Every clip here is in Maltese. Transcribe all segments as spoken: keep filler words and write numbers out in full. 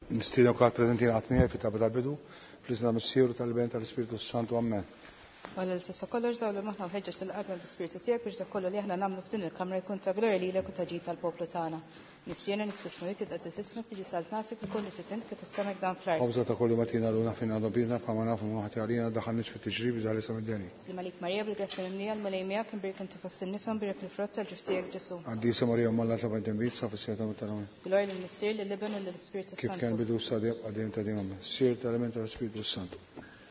Nistiednu wkoll preżenti għatmija fit-taba tal-bidu fl-isna mis-sieru tal-ben tal-Ispiritu Santu Amen. Għalla l-sessa kollox dawlu maħna vħeġġaġ tal-qalba l-Ispiritu tiegħek biex dak kollu li aħna nagħmlu f'din il-kamra jkun ta' glorja lilek u ta' ġid tal-poplu tagħna. Nissiena nitfismu li tidqed ismek tiġi saltnatik li kollu sitent kif issemek dan fl-art. Obża ta' kollu ma tina luna fin għadu bina bħalma nafu muħati għalina daħalniex fit-tiġrib iżgħal isem id-deni. Slima lik Marija bil-grazzja mimlija l-malejmija kien birek inti fost in-nisa birek il-frott tal-ġuf tiegħek Ġesu. Għaddisa Marija malla ta' bajden bit sa' fis-sija ta' muttanami. Glorja lill-Missier lill-Liban u lill-Ispiritu Santu. Kif kien bidu sadib għadim ta' dim Amen. Sir tal-element tal-Ispiritu Santu.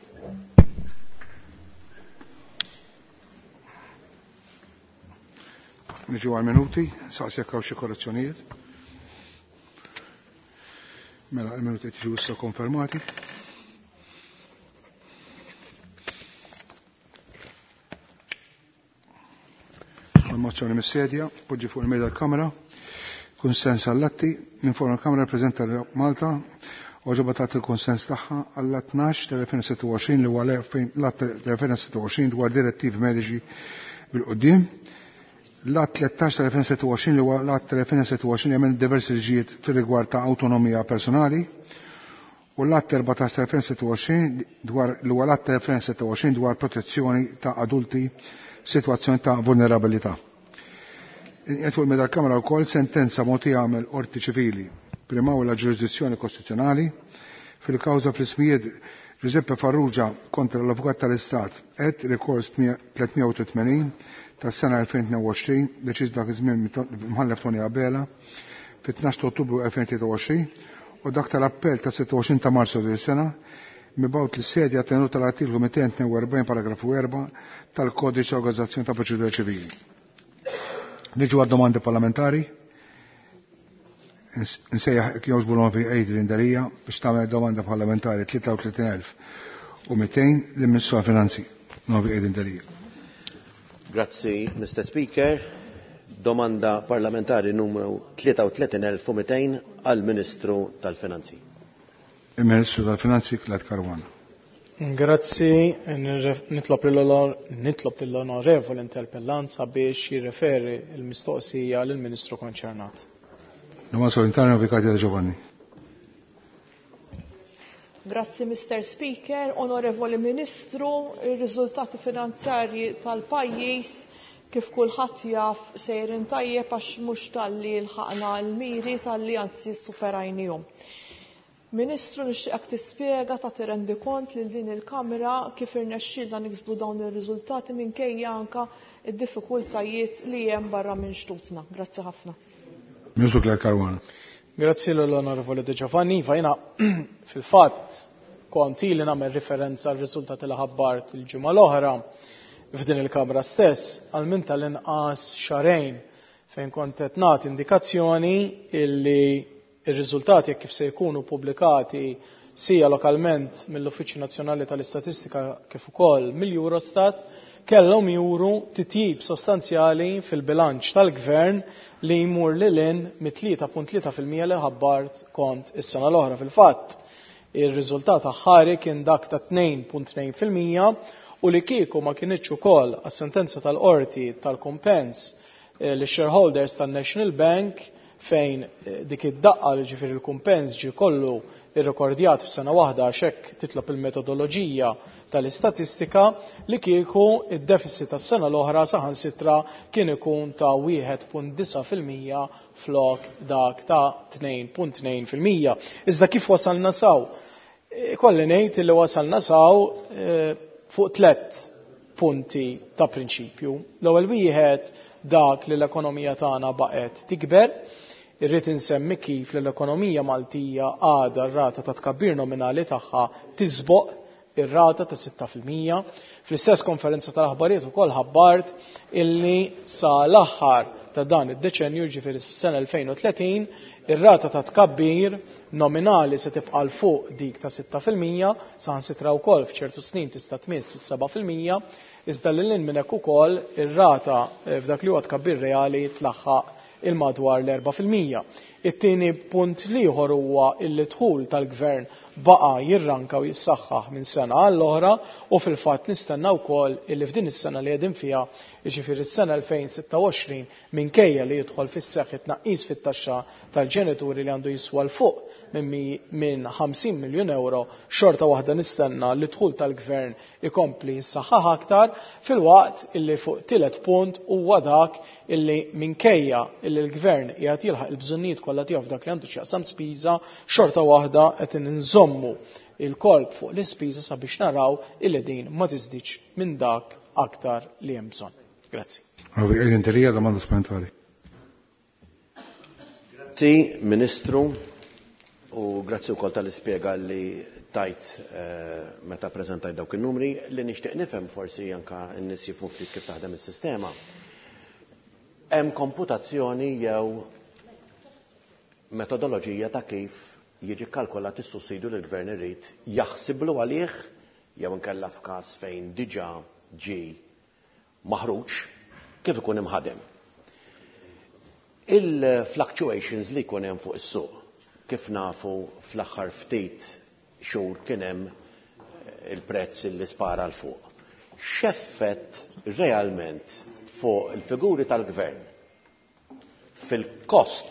Niġu għal-minuti, sa' sekkaw xie korrezzjonijiet. Mela għal-minuti tiġu issa konfermati. Għal-mozzjoni mis-sedja, poġġi fuq il-mejda l-Kamra, konsens għall-latti, informa l-Kamra rappresenta Malta, oġobatat il-konsens taħħa għall-lat tnax tal-2026 li huwa l-lat tal-2026 dwar direttivi mediċi bil-qoddim. L-att tlettax tal-2026 li huwa l-att tal-2026 jemmen diversi liġijiet fil-rigward ta' autonomija personali u l-att erbatax tal-2026 dwar li huwa l-att tal-2026 dwar protezzjoni ta' adulti f'sitwazzjoni ta' vulnerabilità. Jgħetfu l-meda l-Kamra wkoll sentenza mogħtija mill-Qorti Ċivili primaw la ġurisdizzjoni kostituzzjonali fil-kawża fl-ismijiet Giuseppe Farrugia kontra l-Avukat tal-Istat et rikors tletmija tas-sena elfejn u tnejn deċiż dak iż-żmien mħallef Tony Abela fit-tnax ta' Ottubru elfejn u tlieta għoxrin u dak tal-appell ta' sitta għoxrin ta' Marzu din is-sena mibgħut lis-sedja tenuta tal-artiklu mئتين واثنين وأربعين paragrafu erba' tal-Kodiċ ta' Organizzazzjoni ta' Proċedura Ċivili. Niġu għad-domandi parlamentari. Nsejjaħ jogħġbu l-Novi Adrian Darija biex tagħmel domanda parlamentari tlieta u tletin elf u mئتين lill-Ministru tal-Finanzi Novi Adrian Darija. Grazzi, Mister Speaker. Domanda parlamentari numru tlieta u tletin elf u mئتين għal-Ministru tal-Finanzi. Il-Ministru tal-Finanzi Klat Karwana. Grazzi, nitlob l-onorevoli interpellant sabiex jirreferi il-mistoqsija lill-Ministru konċernat. Domanda solitarja Vikadja Giovanni. Grazzi, Mister Speaker. Onorevoli Ministru, ir-riżultati finanzjarji tal-pajjiż kif kulħadd jaf sejrin tajjeb għax mhux talli lħaqna l-miri talli anzi superajnihom. Ministru, nixtieqek tispjega ta' tirendi kont lil din il-Kamra kif irnexxielna niksbu dawn ir-riżultati minkejja anke id-diffikultajiet li hemm barra minn xtutna. Grazzi ħafna. Ministru Klat Karwana. Grazzi l-Onorevoli De Giovanni. Fajna fil-fatt konti li nagħmel referenza għal riżultati li ħabbart il-ġimgħa l-oħra f'din il-Kamra stess għal minn tal-inqas xarejn fejn kont qed nagħti indikazzjoni illi ir-riżultati jekk kif se jkunu pubblikati sija lokalment mill-Uffiċċju Nazzjonali tal-Istatistika kif ukoll mill-Eurostat kellhom juru titjib sostanzjali fil-bilanċ tal-Gvern li jmur lilin mit-tlieta punt tlieta fil-mija li ħabbart kont is-sena l-oħra fil-fatt. Ir-riżultat aħħari kien dak ta' tnejn punt tnejn fil-mija u li kieku ma kienitx ukoll għas-sentenza tal-qorti tal-kumpens li shareholders tan-National Bank fejn dik id-daqqa li ġifier il-kumpens ġie kollu irrekordjat f'sena waħda għax hekk titlob il-metodoloġija tal-istatistika li kieku id-deficit tas-sena l-oħra saħansitra kien ikun ta' wieħed punt disa' fil-mija flok dak ta' tnejn punt tnejn fil-mija. Iżda kif wasalna saw? Kolli ngħid li wasalna saw fuq tliet punti ta' prinċipju. L-ewwel wieħed dak li l-ekonomija tagħna baqgħet tikber. Irrid insemmi kif l-ekonomija Maltija għadha r-rata ta' tkabbir nominali tagħha tisboq ir-rata ta' sitta fil-mija. Fl-istess konferenza tal-aħbarijiet ukoll ħabbart illi sa l-aħħar ta' dan id-deċenju ġifieri s-sena elfejn u tletin ir-rata ta' tkabbir nominali se tibqa' l fuq dik ta' sitta fil-mija, saħansitra wkoll f'ċertu snin tista' tmiss is-seba' fil-mija, iżda lil minn hekk ukoll ir-rata f'dak li huwa tkabbir reali tlaħħaq il-madwar l-erba' fil-mija. It-tieni punt liħor huwa l-dħul tal-Gvern baqa jirranka u jissaħħaħ minn sena għall-oħra u fil-fatt nistenna wkoll illi f'din is-sena li qegħdin fiha jiġifieri s-sena elfejn sitta u għoxrin minkejja li jidħol fis-seħħ it-tnaqqis fit-taxxa tal-ġenituri li għandu jiswa l fuq minn ħamsin miljun euro xorta waħda nistenna li dħul tal-gvern ikompli jissaħħaħ aktar fil-waqt illi fuq tielet punt huwa dak illi minkejja illi l-gvern qiegħed jilħaq il-bżonnijiet kollha tiegħu f'dak li għandu x'jaqsam spiża xorta waħda qed inżommu il-kolb fuq l-ispiża sabiex naraw illi din ma tiżdidx minn dak aktar li hemm bżonn. Grazzi. Grazzi, Ministru, u grazzi wkoll tal-ispjega li tajt meta preżentajt dawk in-numri li nixtieq nifhem forsi anke n-nies jifhmu ftit kif taħdem is-sistema. Hemm komputazzjoni jew metodoloġija ta' kif jiġi kalkolat is-sussidju li l-gvern irid jaħsiblu għalih jew inkella f'każ fejn diġà ġie maħruġ kif ikun imħadem. Il-fluctuations li jkun hemm fuq is-suq kif nafu fl-aħħar ftit xhur kien hemm il-prezz li spara l fuq. X'effett realment fuq il-figuri tal-gvern fil-kost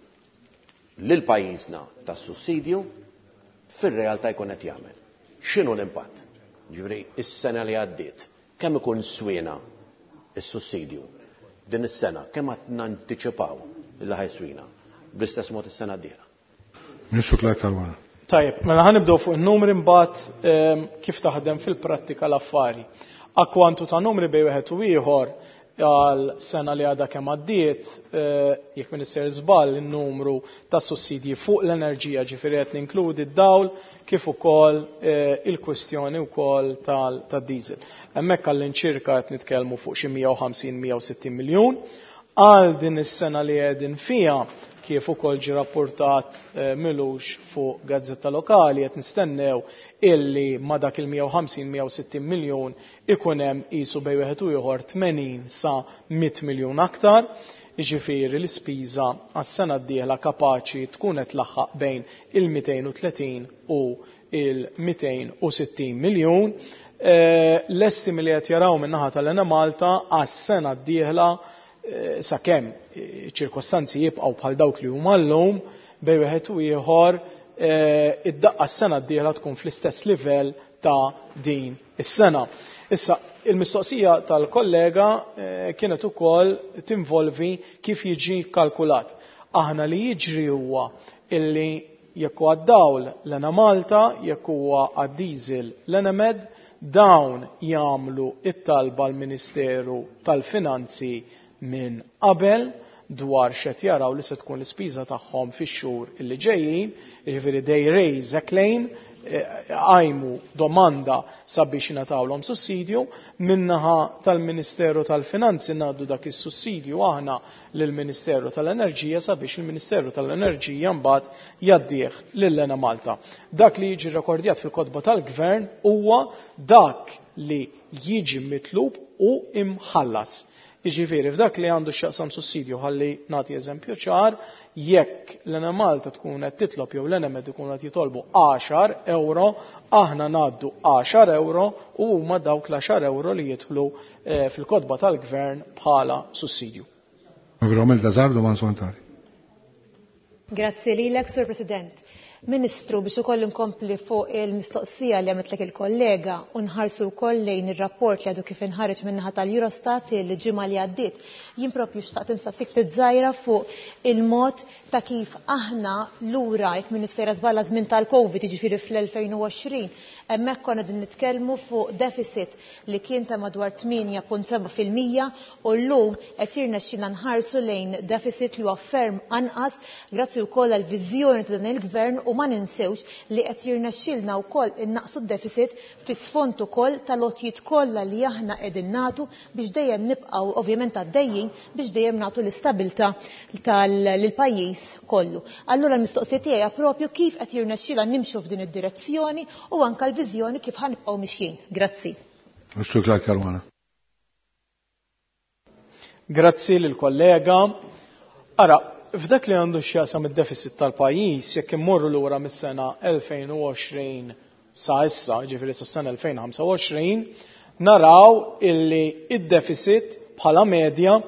lil pajjiżna tas-sussidju fir-realtà jkun qed jagħmel. X'inhu l-impatt? Ġifieri is-sena li għaddiet kemm ikun swiena is-sussidju din is-sena kemm qed nantiċipaw il ħajswina bl-istess mod is-sena d-dieħla. Ministru Clark Caruana. Tajjeb, mela ħanibdew fuq in-numri mbagħad kif taħdem fil-prattika l-affari. Akkwantu ta' numri bejn wieħed u ieħor għal sena li għadha kemm għaddiet jekk Minister żball in-numru ta' sussidji fuq l-enerġija ġifieri qed ninkludi d-dawl kif ukoll il-kwestjoni wkoll tad-diesel. Hemmhekk għall-inċirka qed nitkellmu fuq xi mija u ħamsin - mija u sittin miljun. Għal din is-sena li qegħdin fiha kif ukoll ġie rapportat milux fuq gazzetta lokali qed nistennew illi ma dak il-mija u ħamsin - mija u sittin miljun ikun hemm qisu bejn wieħed u ieħor tmenin sa miet miljun aktar. Jiġifieri l-ispiża għas-sena d-dieħla kapaċi tkun qed tlaħħaq bejn il-mija u tletin u il-mija u sittin miljun. L-estimi li qed jaraw min-naħa tal-Ena Malta għas-sena d-dieħla sakemm ċirkostanzi jibqgħu bħal dawk li huma llum bejn wieħed u ieħor id-daqqa s-sena d-dieħla tkun fl-istess livell ta' din is-sena. Issa il-mistoqsija tal-kollega kienet ukoll tinvolvi kif jiġi kalkulat. Aħna li jiġri huwa illi jekk huwa d-dawl l-Ena Malta, jekk huwa għad-diesel l-Ena Med, dawn jagħmlu it-talba l-Ministeru tal-Finanzi minn qabel dwar x'qed jaraw li se tkun l-ispiża tagħhom fix-xhur illi ġejjin, jiġifieri they raise a claim, għajmu domanda sabiex ingħatawhom sussidju, min-naħa tal-Ministeru tal-Finanzi ngħaddu dak is-sussidju aħna lill-Ministeru tal-Enerġija sabiex il-Ministeru tal-Enerġija mbagħad jgħaddih lil-Ena Malta. Dak li jiġi rekordjat fil-kotba tal-Gvern huwa dak li jiġi mitlub u imħallas. Jiġifieri f'dak li għandu x'jaqsam sussidju ħalli nagħti eżempju ċar, jekk l-Ena Malta tkun qed titlob jew l-Ena Med ikun qed jitolbu għaxar euro, aħna ngħaddu għaxar euro u huma dawk l-għaxar euro li jidħlu fil-kotba tal-Gvern bħala sussidju. Grazzi lilek, Sur President. Ministru, biex ukoll inkompli fuq il-mistoqsija li għamitlek il-kollega u nħarsu wkoll lejn ir-rapport li għadu kif inħareġ min-naħa tal-Eurostat il-ġimgħa li għaddiet. Jien proprju xtaqt insassik ftit żgħira fuq il-mod ta' kif aħna lura jekk Ministera żballa żmien tal-Covid jiġifieri fl-elfejn u għoxrin hemmhekk konna din nitkellmu fuq deficit li kien ta' madwar tminja punt seba' fil-mija u llum qed jirnexxina nħarsu lejn deficit li huwa ferm anqas grazzi wkoll għall-viżjoni ta' dan il-Gvern u ma ninsewx li qed jirnexxilna wkoll innaqsu d-deficit fi sfond ukoll tal-lotjiet kollha li aħna qegħdin nagħtu biex dejjem nibqgħu ovvjament għaddejjin biex dejjem nagħtu l-istabilità lill-pajjiż kollu. Allura l-mistoqsija tiegħi proprju kif qed jirnexxilha nimxu f'din id-direzzjoni u anke l-viżjoni kif ħanibqgħu mixjin. Grazzi. Grazzi lill kollega. Ara, f'dak li għandu x'jaqsam id-deficit tal-pajjiż jekk immorru lura mis-sena elfejn u għoxrin sa issa, ġifieri sas-sena elfejn u ħamsa u għoxrin, naraw illi id-deficit bħala medja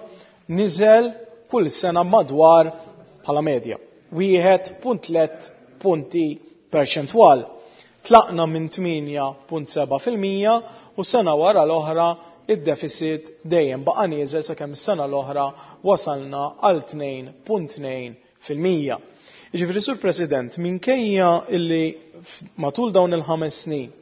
niżel kull sena madwar bħala medja. Wieħed punt tliet punti perċentwal. Tlaqna minn tminja punt seba' fil-mija u sena wara l-oħra id-deficit dejjem baqa' nieżel sakemm is-sena l-oħra wasalna għal tnejn punt tnejn fil-mija. Jiġifieri Sur President, minkejja illi matul dawn il-ħames snin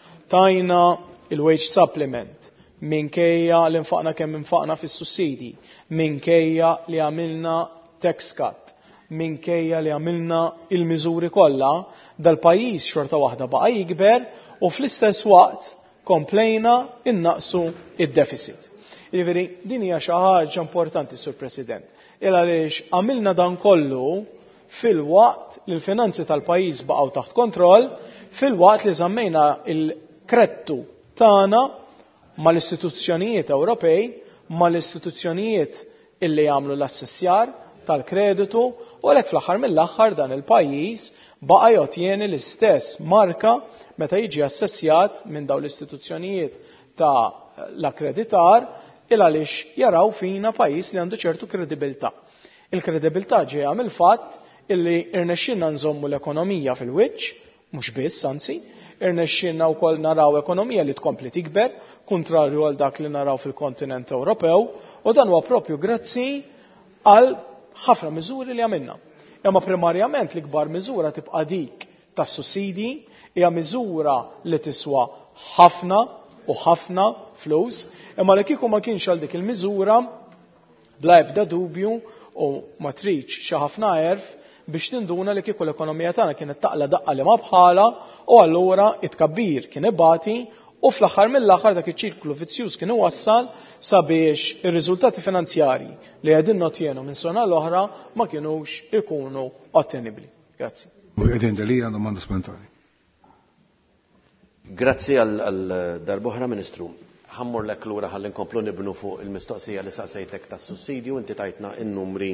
tajna il-wage supplement, minkejja li nfaqna kemm infaqna fis-sussidi, minkejja li għamilna tax cut, minkejja li għamilna il-miżuri kollha, dal-pajjiż xorta waħda baqa' jikber u fl-istess waqt komplejna innaqsu id-deficit. Jiġifieri din hija xi ħaġa importanti, Sur President. Il għaliex għamilna dan kollu fil-waqt li l-finanzi tal-pajjiż baqgħu taħt kontroll, fil-waqt li żammejna il-krettu tagħna mal-istituzzjonijiet Ewropej, mal-istituzzjonijiet illi jagħmlu l-assessjar tal-kreditu u għalhekk fl-aħħar mill-aħħar dan il-pajjiż baqa' jottieni l-istess marka meta jiġi assessjat minn dawn l-istituzzjonijiet ta' l-akkreditar il għaliex jaraw fina pajjiż li għandu ċertu kredibilità. Il-kredibilità ġejja mill-fatt illi irnexxinna nżommu l-ekonomija fil-wiċċ, mhux biss anzi, irnexxinna wkoll naraw ekonomija li tkompli tikber, kontrarju għal dak li naraw fil-kontinent Ewropew, u dan huwa proprju grazzi għal ħafna miżuri li għamilna. Imma primarjament l-ikbar miżura tibqa' dik tas-sussidi, hija miżura li tiswa ħafna u ħafna flus, imma li kieku ma kienx għal dik il-miżura bla ebda dubju u ma tridx xi ħafna għerf biex tinduna li kieku l-ekonomija tagħna kienet taqla daqqa li ma bħala u allura it-tkabbir kien ibati u fl-aħħar mill-aħħar dak iċ-ċirklu vizzjuż kien iwassal sabiex ir-riżultati finanzjarji li qegħdin notjenu minn sena l-oħra ma kienux ikunu ottenibbli. Grazzi. Grazzi għal darbohra Ministru. Ħammur lek lura ħalli nkomplu nibnu fuq il-mistoqsija li saqsejtek tas-sussidju inti tajtna in-numri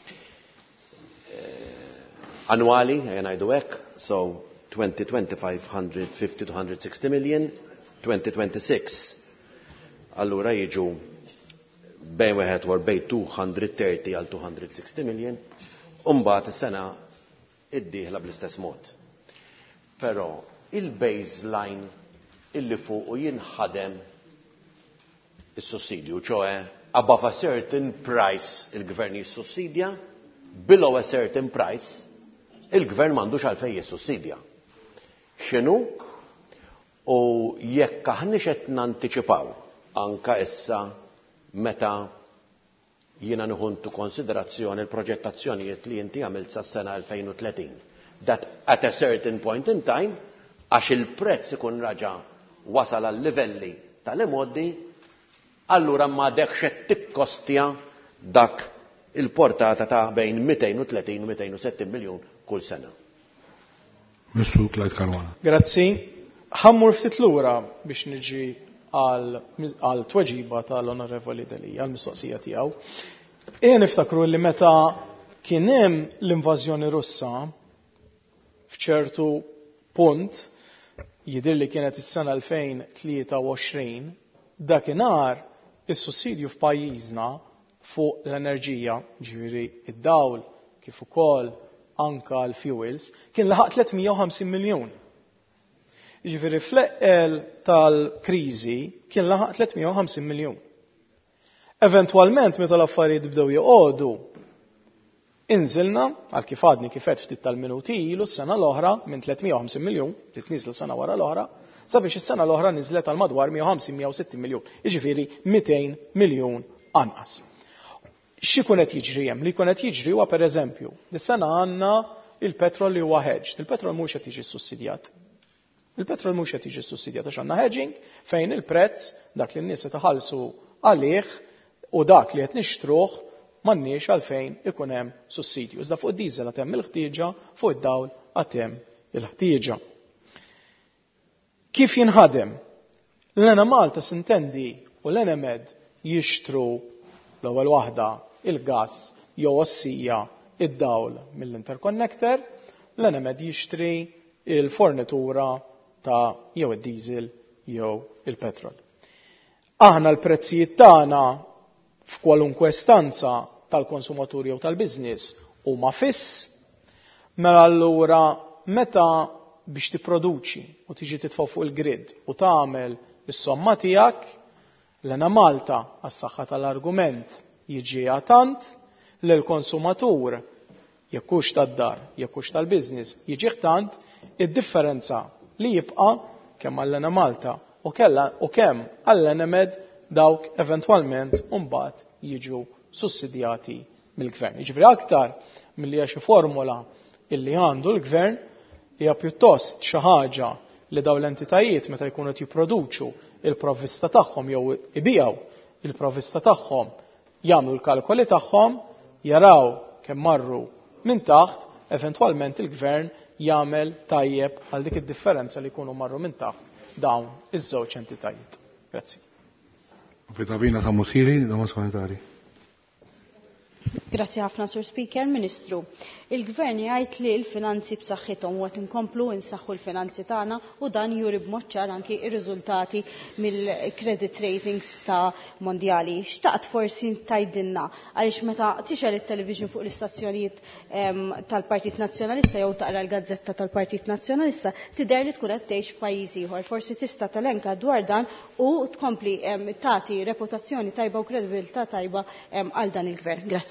annwali, ngħidu hekk, so twenty twenty-five, one hundred fifty to one hundred sixty million, twenty twenty-six. Allura jiġu bejn wieħed war bejn two hundred thirty għal two hundred sixty million, u mbagħad is-sena iddieħla bl-istess mod. Però il-baseline illi fuq jinħadem is-sussidju, ċoe above a certain price il-gvern jissussidja, below a certain price il-gvern m'għandux għalfejn jissussidja. X'inhu? U jekk aħniex qed nantiċipaw anka issa meta jiena nieħu konsiderazzjoni l-proġettazzjonijiet li inti għamilt sas-sena elfejn u tletin, that at a certain point in time għax il-prezz ikun raġa wasal għal livelli tal-imoddi, allura ma dekx qed tikkostja dak il-portata ta' bejn two thirty u two seventy miljun kull sena. Missu Klajt Karwana. Grazzi. Ħammur ftit lura biex niġi għal tweġiba tal-Onorevoli Deli, għal mistoqsija tiegħu. Ejja niftakru li meta kien hemm l-invażjoni Russa f'ċertu punt jidher li kienet is-sena elfejn u tlieta u għoxrin, dakinhar is-sussidju f'pajjiżna fuq l-enerġija, ġifieri id-dawl kif ukoll anka l-fuels, kien laħaq tlietmija u ħamsin miljun. Ġifieri fl-eqqel tal-kriżi kien laħaq tlietmija u ħamsin miljun. Eventwalment meta l-affarijiet bdew joqogħdu inżilna għal kif għadni kif qed ftit tal-minuti ilu s-sena l-oħra minn tlietmija u ħamsin miljun, trid niżel sena wara l-oħra, sabiex is-sena l-oħra niżlet għal madwar mija u ħamsin mija u sittin miljun. Jiġifieri mئتين miljun anqas. X'ikun qed jiġri hemm? Li jkun qed jiġri huwa pereżempju, dis-sena għandna il-petrol li huwa hedged. Il-petrol mhux qed jiġi sussidjat. Il-petrol mhux qed jiġi sussidjat għax għandna hedging fejn il-prezz dak li n-nies qed iħallsu għalih u dak li qed nixtruh m'għandniex għalfejn ikun hemm sussidju. Iżda fuq id-diesel għad hemm il-ħtieġa, fuq id-dawl għad hemm il-ħtieġa. Kif jinħadem? L-Ena Malta sintendi u l-Enemed jixtru l-ewwel waħda il-gass jew ossija id-dawl mill-interconnector, l-Enemed jixtri il-fornitura ta' jew id-diesel jew il-petrol. Aħna l-prezzijiet tagħna f'kwalunkwe stanza tal-konsumaturi jew tal-business huma fiss, mela allura meta biex tipproduċi u tiġi titfgħu fuq il-grid u tagħmel is-somma tiegħek, l-Ena Malta għas-saħħa tal-argument jiġi tant li l-konsumatur jekk hux tad-dar, jekk hux tal-business jiġi tant, id-differenza li jibqa' kemm għall-Ena Malta u kemm għall-Enemed dawk eventwalment mbagħad jiġu sussidjati mill-gvern. Jiġifieri aktar milli hija xi formula illi għandu l-gvern hija pjuttost xi ħaġa li dawn l-entitajiet meta jkunu qed jipproduċu il-provvista tagħhom jew ibigħu il-provvista tagħhom jagħmlu l-kalkoli tagħhom, jaraw kemm marru minn taħt, eventwalment il-gvern jagħmel tajjeb għal dik id-differenza li jkunu marru minn taħt dawn iż-żewġ entitajiet. Grazzi. Vitamina ta' Musiri, domanda komentari. Grazie ħafna, Sur Speaker. Ministru, il-Gvern jgħid li l-finanzi b'saħħithom u qed inkomplu nsaħħu l-finanzi tagħna u dan juri b'mod ċar anki r-riżultati mill-credit ratings ta' mondjali. Xtaqt forsi tgħidilna għaliex meta tixel it-television fuq l-istazzjonijiet tal-Partit Nazzjonalista jew taqra l-Gazzetta tal-Partit Nazzjonalista tidher li tkun qed tgħix f'pajjiż ieħor. Forsi tista' telenka dwar dan u tkompli tagħti reputazzjoni tajba u kredibilità tajba għal dan il-Gvern. Grazzi.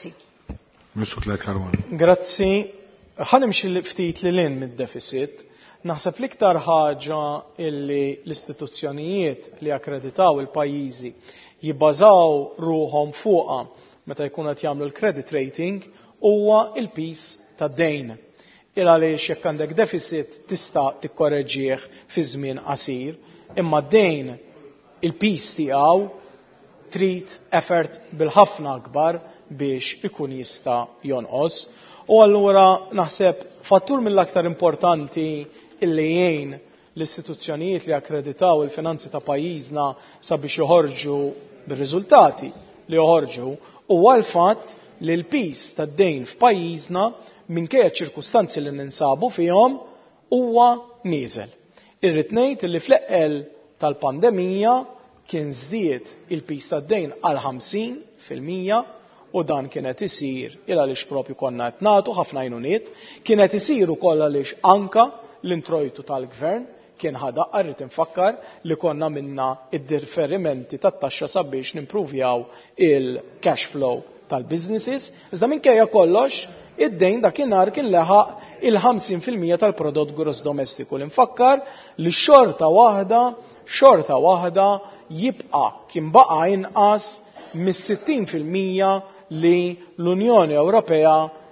Grazzi. Ħanimxi ftit li lin mid-deficit. Naħseb l-iktar ħaġa illi l-istituzzjonijiet li akkreditaw il-pajjiżi jibbażaw ruhom fuqha meta jkunu qed jagħmlu l-credit rating huwa il-pis tad-dejn. Il għaliex jekk għandek deficit tista' tikkorreġġih fi żmien qasir, imma d-dejn il-pis tiegħu trid effort bil-ħafna akbar biex ikun jista' jonqos. U allura naħseb fattur mill-aktar importanti illi jgħin l-istituzzjonijiet li akkreditaw il-finanzi ta' pajjiżna sabiex joħorġu bir-riżultati li joħorġu huwa l-fatt li l-pis tad-dejn f'pajjiżna minkejja ċirkustanzi li ninsabu fihom huwa nieżel. Irrid ngħid li fl-eqqel tal-pandemija kien żdied il-pis tad-dejn għal ħamsin fil-mija u dan kienet isir il għaliex propju konna qed nagħtu ħafna għajnuniet, kienet isir ukoll għaliex anka l-introjtu tal-gvern kien ħada qarrit infakkar li konna minna id-differimenti tat-taxxa sabiex nimpruvjaw il-cash flow tal-businesses, iżda minkejja kollox id-dejn dakinhar kien leħaq il-ħamsin fil-mija tal-prodott gross domestiku. L-infakkar li xorta waħda, xorta waħda jibqa' kien baqa' inqas mis-sittin fil-mija li l-Unjoni Ewropea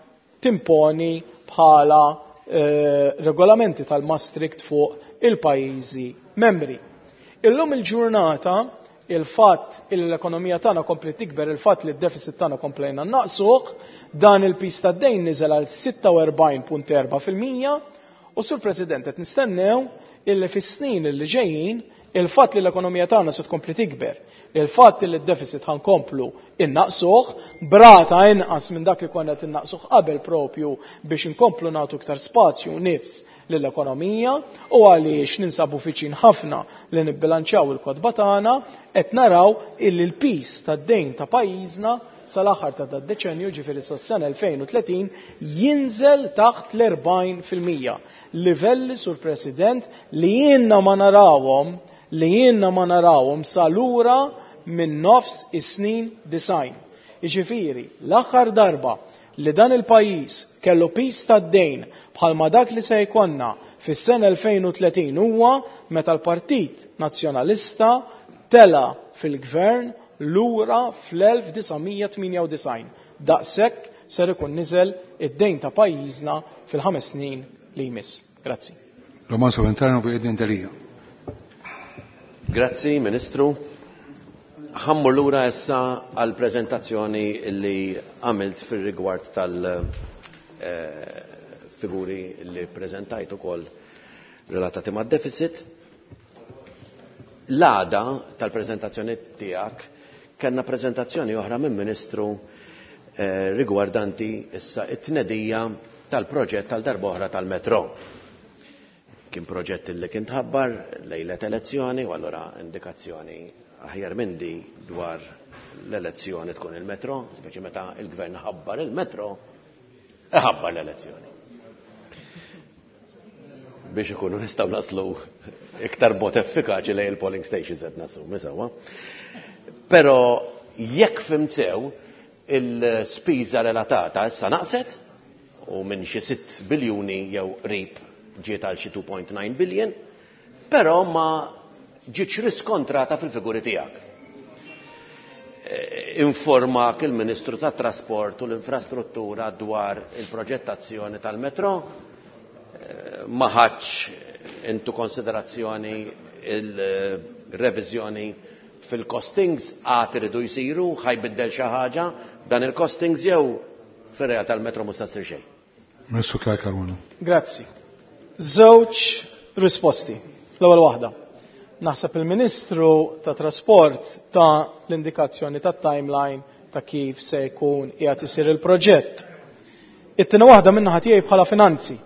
timponi bħala eh, regolamenti tal-Maastricht fuq il-pajjiżi membri. Illum il-ġurnata il-fatt il l-ekonomija tagħna kompli tikber, il-fatt li d-deficit tagħna komplejna naqsuh, dan il-pis tad-dejn niżel għal sitta u erbgħin punt erba' fil-mija u sur President qed nistennew illi fis-snin li ġejjin il-fatt li l-ekonomija tagħna se tkompli tikber, il-fatt li d-deficit ħankomplu innaqsuh brata inqas minn dak li konna qed innaqsuh qabel propju biex inkomplu nagħtu iktar spazju nifs lill-ekonomija u għaliex ninsabu fiċin ħafna li nibbilanċjaw il-kodba tagħna qed naraw illi l-pis tad-dejn ta' pajjiżna sal-aħħar ta' d-deċenju ġifieri sas-sena elfejn u tletin jinżel taħt l-erbgħin fil-mija. Livelli, Sur President, li jienna ma narawhom li jienna ma narawhom salura minn nofs is-snin disajn. Jiġifieri l-aħħar darba li dan il-pajjiż kellu pis tad-dejn bħalma dak li se jkollna fis-sena elfejn u tletin huwa meta l-Partit Nazzjonalista tela fil-gvern lura fl-elf disgħomija tminja u disgħin. Daqshekk ser ikun niżel id-dejn ta' pajjiżna fil-ħames snin li jmiss. Grazzi. Roman Soventano bu id-denterija. Grazzi, Ministru. Ħammur lura issa għal prezentazzjoni li għamilt fil-rigward tal-figuri li prezentajt ukoll relatati mad deficit. L-għada tal-prezentazzjoni tiegħek kellna prezentazzjoni oħra minn Ministru rigwardanti issa it-tnedija tal-proġett tal-darba oħra tal-metro. Kien proġett li kien tħabbar lejlet elezzjoni u allura indikazzjoni aħjar minn di dwar l-elezzjoni tkun il-metro, speċi meta il-gvern ħabbar il-metro, ħabbar l-elezzjoni. Biex ikunu nistgħu naslu iktar bot effikaċi lejn il-polling stations qed nassu misewwa. Però jekk fimsew il-spiża relatata issa naqset u minn xi sitt biljuni jew qrib ġiet għal xi two point nine billion, però ma ġietx riskontrata fil-figuri tiegħek. Informak il-Ministru tat-Trasport u l-Infrastruttura dwar il-proġettazzjoni tal-metro, ma ħadx intu konsiderazzjoni il-reviżjoni fil-costings għad iridu jsiru ħajbiddel xi ħaġa dan il-costings jew fir-realtà tal-metro mhux tassir xejn. Ministru Clark Carmona. Grazzi. Żewġ risposti. L-ewwel waħda. Naħseb il-Ministru ta' Trasport ta' l-indikazzjoni ta' timeline ta' kif se jkun qiegħed isir il-proġett. It-tieni waħda minnha tiegħi bħala finanzi.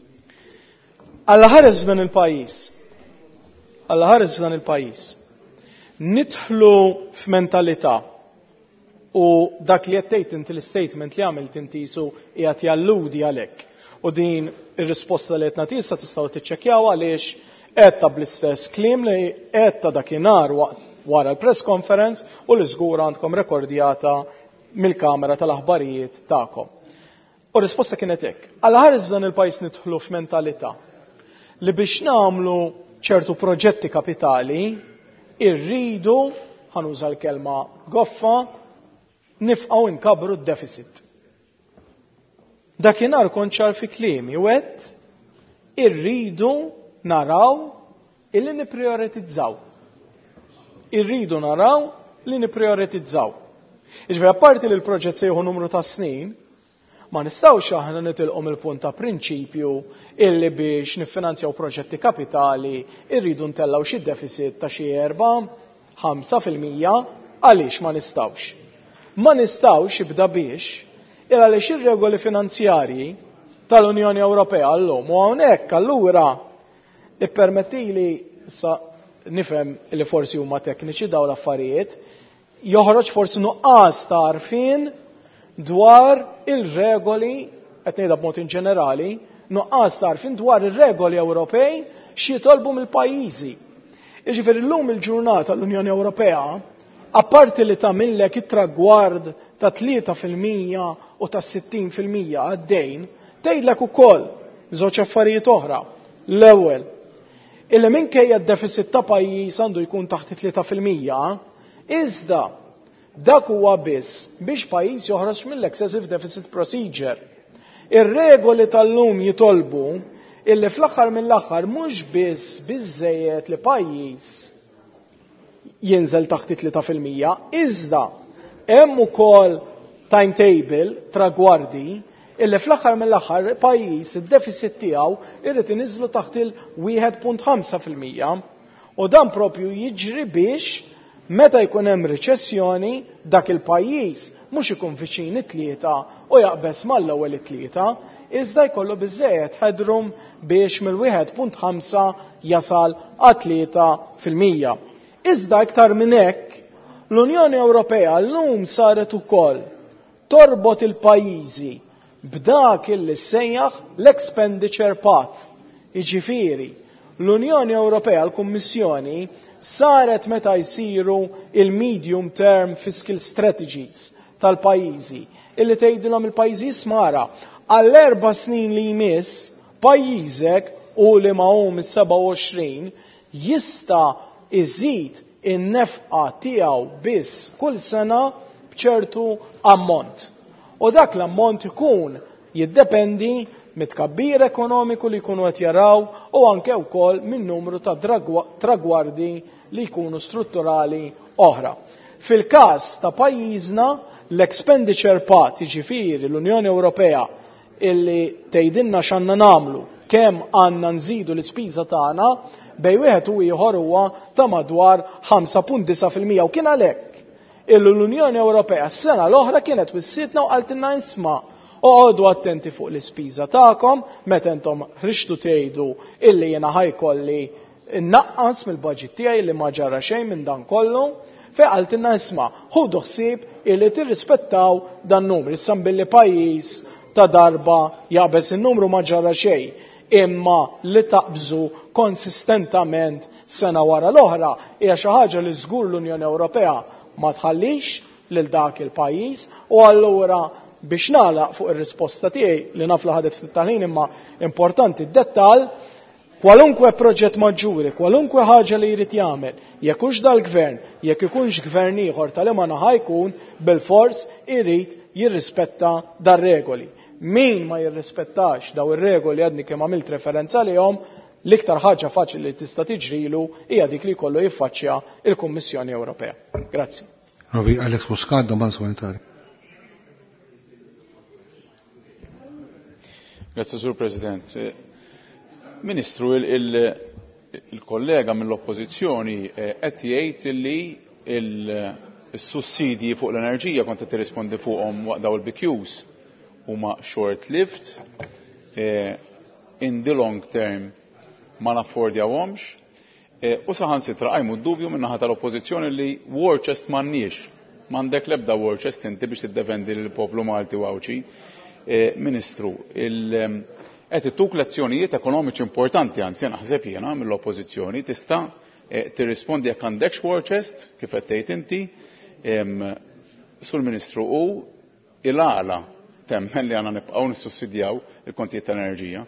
Alla ħares f'dan il-pajjiż. Alla ħares f'dan il-pajjiż. Nidħlu f'mentalità u dak li qed tgħid inti l-statement li għamilt inti su qiegħed jalludi għalhekk. U din ir-risposta li qed nagħtisa tistgħu tiċċekkjaw għaliex qed bl-istess kliem li qed dakinhar wara l-press conference u li żgur għandkom rekordjata mill-Kamra tal-Aħbarijiet tagħkom. U r-risposta kienet hekk. Alla ħares f'dan il-pajjiż nidħlu f'mentalità li biex nagħmlu ċertu proġetti kapitali irridu ħanuża l-kelma goffa nifqgħu inkabru d-deficit. Dakinhar kont ċar fi kliemi u għedt irridu naraw illi niprioritizzaw. Irridu naraw li niprioritizzaw. Iġveri apparti li l-proġett se jieħu numru ta' snin, ma nistgħux aħna nitilqom il-punt ta' prinċipju illi biex niffinanzjaw proġetti kapitali irridu ntellaw xi deficit ta' xi erba' ħamsa fil-mija għaliex ma nistgħux. Ma nistgħux ibda biex il għaliex ir-regoli finanzjarji tal-Unjoni Ewropea llum u hawnhekk allura ippermettili sa nifhem li forsi huma tekniċi dawn l-affarijiet joħroġ forsi nuqqas ta' għarfien dwar il-regoli qed ngħidha b'mod inġenerali, nuqqas ta' għarfien dwar ir-regoli Ewropej xi jitolbu mill-pajjiżi. Jiġifieri llum il-ġurnata l-Unjoni Ewropea apparti li tagħmillek it-tragward ta' tlieta fil-mija u ta' sittin fil-mija għad-dejn, tgħidlek ukoll żewġ affarijiet oħra. L-ewwel illi minkejja d-deficit ta' pajjiż għandu jkun taħt tlieta fil-mija, iżda dak huwa biss biex pajjiż joħroġ mill-excessive deficit procedure. Ir-regoli tal-lum jitolbu illi fl-aħħar mill-aħħar mhux biss biżejjed li pajjiż jinżel taħt tlieta fil-mija, iżda hemm ukoll timetable tragwardi illi fl-aħħar mill-aħħar pajjiż id-deficit tiegħu irid iniżlu taħt il-wieħed punt ħamsa fil-mija u dan propju jiġri biex meta jkun hemm riċessjoni dak il-pajjiż mhux ikun viċin it-tlieta u jaqbeż mal-ewwel it-tlieta, iżda jkollu biżżejjed headroom biex mill-wieħed punt ħamsa jasal għat tlieta fil-mija. Iżda iktar minn hekk l-Unjoni Ewropea llum saret ukoll torbot il-pajjiżi b'dak illi sejjaħ l-expenditure path. Jiġifieri, l-Unjoni Ewropea, l-Kummissjoni, saret meta jsiru il-medium term fiscal strategies tal-pajjiżi, illi tgħidilhom il-pajjiżi smara għall-erba' snin li jmiss pajjiżek u li ma hum is-seba' u għoxrin jista' iżid in-nefqa tiegħu biss kull sena b'ċertu ammont. U dak l-ammont ikun jiddependi mit-tkabbir ekonomiku li jkunu qed jaraw u anke wkoll min numru ta' tragwardi li jkunu strutturali oħra. Fil-każ ta' pajjiżna l-expenditure path, jiġifieri l-Unjoni Ewropea illi tgħidilna x'għandna nagħmlu kemm għandna nżidu l-ispiża tagħna bej wieħed u ieħor huwa ta' madwar ħamsa punt disa' fil-mija u kien għalhekk illi l-Unjoni Ewropea s-sena l-oħra kienet wissitna u qaltilna isma' oqgħodu attenti fuq l-ispiża tagħkom meta intom ħrixtu tgħidu illi jiena ħajkolli innaqqas mill-budget tiegħi li ma ġara xejn minn dan kollu, fejn qaltilna isma' ħudu ħsieb illi tirrispettaw dan numru. Issa billi pajjiż ta' darba jaqbeż in-numru ma ġara xejn, imma li taqbżu konsistentament sena wara l-oħra hija xi ħaġa li żgur l-Unjoni Ewropea ma tħallix lil dak il-pajjiż u allura biex nagħlaq fuq ir-risposta tiegħi li naf li ħadet ftit tal-ħin imma importanti d-dettall, kwalunkwe proġett maġġuri, kwalunkwe ħaġa li jrid jagħmel, jekk hux dal-gvern, jekk ikunx gvern ieħor tal-ima naħa jkun bil-fors irid jirrispetta dar-regoli. Min ma jirrispettax daw ir-regoli għadni kemm għamilt referenza lihom, l-iktar ħaġa faċli li tista' tiġrilu hija dik li jkollu jiffaċċja il-Kummissjoni Ewropea. Grazzi. Rovi Alex Muscat, domanda supplementari. Grazie, Sur President. Ministru, il-kollega mill-oppożizzjoni qed jgħid li il-sussidji fuq l-enerġija kont qed tirrispondi fuqhom waqt daw il-B Qs huma short-lived, in the long term ma naffordjawhomx, u saħansitra qajmu d-dubju min-naħa tal-oppożizzjoni li war chest m'għandniex. M'għandek l-ebda war chest inti biex tiddefendi lill-poplu Malti u Awċi. Ministru, qed ittuk lezzjonijiet ekonomiċi importanti anzi naħseb jiena mill-oppożizzjoni tista' tirrispondi jekk għandekx war chest kif qed tgħid inti sul Ministru u il-għala temmen li għandna nibqgħu nissussidjaw il-kontijiet tal-enerġija.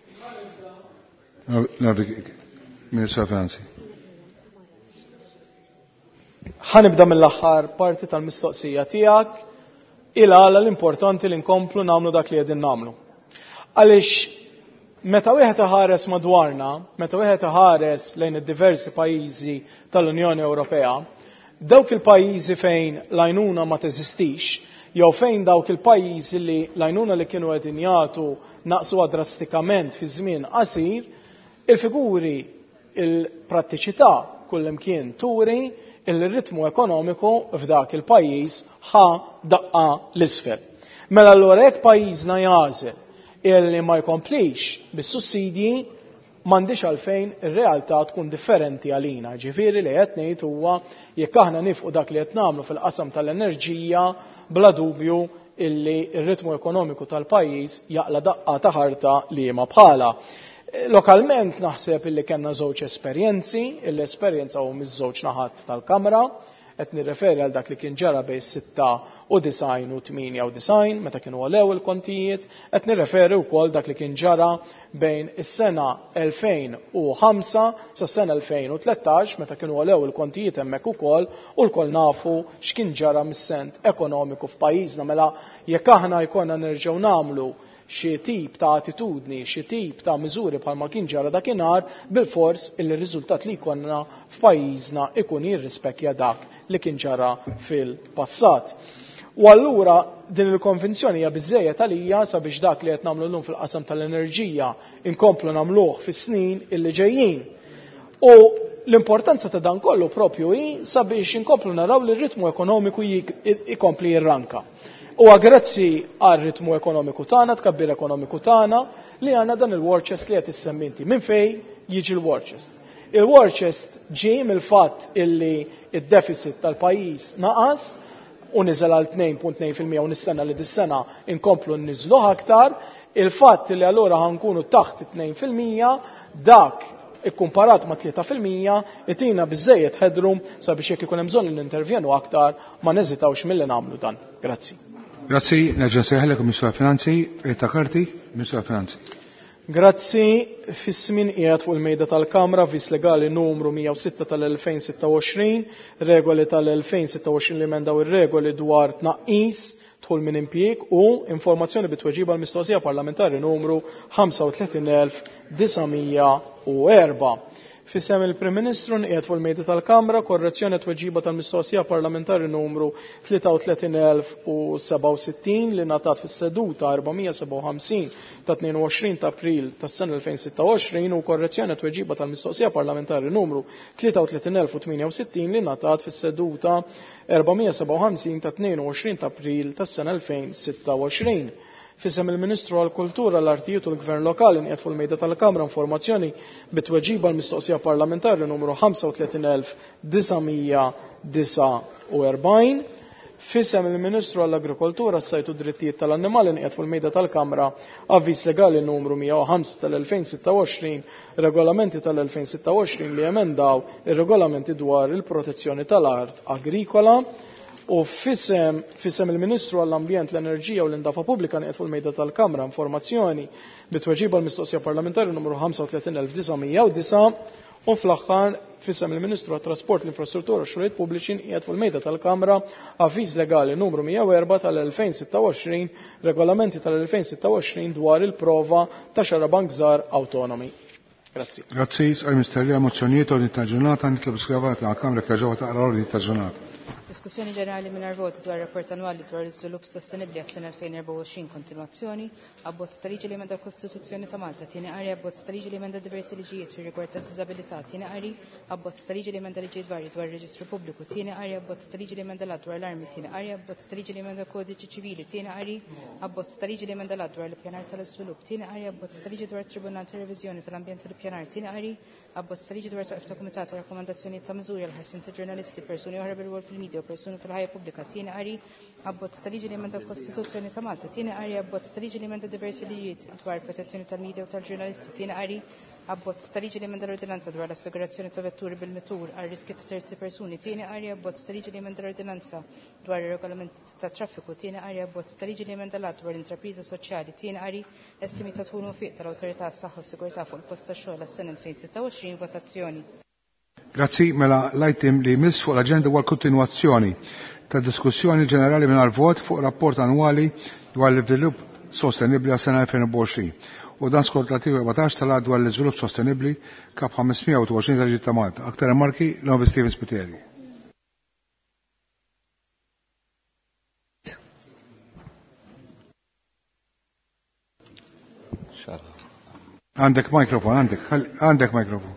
Ministru Finanzi. Ħanibda mill-aħħar parti tal-mistoqsija tiegħek. Il-għala l-importanti li nkomplu namlu dak li qegħdin namlu. Għaliex meta wieħed iħares madwarna, meta wieħed iħares lejn id-diversi pajjiżi tal-Unjoni Ewropea, dawk il-pajjiżi fejn l-għajnuna ma teżistix, jew fejn dawk il-pajjiżi li l-għajnuna li kienu qegħdin jagħtu naqsuha drastikament fi żmien qasir, il-figuri il-prattiċità kullimkien turi il-ritmu ekonomiku f'dak il-pajjiż ħa daqqa l-isfel. Mela allura hekk pajjiżna jażel illi ma jkomplix bis-sussidji m'għandix għalfejn ir-realtà tkun differenti għalina. Ġifieri li qed ngħid huwa jekk aħna nifqu dak li qed nagħmlu fil-qasam tal-enerġija bla dubju illi r-ritmu ekonomiku tal-pajjiż jaqla daqqa ta' ħarta li ma bħala. Lokalment naħseb illi kellna żewġ esperjenzi, l-esperjenza hu miż-żewġ naħat tal-Kamra, qed nirreferi għal dak li kien ġara bejn sitta u design u tminja u design meta kienu għalew il-kontijiet, qed nirreferi wkoll dak li kien ġara bejn is-sena elfejn u ħamsa sa sena elfejn u tlettax meta kienu għalew il-kontijiet hemmhekk ukoll u lkoll nafu x'kien ġara mis-sent ekonomiku f'pajjiżna mela jekk aħna jkollna nerġgħu nagħmlu xi tip ta' attitudni, xi tip ta' miżuri bħalma kien ġara dakinhar, bil-fors il-riżultat li jkollna f'pajjiżna ikun jirrispekkja dak li kien ġara fil-passat. U allura din il-konvenzjoni hija biżejjed għalija sabiex dak li qed nagħmlu llum fil-qasam tal-enerġija inkomplu nagħmluh fis-snin illi ġejjin. U l-importanza ta' dan kollu propju hi sabiex inkomplu naraw li r-ritmu ekonomiku jkompli jirranka. U grazzi għal ritmu ekonomiku tagħna, tkabbir ekonomiku tagħna li għandna dan il-war chest li qed issemminti. Minn fejn jiġi l-war chest? Il-war chest ġie mill-fatt illi id-deficit tal-pajjiż naqas u niżel għal tnejn punt tnejn fil-mija u nistenna li dis-sena inkomplu nniżluh aktar, il-fatt li allura ħankunu taħt it-tnejn fil-mija dak ikkumparat ma' tlieta fil-mija itina biżejjed headroom sabiex jekk ikun hemm bżonn nintervjenu aktar ma neżitawx milli nagħmlu dan. Grazzi. Grazzi, nerġa' nsejħilek Ministru Finanzi, Etta Karti, Ministru Finanzi. Grazzi, fis-smin qiegħed fuq il-mejda tal-Kamra vis legali numru mija u sitta tal-elfejn sitta u għoxrin, regoli tal-elfejn sitta u għoxrin li emendaw ir-regoli dwar tnaqqis dħul minn impjieg u informazzjoni bitweġiba l-mistoqsija parlamentari numru ħamsa u tletin elf disamija u erba'. Fisem il-Prim Ministru nqiegħed fuq il-mejda tal-Kamra korrezzjoni tweġiba tal-mistoqsija parlamentari numru tlieta u tletin elf u seba' u sittin li ngħatat fis-seduta erba'mija seba' u ħamsin ta' tnejn u għoxrin ta' April tas-sena elfejn sitta u għoxrin u korrezzjoni tweġiba tal-mistoqsija parlamentari numru tlieta u tletin elf u tminja u sittin li ngħatat fis-seduta erba'mija seba' u ħamsin ta' tnejn u għoxrin ta' April tas-sena elfejn sitta u għoxrin. Fisem il-Ministru għall-Kultura, l-Artijiet u l-Gvern Lokali nqiegħed fuq il-mejda tal-Kamra informazzjoni bit-tweġiba l-mistoqsija parlamentari numru ħamsa u tletin elf disa'mija disa' u erba'jn. Fisem il-Ministru għall-Agrikoltura, s-Sajt u d-Drittijiet tal-Annimali nqiegħed fuq il-mejda tal-Kamra avviż legali numru mija u ħamsa tal-elfejn sitta u għoxrin, regolamenti tal-elfejn sitta u għoxrin li emendaw ir-regolamenti dwar il-protezzjoni tal-art agrikola. U fissem, fissem il-Ministru għall-Ambjent, l-Enerġija u l-Indafa Pubblika nqiegħed fuq il-mejda tal-Kamra informazzjoni bit-tweġiba l-mistoqsija parlamentari numru ħamsa u tletin elf disa'mija u disa' u fl-aħħar fissem il-Ministru għat-Trasport, l-Infrastruttura u x-Xogħlijiet Pubbliċi nqiegħed fuq il-mejda tal-Kamra avviż legali numru mija u erba' tal-elfejn sitta u għoxrin, regolamenti tal-elfejn sitta u għoxrin dwar il-prova ta' xarabank żgħar autonomi. Grazzi. Grazzi, għal misterja mozzjonijiet ordni ta' ġurnata nitlob iskravati għal-Kamra kħaġawa ta' ordni ta' ġurnata. Diskussjoni ġenerali minn voti dwar rapport annwali dwar l-iżvilupp sostenibbli għas-sena elfejn erba' u għoxrin kontinwazzjoni, abbozz ta' liġi li emenda l-Kostituzzjoni ta' Malta, tieni qari abbozz ta' liġi li emenda diversi liġijiet fi rigward tad-diżabilità, tieni qari abbozz ta' liġi li emenda liġijiet varji dwar ir-Reġistru Pubbliku, tieni qari abbozz ta' liġi li emenda l dwar l-armi, tieni qari abbozz ta' liġi li emenda l-Kodiċi Ċivili, tieni qari abbozz ta' liġi li emenda l dwar l-ippjanar tal-iżvilupp, tieni qari abbozz ta' liġi dwar Tribunal ta' Reviżjoni tal-Ambjent u l-Ippjanar, tieni qari abbozz ta' liġi dwar twaqif ta' kumitat u rakkomandazzjonijiet ta' miżuri għal ħarsien ta' ġurnalisti, persuni oħra bil-rwol fil-medja u persuni fil-ħajja pubblika, tieni qari abbozz ta' liġi li emenda l-Kostituzzjoni ta' Malta, tieni qari abbozz ta' liġi li emenda diversi liġijiet dwar protezzjoni tal-medja u tal-ġurnalisti, tieni qari abbozz ta' liġi li emenda l-ordinanza dwar l-assigurazzjoni ta' vetturi bil-mitur għal riski ta' terzi persuni, tieni qari abbozz ta' liġi li emenda l-ordinanza dwar ir-regolamenti ta' traffiku, tieni qari abbozz ta' liġi li emenda l dwar l-intrapriża soċjali, tieni qari estimi ta' tkun fiq tal-Awtorità tas-Saħħa u s-Sigurtà fuq il-post tax-xogħol għas-sena elfejn sitta u għoxrin votazzjoni. Grazzi, mela l-item li jmiss fuq l-aġenda huwa kontinwazzjoni ta' diskussjoni ġenerali minn vot fuq rapport annwali dwar l-iżvilupp sostenibbli għas-sena elfejn erba' u għoxrin. U dan skont l-artiklu erbatax tal-għad dwar l-iżvilupp sostenibbli kap ħamesmija u għoxrin tal-ġid ta' Malta. Aktar remarki l-Onorevoli Steven Spiteri. Għandek mikrofon, għandek, għandek mikrofon.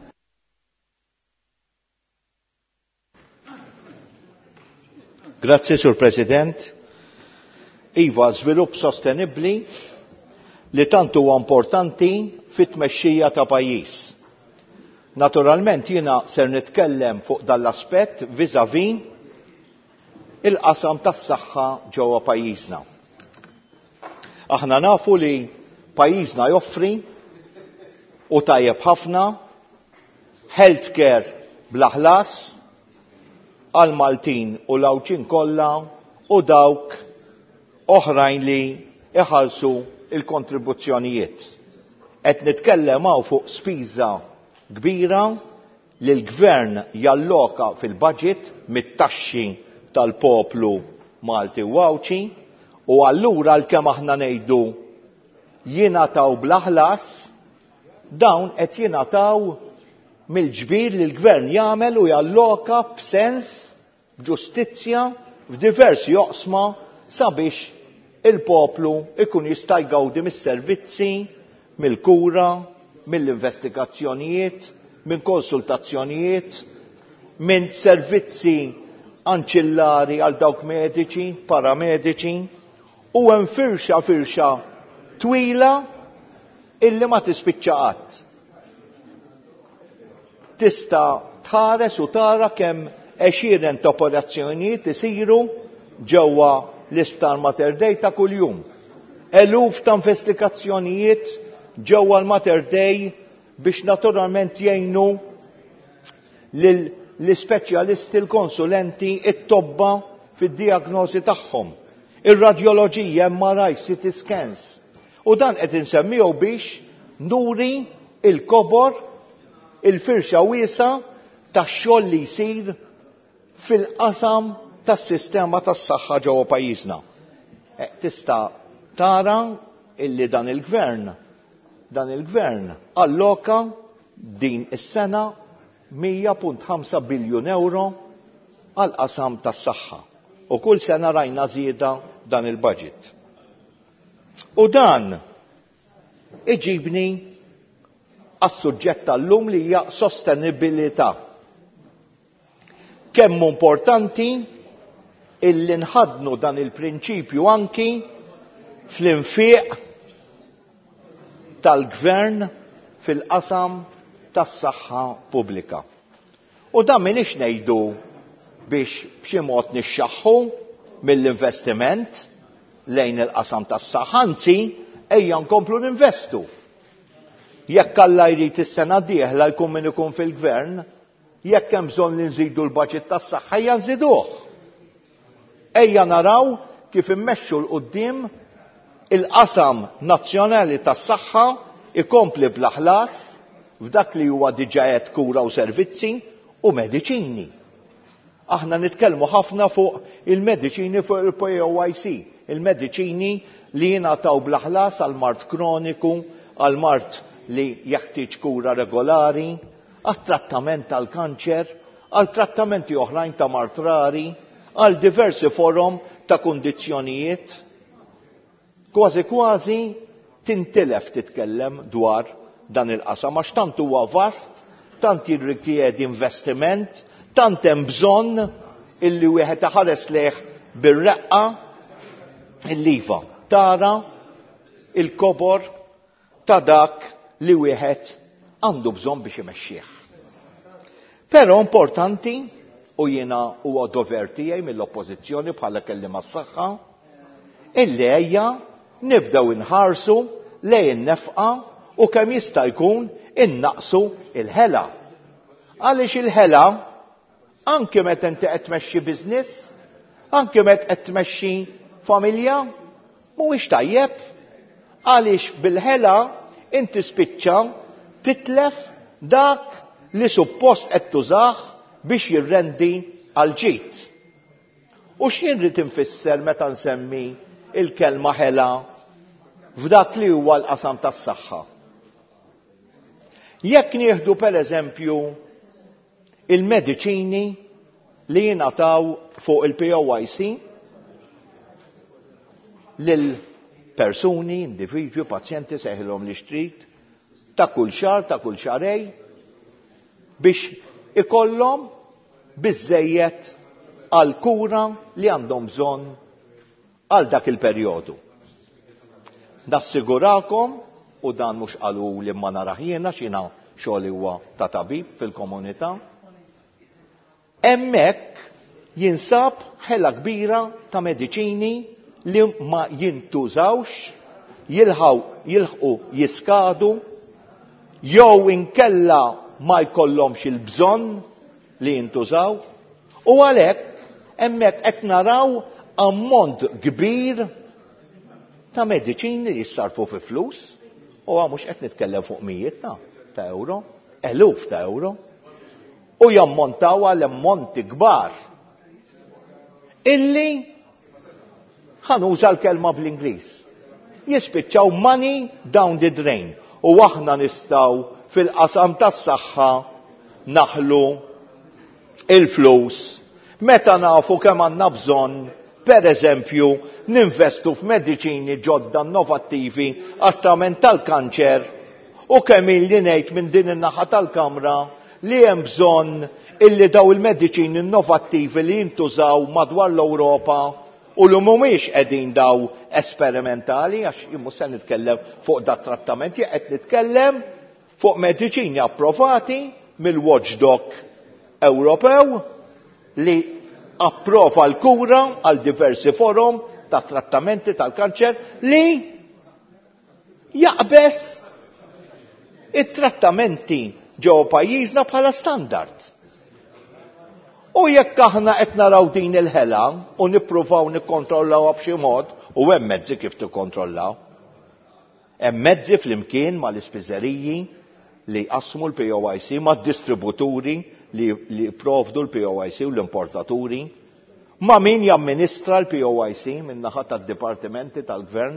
Grazie, Sur President. Iva, żvilupp sostenibbli li tant huwa importanti fit-tmexxija ta' pajjiż. Naturalment jiena ser nitkellem fuq dal-aspett viżavi il-qasam tas-saħħa ġewwa pajjiżna. Aħna nafu li pajjiżna joffri u tajjeb ħafna healthcare bla ħlas għal Maltin u l-Awċin kollha u dawk oħrajn li iħallsu il-kontribuzzjonijiet. Qed nitkellem hawn fuq spiża kbira li l-Gvern jalloka fil-budget mit-taxxi tal-poplu Malti u Awċi u allura l-kemm aħna ngħidu jingħataw bla ħlas dawn qed jingħataw mill-ġbir li l-Gvern jagħmel u jalloka b'sens ġustizzja f'diversi oqsma sabiex il-poplu ikun jista' jgawdi mis-servizzi, mill-kura, mill-investigazzjonijiet, minn konsultazzjonijiet, minn servizzi anċillari għal dawk mediċi, paramediċi u hemm firxa firxa twila illi ma tispiċċa qatt. Tista' tħares u tara kemm għexieren ta' operazzjonijiet isiru ġewwa l-Isptar Mater Dei ta' kuljum. Eluf ta' investigazzjonijiet ġewwa l-Mater Dei biex naturalment jgħinu l-ispeċjalisti, l-konsulenti, it-tobba fid-diagnosi tagħhom. Ir-radjoloġija, M R I, C T scans. U dan qed insemmiju biex nuri il-kobor, il-firxa wiesa tax-xogħol li jsir fil-qasam tas-sistema tas-saħħa ġewwa pajjiżna. Tista' tara illi dan il-gvern dan il-gvern alloka din is-sena mija punt ħamsa biljun euro għal qasam tas-saħħa. U kull sena rajna żieda dan il-budget. U dan iġibni għas-suġġett tal-lum li hija sostenibilità. Kemm importanti illi nħadnu dan il-prinċipju anki fl-infiq tal-gvern fil-qasam tas-saħħa pubblika. U dan m'iniex ngħidu biex b'xi mod nixxaħħu mill-investiment lejn il-qasam tas-saħħa, anzi ejja nkomplu ninvestu. Jekk Alla jrid is-sena d-dieħla jkun min ikun fil-gvern, jekk hemm bżonn li nżidu l-baġit tas-saħħa ejja nżiduh. Ejja naraw kif immexxu l qudiem il-qasam nazzjonali tas-saħħa ikompli bla ħlas f'dak li huwa diġà qed kura u servizzi u mediċini. Aħna nitkellmu ħafna fuq il-mediċini fuq il-P O I C, il-mediċini li jingħataw bla ħlas għal mart kroniku, għal mart li jeħtieġ kura regolari, għal trattament tal-kanċer, għal trattamenti oħrajn ta' mart rari, għal diversi forom ta' kundizzjonijiet. Kważi kważi tintilef titkellem dwar dan il-qasam għax tant huwa vast, tant jirrikjedi investiment, tant hemm bżonn illi wieħed iħares leh bir-reqqa il-liva tara il-kobor ta' dak li wieħed għandu bżonn biex imexxih. Però importanti u jiena huwa dover tiegħi mill-oppożizzjoni bħala kelliem għas-saħħa illi ejja nibdew inħarsu lejn in-nefqa u kemm jista' jkun innaqsu il-ħela. Għaliex il-ħela anke meta inti qed tmexxi business, anke meta qed tmexxi familja, mhuwiex tajjeb. Għaliex bil-ħela inti spiċċa titlef dak li suppost qed tużah biex jirrendi għal ġid. U x'jinrid infisser meta nsemmi il-kelma ħela f'dak li huwa l-qasam tas-saħħa. Jekk nieħdu pereżempju il-mediċini li jingħataw fuq il-P O I C lil persuni, individwi, pazjenti seħilhom li xtrit ta' kull xar, ta' kull xarej biex ikollhom biżżejjed għal kura li għandhom bżonn għal dak il-perjodu. Nassigurakom, u dan mhux qalu li ma naraħ jiena x'jiena xogħol huwa ta' tabib fil-komunità, hemmhekk jinsab ħela kbira ta' mediċini li ma jintużawx, jilħaw jilħqu jiskadu, jew inkella ma jkollhomx il-bżonn li jintużaw, u għalhekk hemmhekk qed naraw ammont kbir ta' mediċini li jissarfu fi flus, u mhux qed nitkellem fuq mijiet ta' euro, eluf ta' euro, u jammontaw għal ammonti kbar illi ħanuża l-kelma bl-Ingliż. Jispiċċaw money down the drain. U aħna nistgħu fil-qasam tas-saħħa naħlu il-flus meta nafu kemm għandna bżonn pereżempju ninvestu f'mediċini ġodda innovattivi għat-trattament tal-kanċer u kemm illi ngħid minn din in-naħa tal-Kamra li hemm bżonn illi daw il-mediċini innovattivi li jintużaw madwar l-Ewropa u li mhumiex qegħdin daw esperimentali, għax jimmu se nitkellem fuq dat trattament, qed nitkellem fuq mediċini approvati mill-Watchdog Ewropew li approva l-kura għal diversi forum ta' trattamenti tal-kanċer li jaqbes it-trattamenti ġew pajjiżna bħala standard. U jekk aħna qed naraw din il-ħela u nippruvaw nikkontrollaw b'xi mod, u hemm mezzi kif tikkontrollaw. Hemm mezzi flimkien mal-ispiżeriji li jqassmu l-P O I C, mad-distributuri li, li provdu l-P O I C u l-importaturi, ma' min jamministra l-P O I C min-naħa tad-dipartimenti tal-gvern,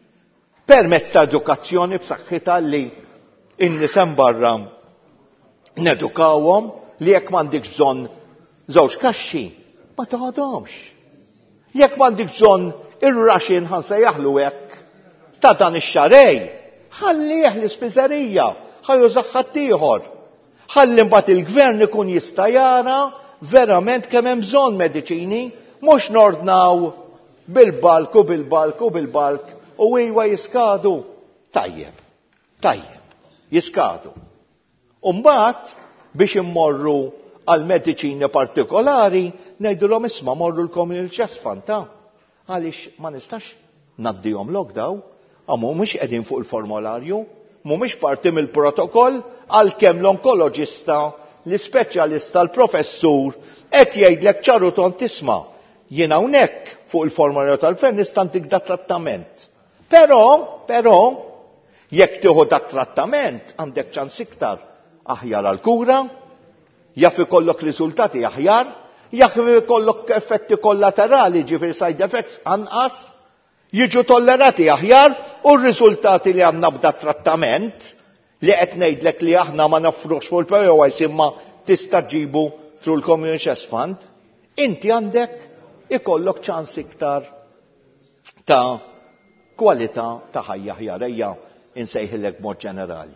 permezz ta' edukazzjoni b'saħħitha li in-nisem barra nedukawhom li jekk m'għandikx bżonn żewġ kaxxi, ma toħodhomx. Jekk m'għandikx bżonn ir-raxin ħansejjaħlu hekk ta' dan ix-xarej, ħallih l-ispiżerija, ħajużaħ ħadd ieħor. Ħalli mbagħad il-gvern ikun jista' jara verament kemm hemm bżonn mediċini, mhux nordnaw bil-balk u bil-balk u bil-balk u iwa jiskadu. Tajjeb, tajjeb, jiskadu. U mbagħad biex immorru għal mediċini partikolari ngħidulhom isma' morru l-community chest fund ta' għaliex ma nistax naddihom lockdown, għamu mhumiex qegħdin fuq il-formularju, mhumiex parti mill-protokoll għalkemm l-onkoloġista, l-ispeċjalista, l-professur qed jgħidlek ċaru tont tisma' jien hawnhekk fuq il-formularju tal-gvern nista' ntik dak trattament. Però, però, jekk tieħu dak trattament għandek ċans iktar aħjar għall-kura, jaf ikollok riżultati aħjar, jaf ikollok effetti kollaterali ġifier side effects anqas, jiġu tollerati aħjar u r-riżultati li għandna b'da trattament li qed ngħidlek li aħna ma nafrux fuq il-P O I imma tista' ġibu through l-Community Chest Fund, inti għandek ikollok ċans iktar ta' kwalità ta' ħajja aħjar ejja insejħilek mod ġenerali.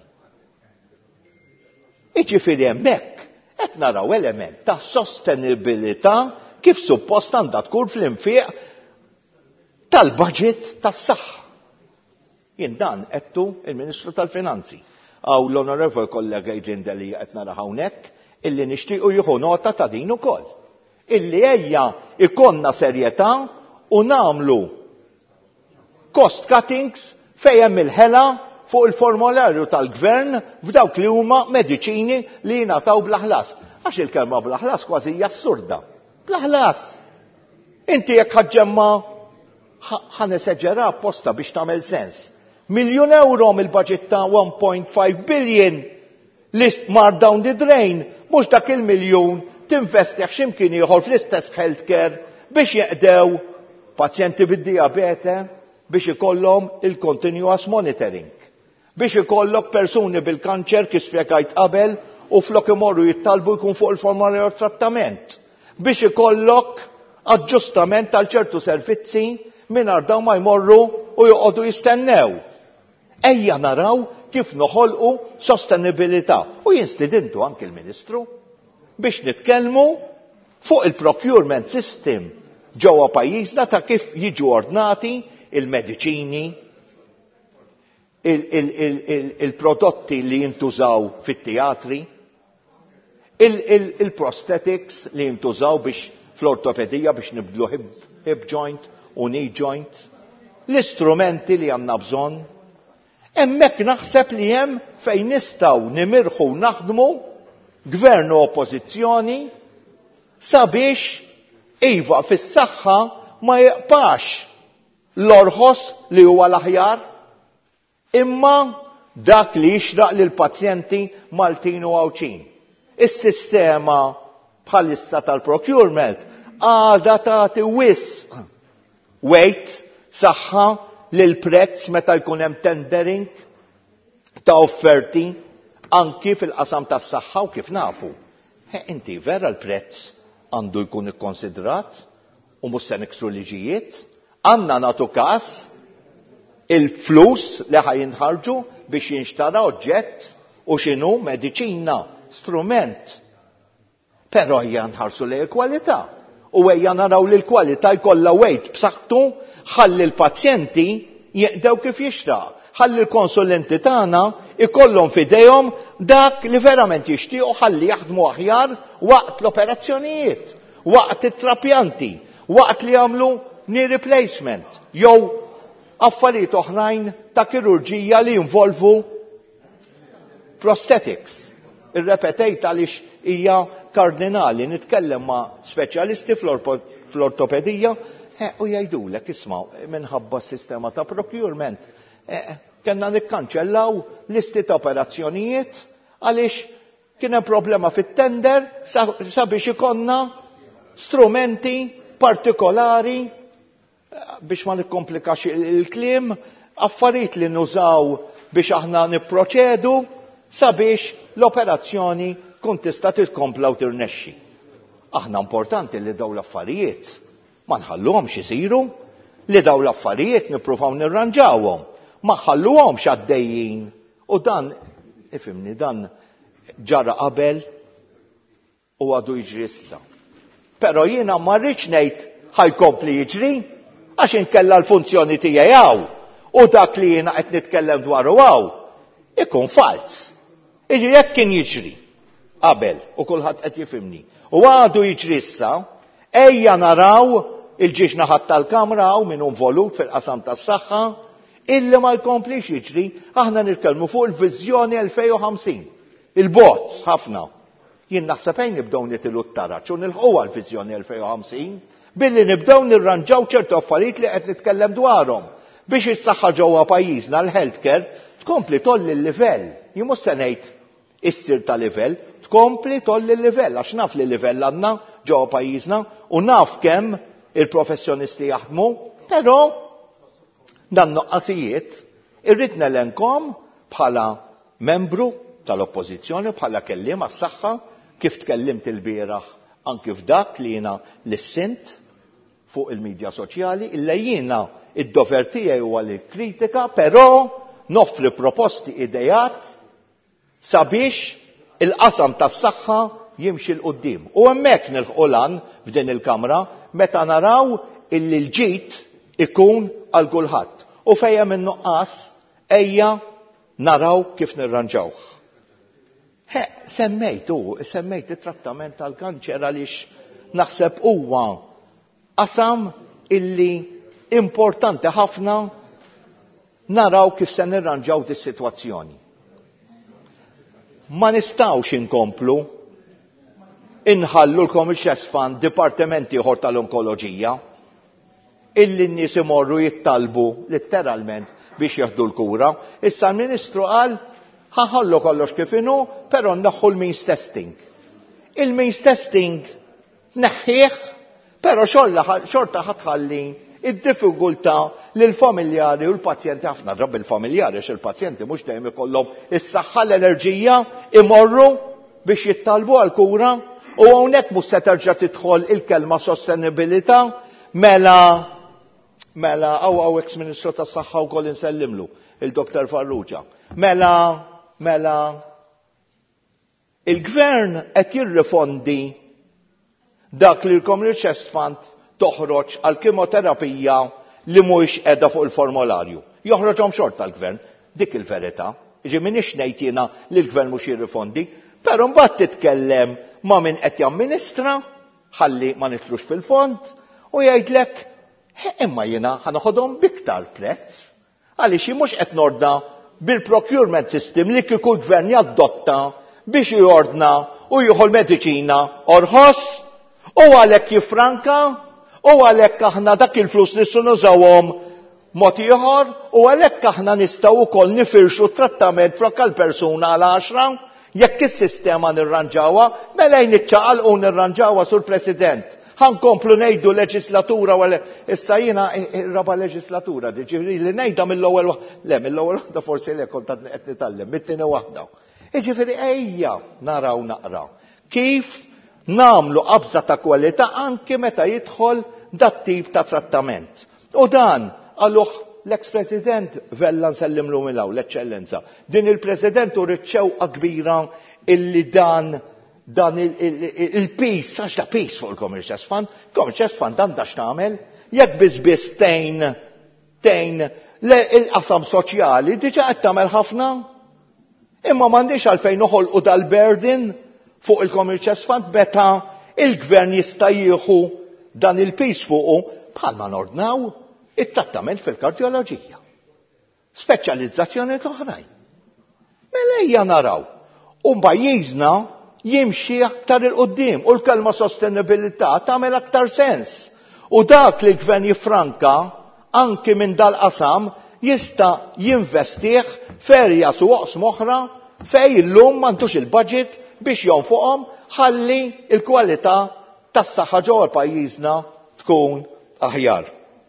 Iġifieri hemmhekk qed naraw element ta' sostenibilità kif suppost għandha tkun fl-infieq tal-budget tas-saħħa. Jien dan qedtu il-Ministru tal-Finanzi. Għaw l-onorevoli kollega Jġindel li qed nara hawnhekk illi nixtiequ jieħu nota ta' din ukoll. Illi ejja ikonna serjetà u nagħmlu cost cuttings fejn hemm il-ħela fuq il-formularju tal-gvern f'dawk li huma mediċini li jingħataw bl-ħlas. Għax il-kelma bl-ħlas kważi hija assurda. Bl-ħlas. Inti jekk ħaġġemma ħaneseġġera apposta biex tagħmel sens. Miljun euro mill-budget ta' one point five billion li mar down the drain, mhux dak il-miljun tinvestih x'imkien ieħor fl-istess healthcare biex jeqdew pazjenti bid-diabete biex ikollhom il-continuous monitoring. Biex ikollok persuni bil-kanċer kif spjegajt qabel u flok imorru jittalbu jkun fuq il-formularju trattament. Biex ikollok aġġustament tal ċertu servizzi mingħajr dawn ma jmorru u joqogħdu jistennew. Ejja naraw kif noħolqu sostenibilità u jinstidintu anke l-Ministru biex nitkellmu fuq il-procurement system ġewwa pajjiżna ta' kif jiġu ordnati il-mediċini, il-prodotti li jintużaw fit-teatri, il-prosthetics li jintużaw biex fl-ortopedija biex nibdlu hip joint u knee joint, l-istrumenti li għandna bżonn. Hemmhekk naħseb li hemm fejn nistgħu nimirħu naħdmu gvern u oppożizzjoni sabiex iva fis-saħħa ma jeqpax l-orħos li huwa l-aħjar imma dak li jixraq lil pazjenti Maltin u Għawċin. Is-sistema bħalissa tal-procurement għadha tagħti wisq weight saħħa lil prezz meta jkun hemm tendering ta' offerti anki fil-qasam tas-saħħa u kif nafu. Inti vera l-prezz għandu jkun ikkonsidrat u mhux se niksru liġijiet, għandna nagħtu każ il-flus li ħajinħarġu biex jinxtara oġġett u x'inhu mediċina, strument. Però hija nħarsu lejn il-kwalità u ejja naraw li l-kwalità jkollha weight b'saħħtu ħalli l-pazjenti jeqdew kif jixtaq, ħalli l-konsulenti tagħna ikollhom f'idejhom dak li verament jixtiequ ħalli jaħdmu aħjar waqt l-operazzjonijiet, waqt it-trapjanti, waqt li jagħmlu knee replacement, jew affarijiet oħrajn ta' kirurġija li jinvolvu prosthetics. Irrepetejt għaliex hija kardinali, nitkellem ma' speċjalisti fl-ortopedija u jgħidulek isma' minħabba s-sistema ta' procurement. Kenna nikkanċellaw listi ta' operazzjonijiet għaliex kien hemm problema fit-tender sabiex ikonna strumenti partikolari biex ma nikkomplikax il-kliem, affarijiet li nużaw biex aħna nipproċedu sabiex l-operazzjoni tkun tista' titkompla u tirnexxi. Aħna importanti li daw l-affarijiet ma nħalluhomx isiru, li daw l-affarijiet nippruvaw nirranġawhom, ma ħalluhomx għaddejjin. U dan, ifimni, dan ġara qabel u għadu jiġri issa. Però jiena ma rridx ngħid ħajkompli jiġri għax inkella l-funzjoni tiegħi hawn u dak li jiena qed nitkellem dwaru hawn ikun fals. Iġi jekk kien jiġri qabel u kulħadd qed jifhimni. U għadu jiġri issa, ejja naraw il-ġiex naħat tal-Kamra u min involut fil-qasam tas-saħħa illi ma jkomplix jiġri, aħna nitkellmu fuq il-viżjoni elfejn u ħamsin. Il-bot ħafna. Jien naħseb ejn nibdew nitilgħu t-taraġġ u nilħqu għall-viżjoni elfejn u ħamsin billi nibdew nirranġaw ċertu affarijiet li qed nitkellem dwarhom biex is-saħħa ġewwa pajjiżna l-healthcare tkompli tolli l-livell. Jien mhux se ngħid issir ta' livell, tkompli tolli l-livell għax naf li livell għandna ġewwa pajjiżna u naf kemm il-professjonisti jaħdmu, però dan noqqasijiet irrid nelenkom bħala membru tal-oppożizzjoni bħala kelliem għas-saħħa kif tkellimt il-bieraħ anki f'dak li jiena lissint fuq il-medja soċjali illa jiena id-dover tiegħi huwa li kritika, però noffri proposti idejat sabiex il-qasam tas-saħħa jimxi l-qudiem. U hemmhekk nilħqu lan f'din il-Kamra meta naraw illi l-ġid ikun għal kulħadd. U fejn hemm in-nuqqas ejja naraw kif nirranġawh. He, semmejt u, semmejt it-trattament tal-kanċer għaliex naħseb huwa qasam illi importanti ħafna naraw kif se nirranġaw dis-sitwazzjoni. Ma nistgħux inkomplu inħallu l-Commercial Fund dipartimenti ieħor tal-onkoloġija illi n-nies imorru jittalbu letteralment biex jaħdu l-kura. Issa l-Ministru qal ħaħallu kollox kif inhu, però nneħħu l-means testing. Il-means testing neħħieħ, però xorta ħatħalli id-diffikultà lil familjari u l-pazjenti ħafna drabi l-familjari għax il-pazjenti mhux dejjem ikollhom is-saħħa l-enerġija imorru biex jittalbu għall-kura u hawnhekk mhux se terġa' tidħol il-kelma sostenibilità mela mela hawn hawn ex-Ministru tas-Saħħa wkoll insellimlu il-Doktor Farrugia. Mela mela il-Gvern qed jirrifondi dak li l-Commercial Fund toħroġ għal kemoterapija li mhuwiex qiegħda fuq il-formularju. Joħroġhom xort tal-Gvern, dik il-verità. Ġi minix ngħid jiena li l-Gvern mhux jirrifondi, però mbagħad titkellem ma' min qed jamministra, ħalli ma nitlux fil-fond, u jgħidlek imma jiena ħanoħodhom biktar prezz. Għaliex mhux qed norda bil-procurement system li kieku l-Gvern jaddotta biex jordna u jieħu l-mediċina orħos u għalhekk jiffranka u għalhekk aħna dak il-flus nistgħu nużawhom mod ieħor u għalhekk aħna nistgħu wkoll nifirxu trattament flok għall-persuna għal għaxra jekk is-sistema nirranġawha mela niċċaqalqu nirranġawha sur President. Ħankomplu ngħidu leġislatura wara issa jiena raba leġislatura, ġifieri li ngħidha mill-ewwel le mill-ewwel waħda forsi le kont qed nitgħallem, mit-tieni waħda. Jiġifieri ejja naraw naqra kif nagħmlu qabża ta' kwalità anke meta jidħol dat tip ta' trattament. U dan għaluh l-ex-President Vella nsellimlu milaw l-Eċċellenza. Din il-President u riċċewqa kbira illi dan dan il-pis, għax da pis fuq il-Commercial Fund, Commercial Fund għandha x'tagħmel, jekk biss tejn tejn il-qasam soċjali diġà qed tagħmel ħafna. Imma m'għandix għalfejn noħolqu dal-burden fuq il-Commercial Fund meta il-Gvern jista' jieħu dan il-pis fuqu bħalma nordnaw it-trattament fil-kardjoloġija. Speċjalizzazzjoni oħrajn. Mela ejja naraw. U pajjiżna jimxi aktar il-qoddim u l-kelma sostenibilità tagħmel aktar sens. U dak li l-Gvern jiffranka anki minn dal-qasam jista' jinvestih ferja su oqsm oħra fej illum m'għandux il-budget biex jonfuqhom ħalli l-kwalità tas-saħħa ġewwa pajjiżna tkun aħjar.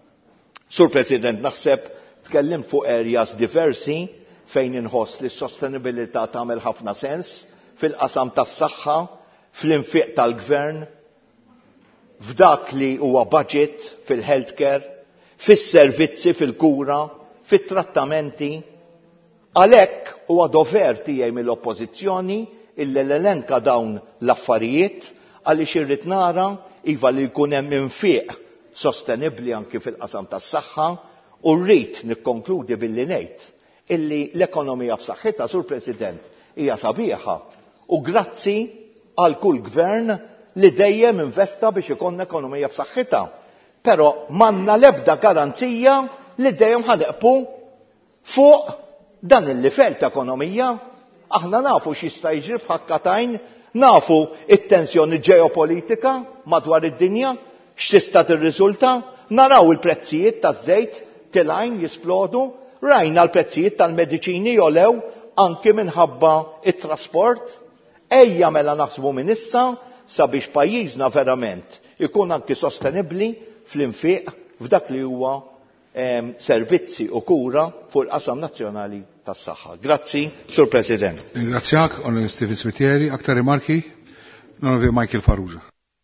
Sur President, naħseb tkellim fuq areas diversi fejn inħoss li s-sostenibilità tagħmel ħafna sens fil-qasam tas-saħħa, fl-infiq tal-gvern, f'dak li huwa budget fil-healthcare, fis-servizzi fil-kura, fit-trattamenti. Għalhekk huwa dover tiegħi mill-oppożizzjoni illi l-elenka dawn l-affarijiet għaliex irrid nara iva li jkun hemm infiq sostenibbli anki fil-qasam tas-saħħa u rrid nikkonkludi billi ngħid illi l-ekonomija b'saħħitha, Sur President, hija sabiħa u grazzi għal kull gvern li dejjem investa biex ikun ekonomija b'saħħitha. Però m'għandna l-ebda garanzija li dejjem ħaneqpu fuq dan il-livell ta' ekonomija. Aħna nafu x'jista' jiġri f'ħakkatajn, nafu it-tensjoni ġeopolitika madwar id-dinja, x'tista' tirriżulta, naraw il-prezzijiet taż-żejt tilgħin jisplodu, rajna l-prezzijiet tal-mediċini jolew anke minħabba it-trasport. Ejja mela naħsbu minn issa sabiex pajjiżna verament ikun anke sostenibbli fl-infiq f'dak li huwa servizzi u kura fuq il-qasam nazzjonali tas-saħħa. Grazzi, Sur President. Ringrazzjak, Onorevole Stephen Spiteri. Aktar rimarki? Onorevole Michael Farrugia.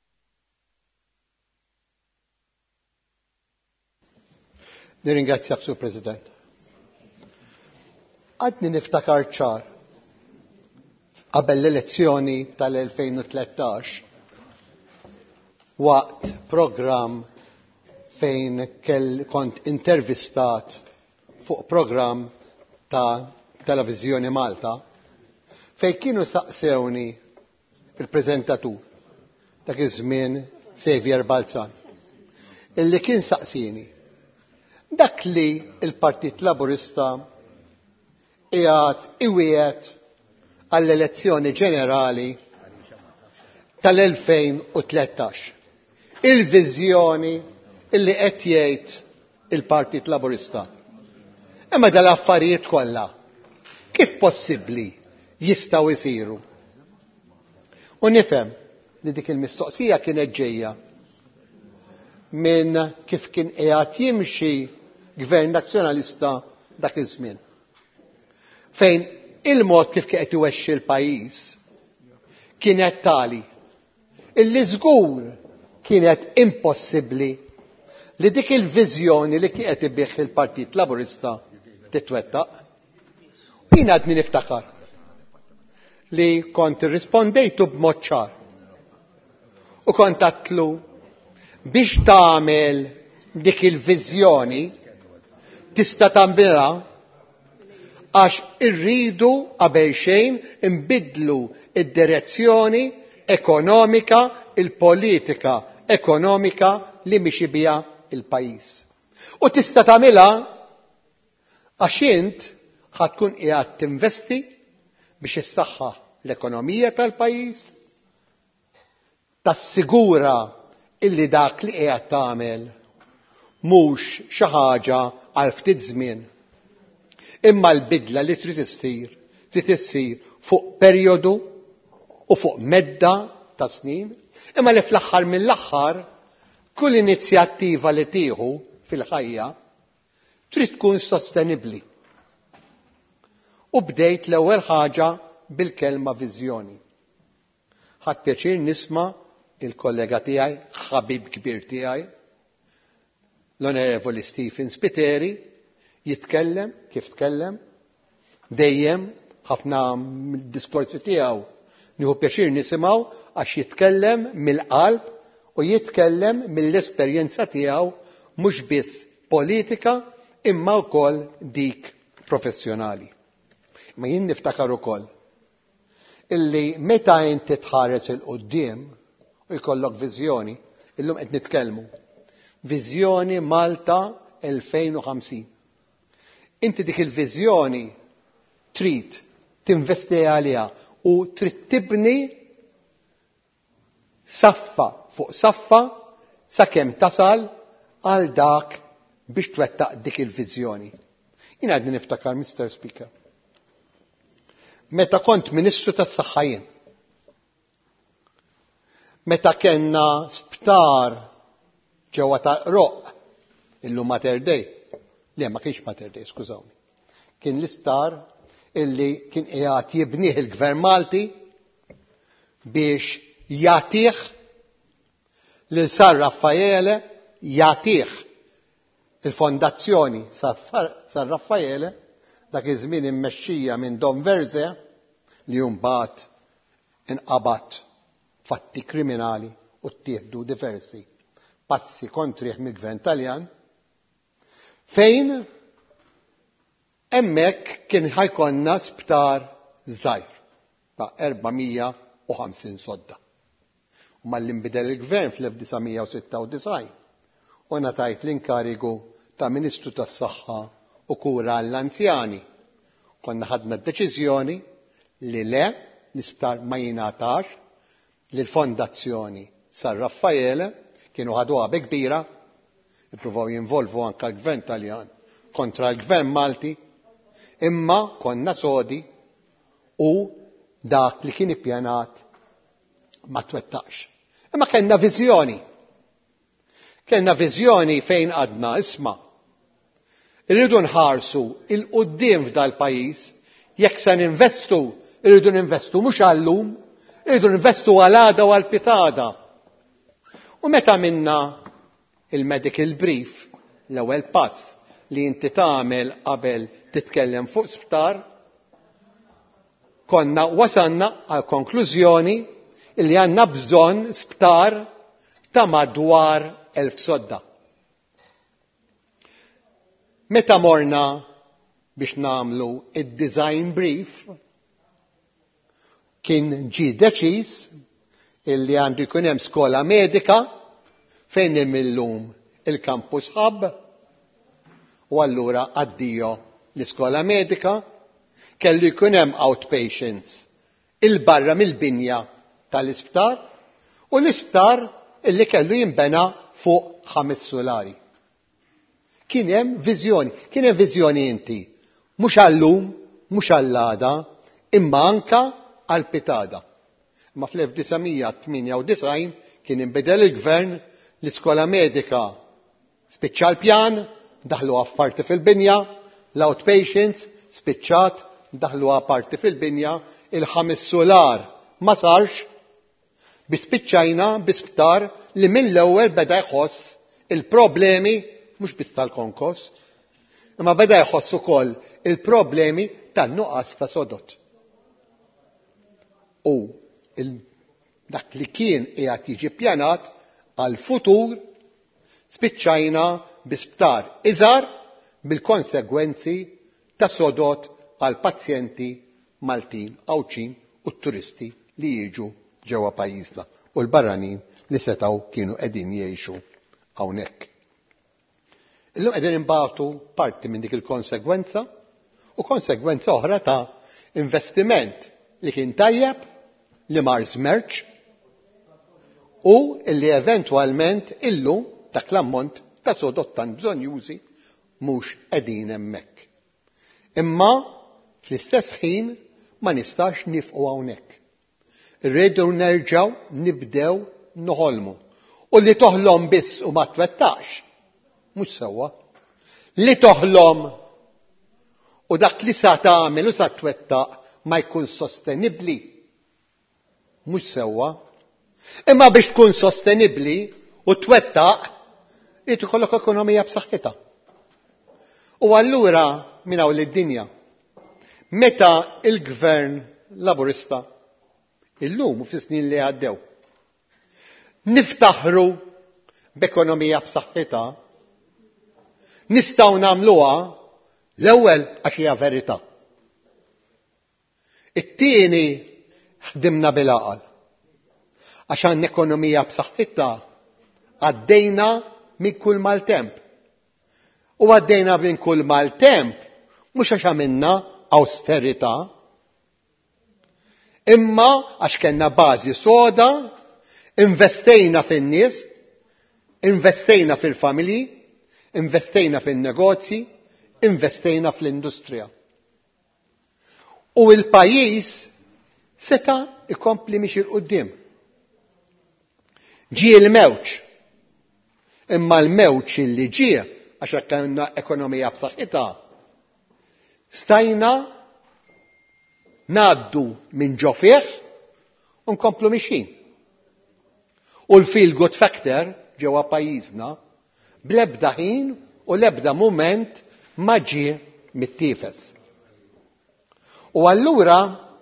Nirringrazzjak, Sur President. Għadni niftakar ċar qabel l-elezzjoni tal-elfejn u tlettax waqt program fejn kell kont intervistat fuq program ta' Televizjoni Malta fejn kienu saqsewni il-preżentatur dak iż-żmien Xavier Balzan illi kien saqsini dak li il-Partit Laburista qiegħed iwiegħed għall-elezzjoni ġenerali tal-elfejn u tlettax. Il-viżjoni illi qed jgħid il-Partit Laburista. Imma dal-affarijiet kollha kif possibbli jistgħu jsiru? U nifhem li dik il-mistoqsija kienet ġejja minn kif kien qiegħed jimxi Gvern Nazzjonalista dak iż-żmien. Fejn il-mod kif kienet iwexxi l-pajjiż kienet tali illi żgur kienet impossibbli li dik il-viżjoni li kienet ibih il-Partit Laburista titwettaq. Jien għadni niftakar li kont irrispondejtu b'mod ċar u kont għatlu biex tagħmel dik il-viżjoni tista' tagħmilha għax irridu qabel xejn inbidlu id-direzzjoni ekonomika, il-politika ekonomika li mixi biha il-pajjiż. U tista' tagħmilha għax int ħatkun qiegħed tinvesti biex issaħħaħ l-ekonomija tal-pajjiż, tassigura illi dak li qiegħed tagħmel mhux xi ħaġa għal ftit żmien. Imma l-bidla li trid issir, trid issir fuq perjodu u fuq medda ta' snin, imma li fl-aħħar mill-aħħar kull inizjattiva li tieħu fil-ħajja trid tkun sostenibbli. U bdejt l-ewwel ħaġa bil-kelma viżjoni. Ħadd pjaċir nisma' il-kollega tiegħi, ħabib kbir tiegħi, l-Onorevoli Stephen Spiteri, jitkellem kif tkellem, dejjem ħafna diskorsi tiegħu nieħu pjaċir nisimgħu għax jitkellem mill-qalb u jitkellem mill-esperjenza tiegħu mhux biss politika imma wkoll dik professjonali. Ma jien niftakar ukoll illi meta inti tħares il-qudiem u jkollok viżjoni, illum qed nitkellmu viżjoni Malta elfejn u ħamsin. Inti dik il-viżjoni trid tinvesti għaliha u trid tibni saffa fuq saffa sakemm tasal għal dak biex twettaq dik il-viżjoni. Jien għadni niftakar, Mister Speaker, meta kont Ministru tas-Saħħa jien, meta kellna sptar ġewwa ta' Roq, illum Mater Dei, le ma kienx Mater Dei, skużawni, kien l-isptar illi kien qiegħed jibnieh il-Gvern Malti biex jagħtih lil San Raffaele, jagħtih il-fondazzjoni San Raffaele dak iż-żmien immexxija minn Don Verze li mbagħad inqabad fatti kriminali u ttieħdu diversi passi kontrih mill-Gvern Taljan fejn hemmhekk kien ħajkonna sptar żgħir ta' erba'mija u ħamsin sodda. U malli nbidel il-Gvern fl-elf tisamija u sitta u disgħin u ngħatajt l-inkarigu ta' Ministru tas-Saħħa u Kura għall-Anzjani. Konna ħadna d-deċiżjoni li le l-isptar ma jingħatax lill-Fondazzjoni San Raffaele, kienu ħaduha bi kbira, ippruvaw jinvolvu anke l-Gvern Taljan kontra l-Gvern Malti, imma konna sodi u dak li kien ippjanat ma twettaqx. Imma kellna viżjoni. Kellna viżjoni fejn għadna isma' irridu nħarsu il-qudiem f'dal pajjiż, jekk se ninvestu, irridu ninvestu mhux għallum, irridu ninvestu għal għada u għal pitada. U meta minna il-medical brief, l-ewwel pass li inti tagħmel qabel titkellem fuq sptar, konna wasanna għal konklużjoni li għandna bżonn sptar ta' madwar elf sodda. Meta morna biex nagħmlu id-design brief, kien ġie deċiż illi għandu jkun hemm skola medika fejn hemm illum il-Campus Hub u allura addio l-iskola medika kellu jkun hemm outpatients il-barra mill-binja tal-isptar u l-isptar illi kellu jinbena fuq ħames solari. Kien hemm viżjoni, kien hemm viżjoni inti, mhux għallum, mhux għall-għada, imma anka għall-pitada. Ma fl-elf tisamija tminja u disgħin kien inbidel il-gvern l-iskola medika spiċċa l-pjan, daħluha f'parti fil-binja, l-outpatients spiċċat, daħluha parti fil-binja, il-ħames solar ma sarx, bispiċċajna bisptar li mill-ewwel beda jħoss il-problemi mhux biss tal-konkos, imma beda jħoss ukoll il-problemi tan-nuqqas ta' sodot. U dak li kien qiegħed jiġi ppjanat għall-futur spiċċajna bisptar iżgħar bil-konsegwenzi ta' sodot għal pazjenti Maltin, Awċin u t-turisti li jiġu ġewwa pajjiżna u l-barranin li setgħu kienu qegħdin jgħixu hawnhekk. Illum qegħdin imbagħtu parti minn dik il-konsegwenza u konsegwenza oħra ta' investiment li kien tajjeb li mar żmerġ u li eventwalment illum dak l-ammont ta' sodot tant bżonjużi mhux qegħdin hemmhekk. Imma fl-istess ħin ma nistax nifqu hawnhekk. Irridu nerġgħu nibdew noħolmu. U li toħlom biss u ma twettax, mhux sewwa. Li toħlom u dak li sa tagħmel u sa twettaq ma jkun sostenibbli, mhux sewwa. Imma biex tkun sostenibbli u twettaq, irid ikollok ekonomija b'saħħitha. U allura minn hawn lid-dinja, meta il-gvern laburista illum u fis-snin li għaddew niftaħru b'ekonomija b'saħħitha, nistgħu nagħmluha l-ewwel għax hija verità. It-tieni ħdimna bil-għaqal. Għax għandna ekonomija b'saħħitha għaddejna minn kull maltemp. U għaddejna minn kull maltemp mhux għax għamilna austerità, imma għax kellna bażi soda, investejna fin-nies, investejna fil-familji, investejna fin-negozji, investejna fl-industrija. U l-pajjiż seta' ikompli mixi l-qudiem. Ġie l-mewġ, imma l-mewġ illi ġie għax hekk kellna ekonomija b'saħħitha, stajna ngħaddu minn ġo fih u u nkomplu mixin. U l-feel good factor ġewwa pajjiżna bl-ebda ħin u l-ebda mument ma ġie mittiefes. U allura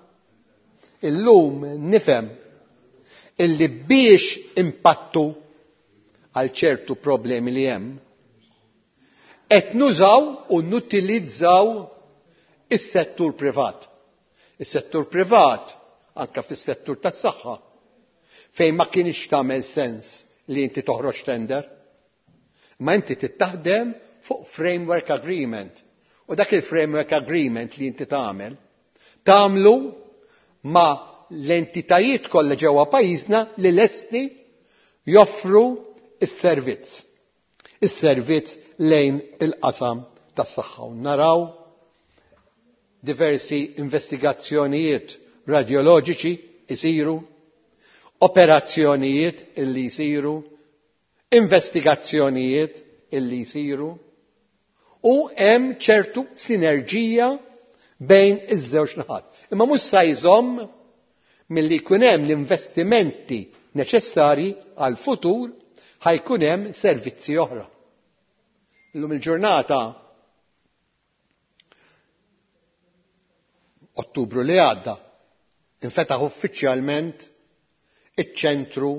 illum nifhem illi biex impattu għal ċertu problemi li hemm qed nużaw u nutilizzaw is-settur privat. Is-settur privat anke fis-settur tas-saħħa fejn ma kienx tagħmel sens li inti toħroġ tender. Ma inti tittaħdem fuq framework agreement. U dak il-framework agreement li inti tagħmel tagħmlu ma' l-entitajiet kollha ġewwa pajjiżna li lesti joffru is-servizz. Is-servizz lejn il-qasam tas-saħħa. U naraw diversi investigazzjonijiet radioloġiċi isiru, operazzjonijiet illi jsiru, investigazzjonijiet illi jsiru, u hemm ċertu sinerġija bejn iż-żewġ naħat. Imma mhux se jżomm milli jkun hemm l-investimenti neċessarji għal futur ħajkun hemm servizzi oħra. Illum il-ġurnata Ottubru li għadda infetaħ uffiċjalment iċ-ċentru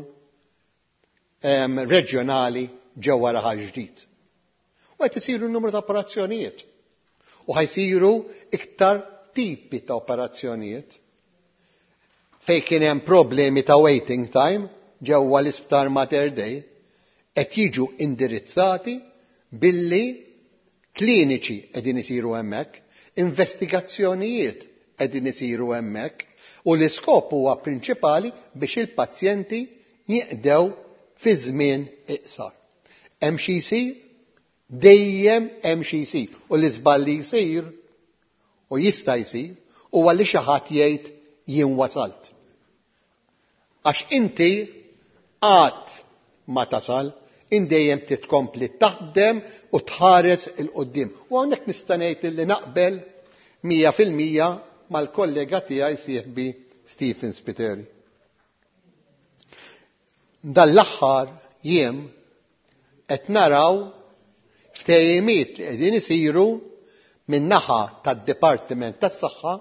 reġjonali ġewwa Raħal Ġdid. U qed isiru n-numru ta' operazzjonijiet. U ħajsiru iktar tipi ta' operazzjonijiet fejn kien hemm problemi ta' waiting time ġewwa l-Isptar Mater Dei qed jiġu indirizzati billi kliniċi qegħdin isiru hemmhekk, investigazzjonijiet qegħdin isiru hemmhekk u l-iskop huwa prinċipali biex il-pazjenti jiqdew fi żmien iqsar. Hemm xi jsir, dejjem hemm xi jsir u l-iżball li jsir u jista' jsir huwa li xi ħadd jgħid jien wasalt. Għax inti qatt ma tasal, indejjem titkompli taħdem u tħares il-qoddim. U hawnhekk nista' ngħid li naqbel mija fil-mija mal-kollega tiegħi sieħbi Stephen Spiteri. Dan l-aħħar jiem qed naraw ftehimiet li qegħdin isiru min-naħa tad-Dipartiment tas-Saħħa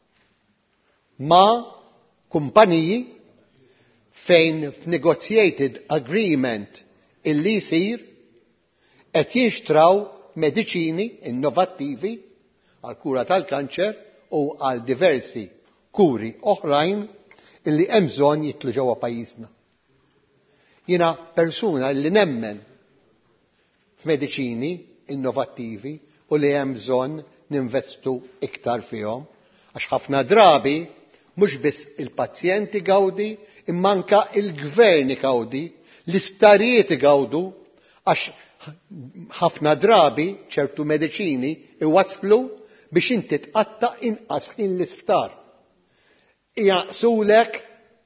ma' kumpaniji fejn f'negotiated agreement illi jsir qed jinxtraw mediċini innovattivi għal kura tal-kanċer u għal diversi kuri oħrajn illi hemm bżonn jitlu ġewwa pajjiżna. Jiena persuna li nemmen f'mediċini innovattivi u li hemm bżonn ninvestu iktar fihom għax ħafna drabi mhux biss il-pazjenti gawdi imma anke il-gvern gawdi, l-isptarijiet gawdu għax ħafna drabi ċertu mediċini iwasslu biex inti tqatta' inqas ħin l-isptar. Jaqsulek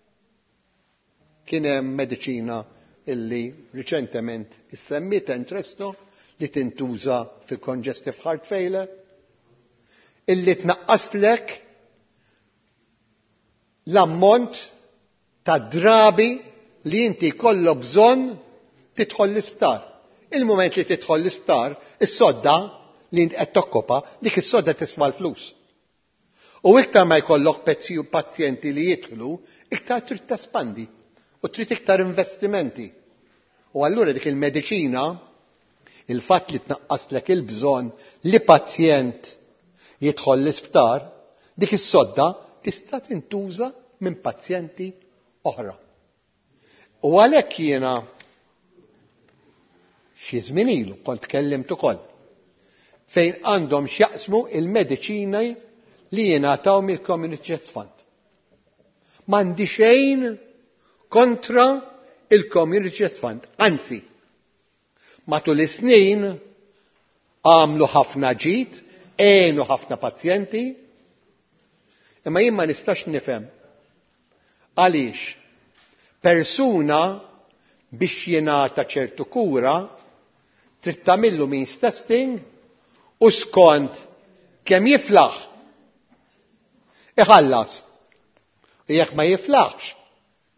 kien hemm mediċina illi riċentement issemmit Entresto li tintuża fil-congestive heart failure illi tnaqqaslek l-ammont ta' drabi li inti kollok bżonn tidħol l-isptar. Il-moment li tidħol l-isptar, is-sodda li inti qed tokkopa, dik is-sodda tiswa l-flus. U iktar ma jkollok pazjenti li jidħlu, iktar trid taspandi u trid iktar investimenti. U allura dik il-mediċina, il-fatt li tnaqqaslek il-bżonn li pazjent jidħol l-isptar, dik is-sodda tista' tintuża minn pazjenti oħra. U għalhekk jiena xi żmien ilu kont tkellimt ukoll fejn għandhom x'jaqsmu il-mediċina li jingħataw mill-Community Trust Fund. M'għandi xejn kontra il-Community Trust Fund, anzi, matul is-snin għamlu ħafna ġid, għenu ħafna pazjenti, imma jien ma nistax nifhem għaliex persuna biex jingħata ċertu kura trid tagħmillu means testing u skont kemm jiflaħ iħallas. U jekk ma jiflaħx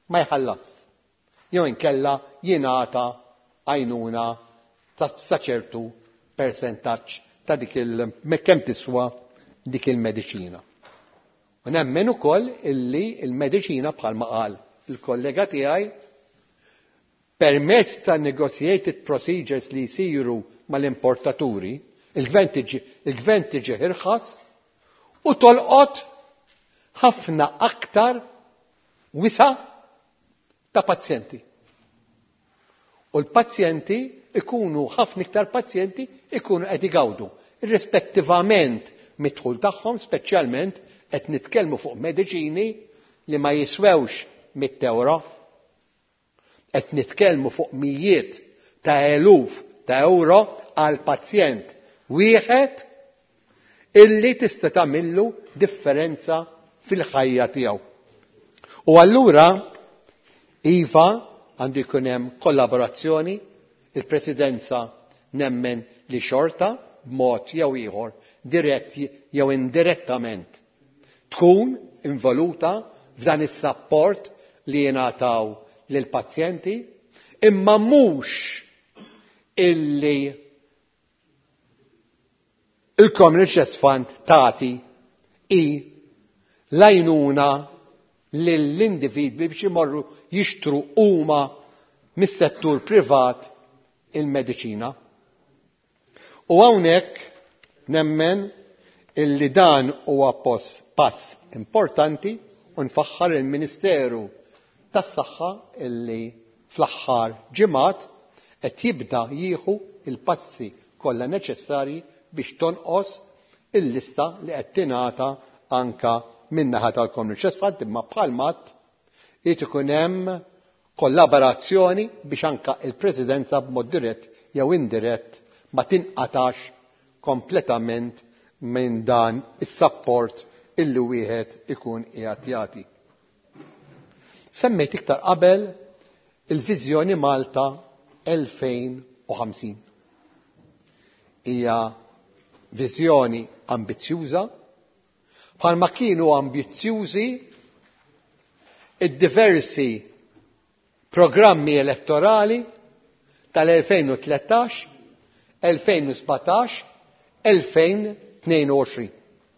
ma jħallas. Jew inkella jingħata għajnuna ta' ċertu persentaġġ ta' dik il kemm tiswa dik il-mediċina. U nemmen ukoll illi il-mediċina bħalma qal il-kollega tiegħi permezz ta' negotiated procedures li jsiru mal-importaturi, il-gvern tiġi irħas u tolqot ħafna aktar wisa ta' pazjenti. U l-pazjenti ikunu ħafna iktar pazjenti ikunu qed igawdu, irrispettivament mit-dħul tagħhom, speċjalment qed nitkellmu fuq mediċini li ma jiswewx mit euro, qed nitkellmu fuq mijiet ta' eluf ta' euro għal pazjent wieħed illi tista' tagħmillu differenza fil-ħajja tiegħu. U allura iva għandu jkun hemm kollaborazzjoni, il-Presidenza nemmen li xorta b'mod jew ieħor dirett jew indirettament tkun involuta f'dan is-sapport li jingħataw lill-pazjenti, imma mhux illi il-Common Trust Fund tagħti i lajnuna lill-individwi biex imorru jixtru huma mis-settur privat il-mediċina. U hawnhekk nemmen illi dan huwa pass importanti u nfaħħar il-Ministeru tas-Saħħa illi fl-aħħar ġimgħat qed jibda jieħu il-passi kollha neċessarji biex tonqos il-lista li qed tingħata anka min-naħa tal-Common Trust Fund, imma bħalmat irid ikun hemm kollaborazzjoni biex anka il-Presidenza b'mod dirett jew indirett ma tinqatax kompletament minn dan is-sapport illi wieħed ikun qiegħed jagħti. Semmejt iktar qabel il-Viżjoni Malta elfejn u ħamsin. Hija viżjoni ambizzjuża, bħalma kienu ambizzjużi id-diversi programmi elettorali tal-elfejn u tletax, elfejn u sbatax, elfejn u tnejn u għoxrin.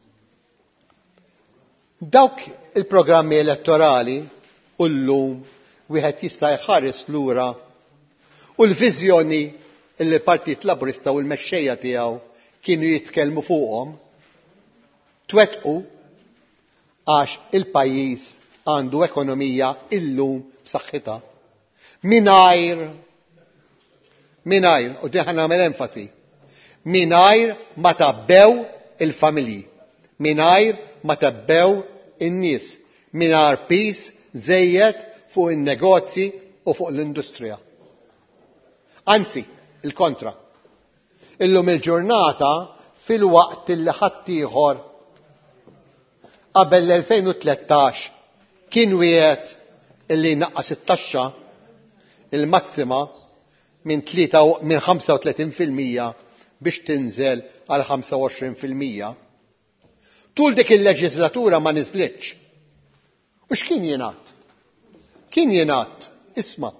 Dawk il-programmi elettorali u llum wieħed jista' jħares lura u l-viżjoni li l-Partit Laburista u l-mexxejja tiegħu kienu jitkellmu fuqhom twettqu għax il-pajjiż għandu ekonomija illum b'saħħitha. Mingħajr mingħajr u din nagħmel enfasi mingħajr ma tabbew il-familji, mingħajr ma tabbew in-nies, mingħajr pis żejjed fuq in-negozji u fuq l-industrija. Anzi, il-kontra. Illum il-ġurnata fil-waqt illi ħadd ieħor qabel l-elfejn u tletax kien wieħed illi naqqas it-taxxa il-massima minn minn ħamsa u tletin fil-mija biex tinżel għal ħamsa u għoxrin fil-mija. Tul dik il-leġislatura ma niżlitx. U x'kien jingħad? Kien jingħad, isma'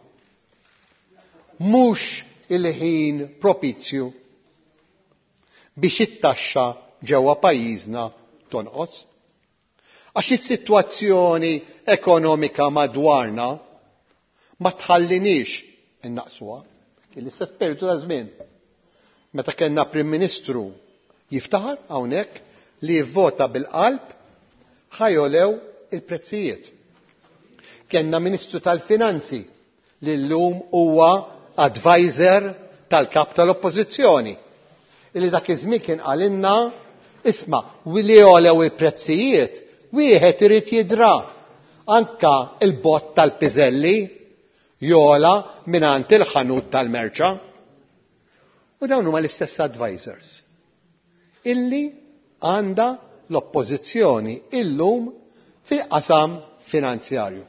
mhux il-ħin propizju biex it-taxxa ġewwa pajjiżna tonqos. Għax is-sitwazzjoni ekonomika madwarna ma tħallinix innaqsuha. Il-istess periodu ta' żmien. Meta kellna Prim Ministru jiftaħar hawnhekk li jivvota bil-qalb ħajolew il-prezzijiet. Kenna Ministru tal-Finanzi li llum huwa advisor tal-kap tal-Oppożizzjoni. Illi dak iż-żmien kien qalilna isma' willi jolew il-prezzijiet wieħed irid jidra anka il-bott tal-piżelli jola mingħand il-ħanut tal-merċa. U dawn huma l-istess advisors illi għandha l-Oppożizzjoni illum fil-qasam finanzjarju.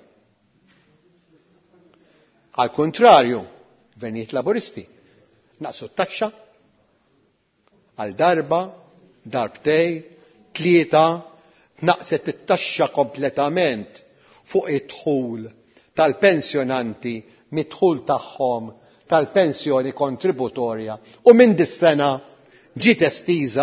Al kontrarju, gvernijiet laburisti naqsu t-taxxa għal darba, darbtej, tlieta, naqset it-taxxa kompletament fuq id-dħul tal-pensjonanti midħul tagħhom tal-pensjoni kontributorja u minn dis-sena ġiet estiża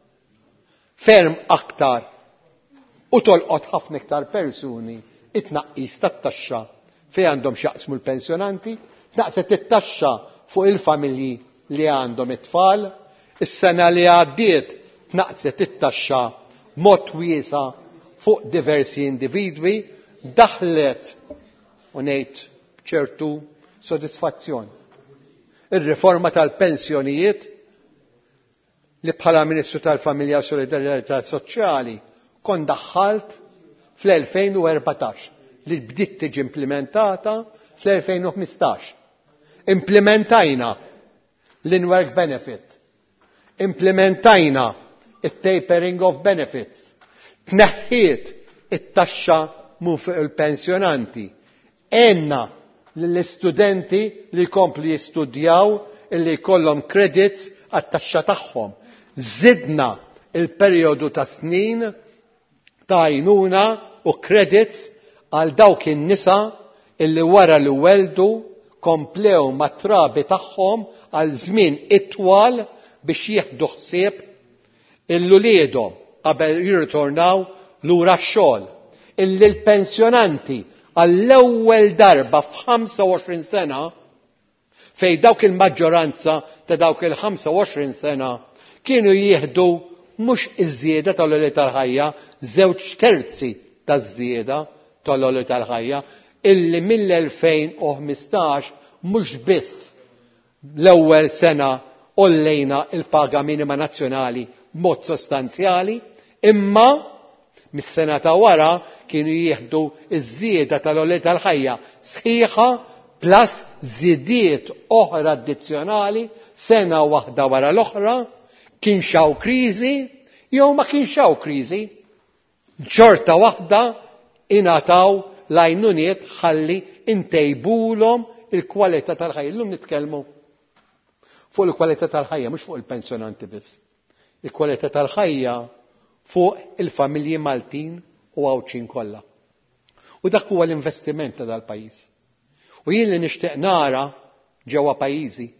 ferm aktar u tolqot ħafna iktar persuni it-tnaqqis tat-taxxa fejn għandhom x'jaqsmu l-pensjonanti, naqset it-taxxa fuq il-familji li għandhom it-tfal, is-sena li għaddiet naqset it-taxxa mod wiesa' fuq diversi individwi, daħlet u ngħid b'ċertu sodisfazzjoni. Ir-riforma tal-pensjonijiet li bħala Ministru tal-Familja u Solidarjetà Soċjali kon daħħalt fl-elfejn u erbatax li bdiet tiġi implementata fl-elfejn u ħmistax. Implementajna l-in-work benefit, implementajna it-tapering of benefits, tneħħiet it-taxxa minn fuq il-pensjonanti, għenna l-istudenti li jkomplu jistudjaw illi jkollhom credits għat-taxxa tagħhom. Żidna il-perjodu ta' snin ta' għajnuna u credits għal dawk in-nisa illi wara li weldu komplew mat-trabi tagħhom għal żmien itwal biex jieħdu ħsieb il-luliedhom qabel jirritornaw lura x-xogħol. Illi l-pensjonanti għall-ewwel darba f'ħamsa u għoxrin sena fejn dawk il-maġġoranza ta' dawk il-ħamsa u għoxrin sena kienu jieħdu mhux iż-żieda tal-għoli tal-ħajja, żewġ terzi taż-żieda tal-għoli tal-ħajja, illi mill-elfejn u ħmistax mhux biss l-ewwel sena ollejna il-paga minima nazzjonali b'mod sostanzjali, imma mis-sena ta' wara kienu jieħdu iż-żieda tal-għoli tal-ħajja sħiħa plus żiediet oħra addizzjonali sena waħda wara l-oħra. Kien xaw kriżi jew ma kienx xaw kriżi, ġorta waħda ingħataw l-għajnuniet ħalli intejbulhom il-kwalità tal-ħajja. Llum nitkellmu fuq il-kwalità tal-ħajja mhux fuq il-pensjonanti biss. Il-kwalità tal-ħajja fuq il-familji Maltin u għawċin kollha. U dak huwa l-investiment ta' dal-pajjiż. U jien li nixtieq nara ġewwa pajjiżi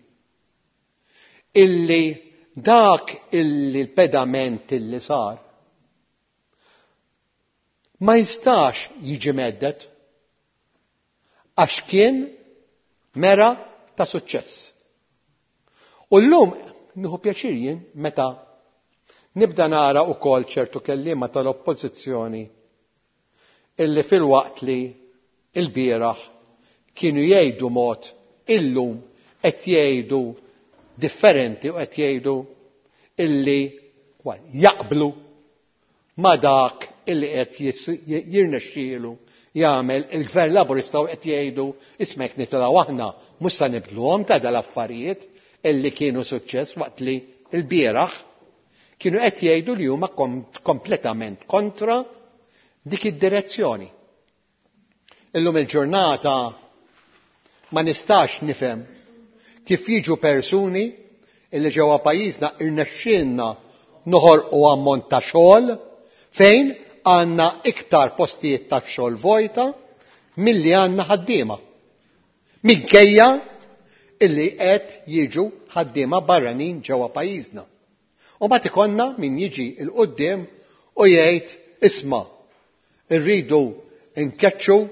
illi dak illi l-pedament illi sar ma jistax jiġi meddet għax kien mera ta' suċċess. U llum nieħu pjaċir jien meta nibda nara wkoll ċertu kelliema tal-oppożizzjoni illi filwaqt li l-bieraħ kienu jgħidu mod illum qed jgħidu differenti u qed jgħidu illi jaqblu ma dak illi qed jirnexxielu jagħmel il-Gvern Laburista u qed jgħidu ismek nitilgħu aħna mhux se nibdluhom ta' dal-affarijiet illi kienu suċċess waqt li l-bieraħ kienu qed jgħidu li huma kompletament kontra dik id-direzzjoni. Illum il-ġurnata ma nistax nifhem kif jiġu persuni illi ġewwa pajjiżna irnexxielna noħolqu ammont ta' xogħol fejn għandna iktar postijiet ta' xogħol vojta milli għandna ħaddiema. Minkejja illi qed jiġu ħaddiema barranin ġewwa pajjiżna. U mbagħad ikollna min jiġi l quddiem u jgħid isma' irridu nkeċċu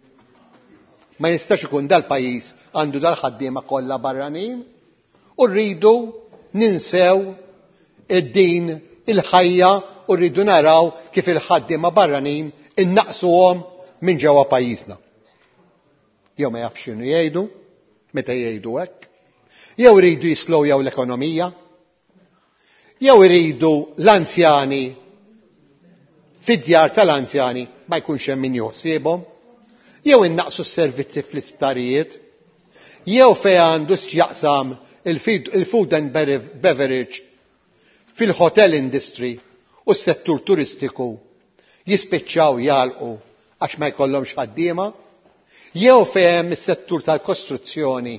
ma jistax ikun dal-pajjiż għandu dal-ħaddiema kollha barranin u rridu ninsew id-din il-ħajja u rridu naraw kif il-ħaddiema barranin innaqsuhom minn ġewwa pajjiżna. Jew ma jafx x'inhu jgħidu meta jgħidu hekk, jew iridu jislowjaw l-ekonomija, jew iridu l-anzjani fid-djar tal-anzjani ma jkunx hemm min joħsiebhom, jew innaqsu s-servizzi fl-isptarijiet, jew fejn għandu x'jaqsam il-food and beverage fil-hotel industry u s-settur turistiku jispiċċaw jalqu għax ma jkollhomx ħaddiema, jew fejn is-settur tal-kostruzzjoni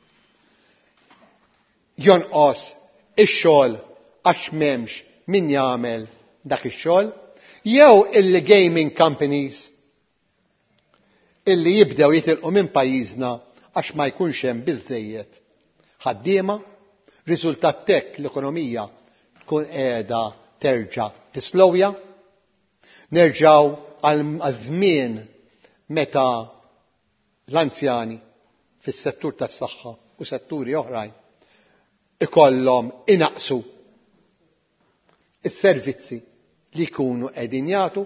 jonqos ix-xogħol għax m'hemmx min jagħmel dak ix-xogħol, jew il-gaming companies illi jibdew jitilqu minn pajjiżna għax ma jkunx hemm biżżejjed ħaddiema, riżultat hekk l-ekonomija tkun qiegħda terġa' tislowja, nerġgħu għal żmien meta l-anzjani fis-settur tas-saħħa u setturi oħrajn ikollhom inaqsu is-servizzi li jkunu qegħdin jagħtu.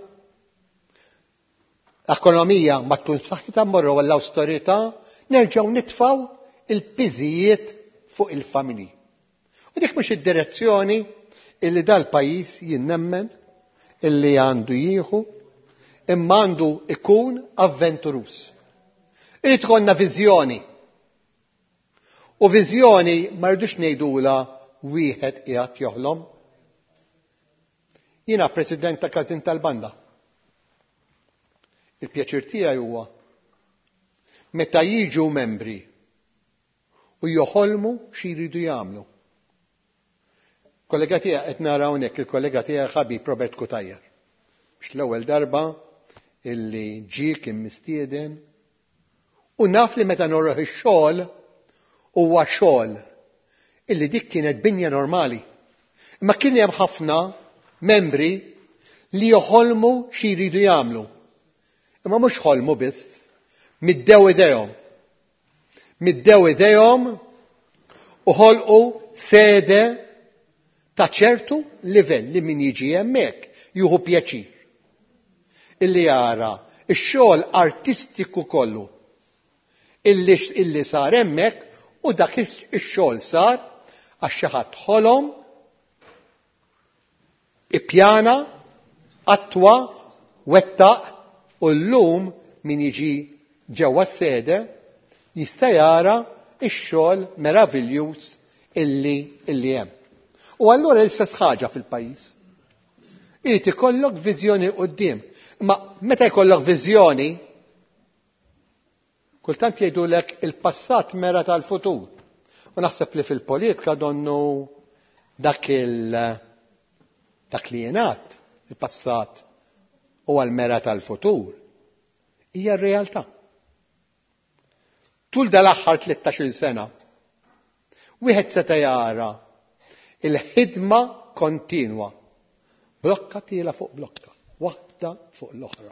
L-ekonomija ma tkun b'saħħitha mmorru għall-awsterità nerġgħu nitfgħu il-piżijiet fuq il-familji. U dik mhux id-direzzjoni illi dal-pajjiż jien nemmen illi għandu jieħu imma għandu ikun avventurus. Irid ikollna viżjoni. U viżjoni ma rridux ngħidula wieħed qiegħed joħlom. Jiena President ta' Każin tal-Banda. Il-pjaċir tiegħi huwa meta jiġu membri u joħolmu xi jridu jagħmlu. Kollega tiegħek qed nara hawnhekk il-kollega tiegħek ħabib Robert Kutajjer. Biex l-ewwel darba illi ġie kien mistieden u naf li meta norroħ ix-xogħol huwa xogħol illi dik kienet binja normali. Imma kien hemm ħafna membri li joħolmu xi jridu jagħmlu. Imma mhux ħolmu biss, middew idejhom. Middew idejhom u ħolqu sede ta' ċertu livell li min jiġi hemmhekk jieħu pjaċir. Illi jara x-xogħol artistiku kollu illi, illi sar hemmhekk u dak ix-xogħol sar għax xi ħadd ħolom ippjana, attwa, wettaq u llum min jiġi ġewwa s-sede jista' jara x-xogħol meravigliuż illi illi hemm. U allura l-istess ħaġa fil-pajjiż. Irid ikollok viżjoni quddiem. Ma meta jkollok viżjoni, kultant jgħidulek il-passat mera tal-futur. U naħseb li fil-politika donnu dak il dak li jingħad il-passat u għal-mera tal-futur hija r-realtà. Tul dal-aħħar tlietax-il sena, wieħed seta' jara il-ħidma kontinwa, blokka tiela fuq blokka, waħda fuq l-oħra.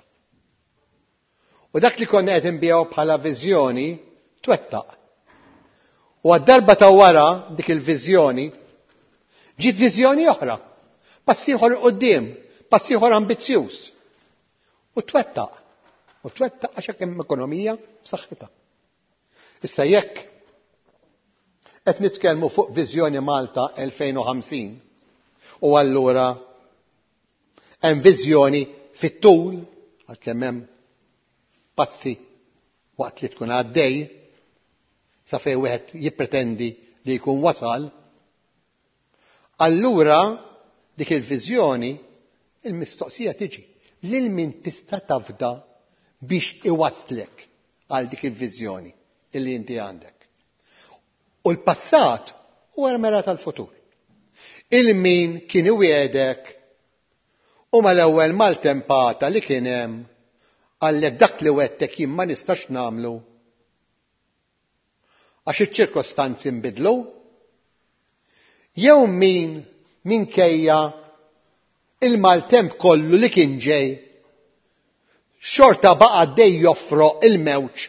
U dak li konna qed inbiegħu bħala viżjoni twettaq. U għad-darba ta' wara dik il-viżjoni ġiet viżjoni oħra, pass ieħor quddiem, pass ieħor ambizzjuż. U twettaq. U twettaq għax hemm ekonomija b'saħħitha. Issa jekk qed nitkellmu fuq viżjoni Malta elfejn u ħamsin u allura hemm viżjoni fit-tul għalkemm hemm passi waqt li tkun għaddej sa fejn wieħed jippretendi li jkun wasal, allura dik il-viżjoni il-mistoqsija tiġi lil min tista' tafda biex iwasslek għal dik il-viżjoni illi inti għandek. U l-passat huwa mera tal-futur. Il-min kien iwiedek u mal-ewwel mal-tempata li kien hemm għallek dak li wettek jien ma nistax nagħmlu għax iċ-ċirkostanzi nbidlu, jew min minkejja il-maltemp kollu li kien ġej xorta baqa' dej joffroq il-mewġ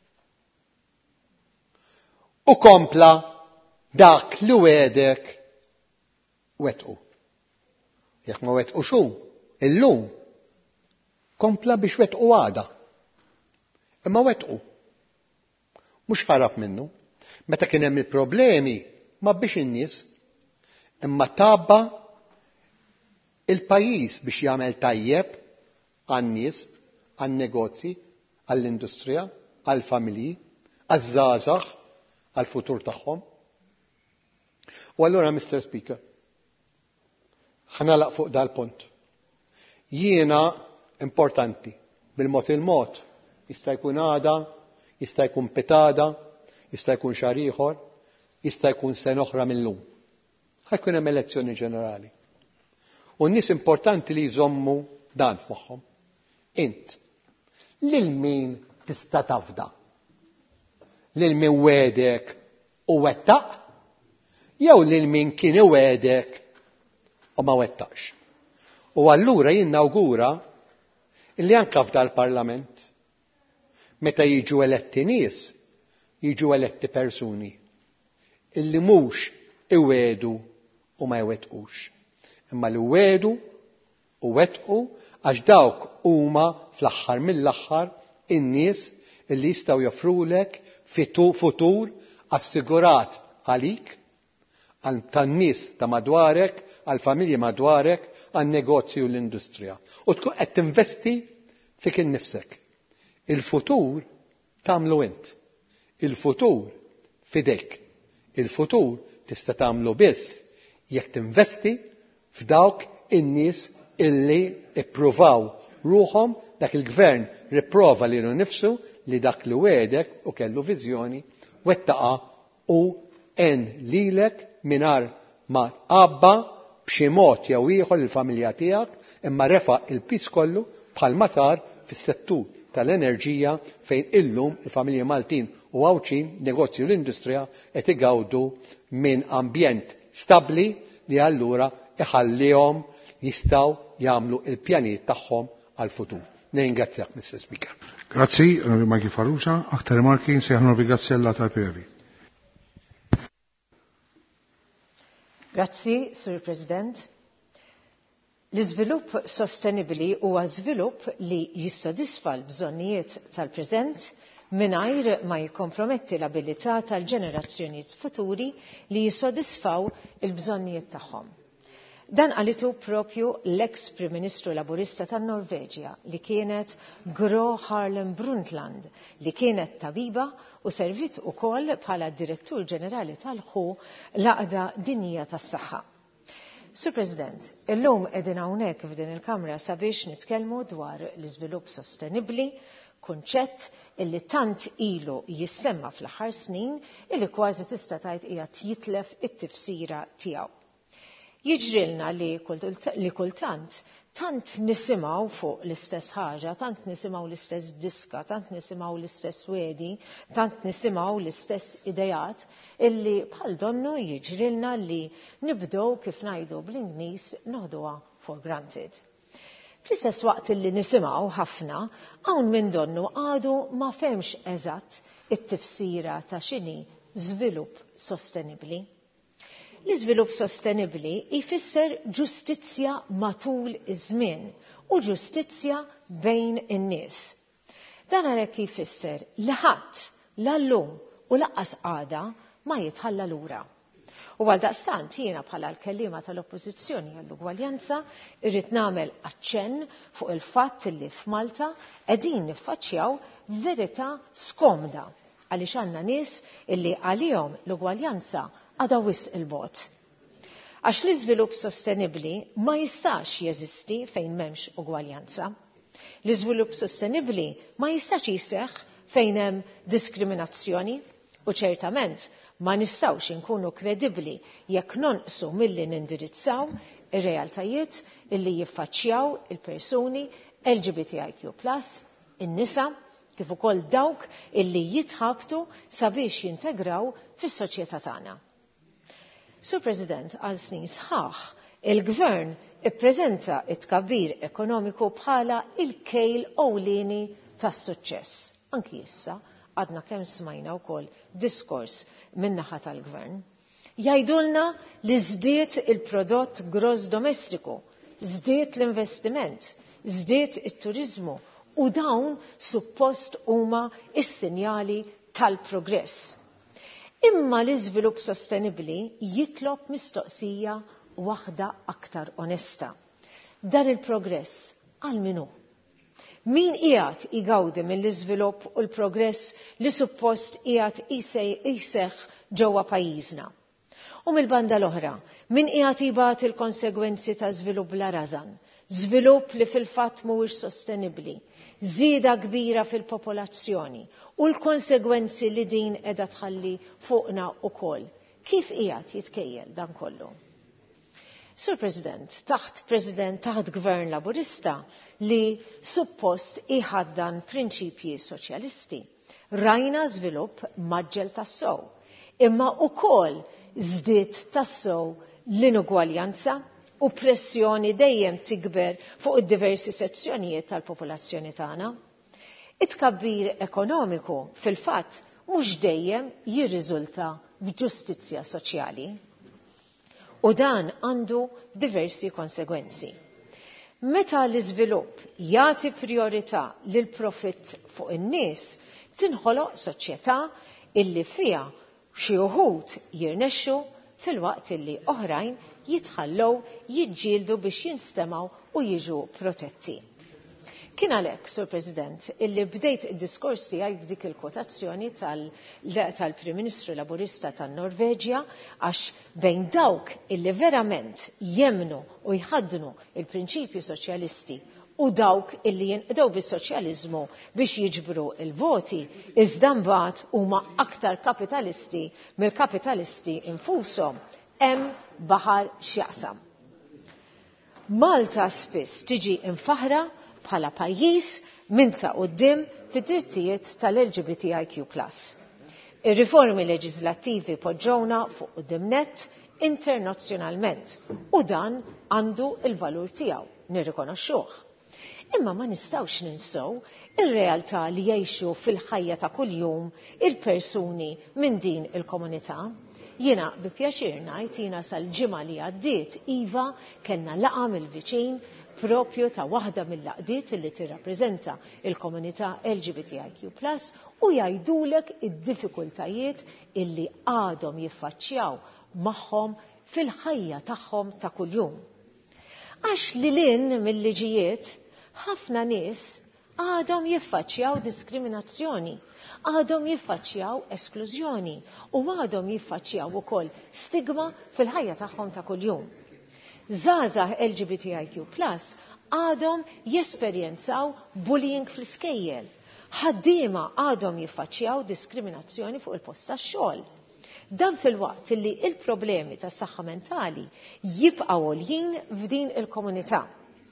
u kompla dak li wedek wetqu. Jekk ma wetqu xu, illum kompla biex wetqu għada. Imma wetqu. Mhux ħarab minnu. Meta kien hemm il-problemi ma biex in-nies imma tabba il-pajjiż biex jagħmel tajjeb għan-nies, għan-negozji, għall-industrija, għall-familji, għaż-żgħażagħ, għall-futur tagħhom. U allura, Mister Speaker, ħanalaq fuq dal-punt. Jiena importanti bil-mod il-mod jista' jkun għada, jista' jkun pitada, jista' jkun xahar ieħor, jista' jkun sena oħra millum. Ħajkun hemm elezzjoni ġenerali. U n-nies importanti li jżommu dan f'moħħhom. Int, lil min tista' tafda lil min wedek u wettaq jew lil min kien iwedek u ma wettaqx. U allura jinnawgura illi anke f'dal-Parlament meta jiġu eletti nies jiġu eletti persuni illi mhux iwedu u ma jwettqux. Imma li wedu u wettqu għax dawk huma fl-aħħar mill-aħħar in-nies illi jistgħu joffrulek futur assigurat għalik, tan-nies ta' madwarek, għall-familji madwarek, għan-negozju u l-industrija. U tkun qed tinvesti fik innifsek. Il-futur tagħmlu int. Il-futur fidejk. Il-futur tista' tagħmlu biss jekk tinvesti f'dawk in-nies illi ippruvaw ruhom dak il-gvern ripprova lilu nnifsu li dak li wedek u kellu viżjoni wettaqa u en lilek mingħajr ma tqabba b'xi mod jew ieħor il-familja tiegħek imma refaq il-piż kollu bħalma sar fis-settur tal-enerġija fejn illum il-familji Maltin u għawċin negozju l-industrija qed igawdu minn ambjent stabbli li allura iħallihom jistgħu jagħmlu l-pjanijiet tagħhom għall-futur. Nirringrazzjak, Mister Speaker. Grazzi, Onorevoli Mike Farrugia. Aktar rimarki nsejħu Onorevoli Gazzella tal-P V. Grazzi, Sur President. L-iżvilupp sostenibbli huwa żvilupp li jissodisfa l-bżonnijiet tal-preżent mingħajr ma jikkomprometti l-abilità tal-ġenerazzjonijiet futuri li jissodisfaw il-bżonnijiet tagħhom. Dan qalitu propju l-eks Prim Ministru Laburista tan-Norveġja li kienet Gro Harlem Brundtland li kienet tabiba u servit ukoll bħala Direttur Ġenerali tal-ħu l-Għaqda Dinjija tas-Saħħa. Sur President, illum qegħdin hawnhekk f'din il-Kamra sabiex nitkellmu dwar l-iżvilupp sostenibbli, kunċett illi tant ilu jissemma fl-aħħar snin illi kważi tista' tgħid qiegħed jitlef it-tifsira tiegħu. Jiġrilna li kultant tant nisimgħu fuq l-istess ħaġa, tant nisimgħu l-istess diska, tant nisimgħu l-istess wedi, tant nisimgħu l-istess idejat illi bħal donnu jiġrilna li nibdew kif ngħidu bl-Ingliż noħduha for granted. Fl-istess waqt illi nisimgħu ħafna hawn minn donnu għadu ma femx eżatt it-tifsira ta' x'inhi żvilupp sostenibbli. L-iżvilupp sostenibbli jfisser ġustizzja matul iż-żmien u ġustizzja bejn in-nies. Dan għalhekk jfisser li ħadd l-llum u laqqas għada ma jitħalla lura. U għaldaqstant jiena bħala l-kelliema tal-Oppożizzjoni għall-ugwaljanza irrid nagħmel aċċenn fuq il-fatt li f'Malta qegħdin niffaċċjaw verità skomda għaliex għandna nies illi għalihom l-ugwaljanza għadha wisq il-bogħod. Għax l-iżvilupp sostenibbli ma jistax jeżisti fejn m'hemmx ugwaljanza. L-iżvilupp sostenibbli ma jistax jiseħħ fejn hemm diskriminazzjoni u ċertament ma nistgħux inkunu kredibbli jekk nonqsu milli nindirizzaw ir-realtajiet illi jiffaċċjaw il-persuni L G B T I Q plus, in-nisa, kif ukoll dawk illi jitħabtu sabiex jintegraw fis-soċjetà tagħna. Sur President, għal snin sħaħ, il-Gvern ippreżenta t-tkabbir ekonomiku bħala il-kejl ewlieni tas-suċċess. Anki issa għadna kemm smajna wkoll diskors min-naħa tal-Gvern. Jgħidulna li żdied il-prodott gross domestiku, żdied l-investiment, żdied it-turiżmu u dawn suppost huma s-sinjali tal-progress. Imma l-iżvilupp sostenibbli jitlob mistoqsija waħda aktar onesta. Dan il-progress għal minu? Min qiegħed igawdi mill-iżvilupp u l-progress li suppost qiegħed jseħħ ġewwa pajjiżna? U mill-banda l-oħra, min qiegħed jibgħat il-konsegwenzi ta' żvilupp bla rażan, żvilupp li fil-fatt mhuwiex sostenibbli, żieda kbira fil-popolazzjoni u l-konsegwenzi li din qiegħda tħalli fuqna wkoll. Kif qiegħed jitkejjel dan kollu? Sur President, taħt President taħt Gvern Laburista li suppost iħaddan prinċipji soċjalisti. Rajna żvilupp maġġel tas-sow, imma wkoll żdied tas-sow l-inugwaljanza u pressjoni dejjem tikber fuq id-diversi sezzjonijiet tal-popolazzjoni tagħna. It-tkabbir ekonomiku fil-fatt mhux dejjem jirriżulta f'ġustizzja soċjali. U dan għandu diversi konsegwenzi. Meta l-iżvilupp jagħti priorità lil profitt fuq in-nies, tinħoloq soċjetà illi fiha xi wħud jirnexxu fil-waqt illi oħrajn jitħallew jiġġieldu biex jinstemaw u jiġu protetti. Kien għalhekk, Sur President, illi bdejt id-diskors tiegħi b'dik il-kwotazzjoni tal-Prim Ministru Laburista tan-Norveġja għax bejn dawk illi verament jemmnu u jħaddnu il-prinċipji soċjalisti u dawk illi jinqdew bis-soċjaliżmu biex jiġbru il-voti, iżda mbagħad huma aktar kapitalisti mill-kapitalisti infushom, hemm baħar x'jaqsam. Malta spiss tiġi infaħra bħala pajjiż minn ta' quddiem fid-drittijiet tal-L G B T I Q plus. Ir-riformi leġislattivi poġġowna fuq quddiem nett internazzjonalment u dan għandu il-valur tiegħu, nirrikonoxxuh. Imma ma nistgħux ninsew ir-realtà li jgħixu fil-ħajja ta' kuljum il-persuni minn din il-komunità. Jiena bi pjaċir ngħid jiena sal-ġimgħa li għaddiet iva kellna laqa mill-viċin propju ta' waħda mill-laqdiet li tirrappreżenta il-komunità L G B T I Q plus u jgħidulek id-diffikultajiet illi għadhom jiffaċċjaw magħhom fil-ħajja tagħhom ta' kuljum. Għax lilin mill-liġijiet ħafna nies għadhom jiffaċċjaw diskriminazzjoni, għadhom jiffaċċjaw esklużjoni u għadhom jiffaċċjaw ukoll stigma fil-ħajja tagħhom ta' kuljum. Żgħażagħ L G B T I Q plus għadhom jesperjenzaw bullying fl-iskejjel. Ħaddiema għadhom jiffaċċjaw diskriminazzjoni fuq il-post tax-xogħol. Dan fil-waqt li il-problemi tas-saħħa mentali jibqgħu għoljin f'din il-komunità.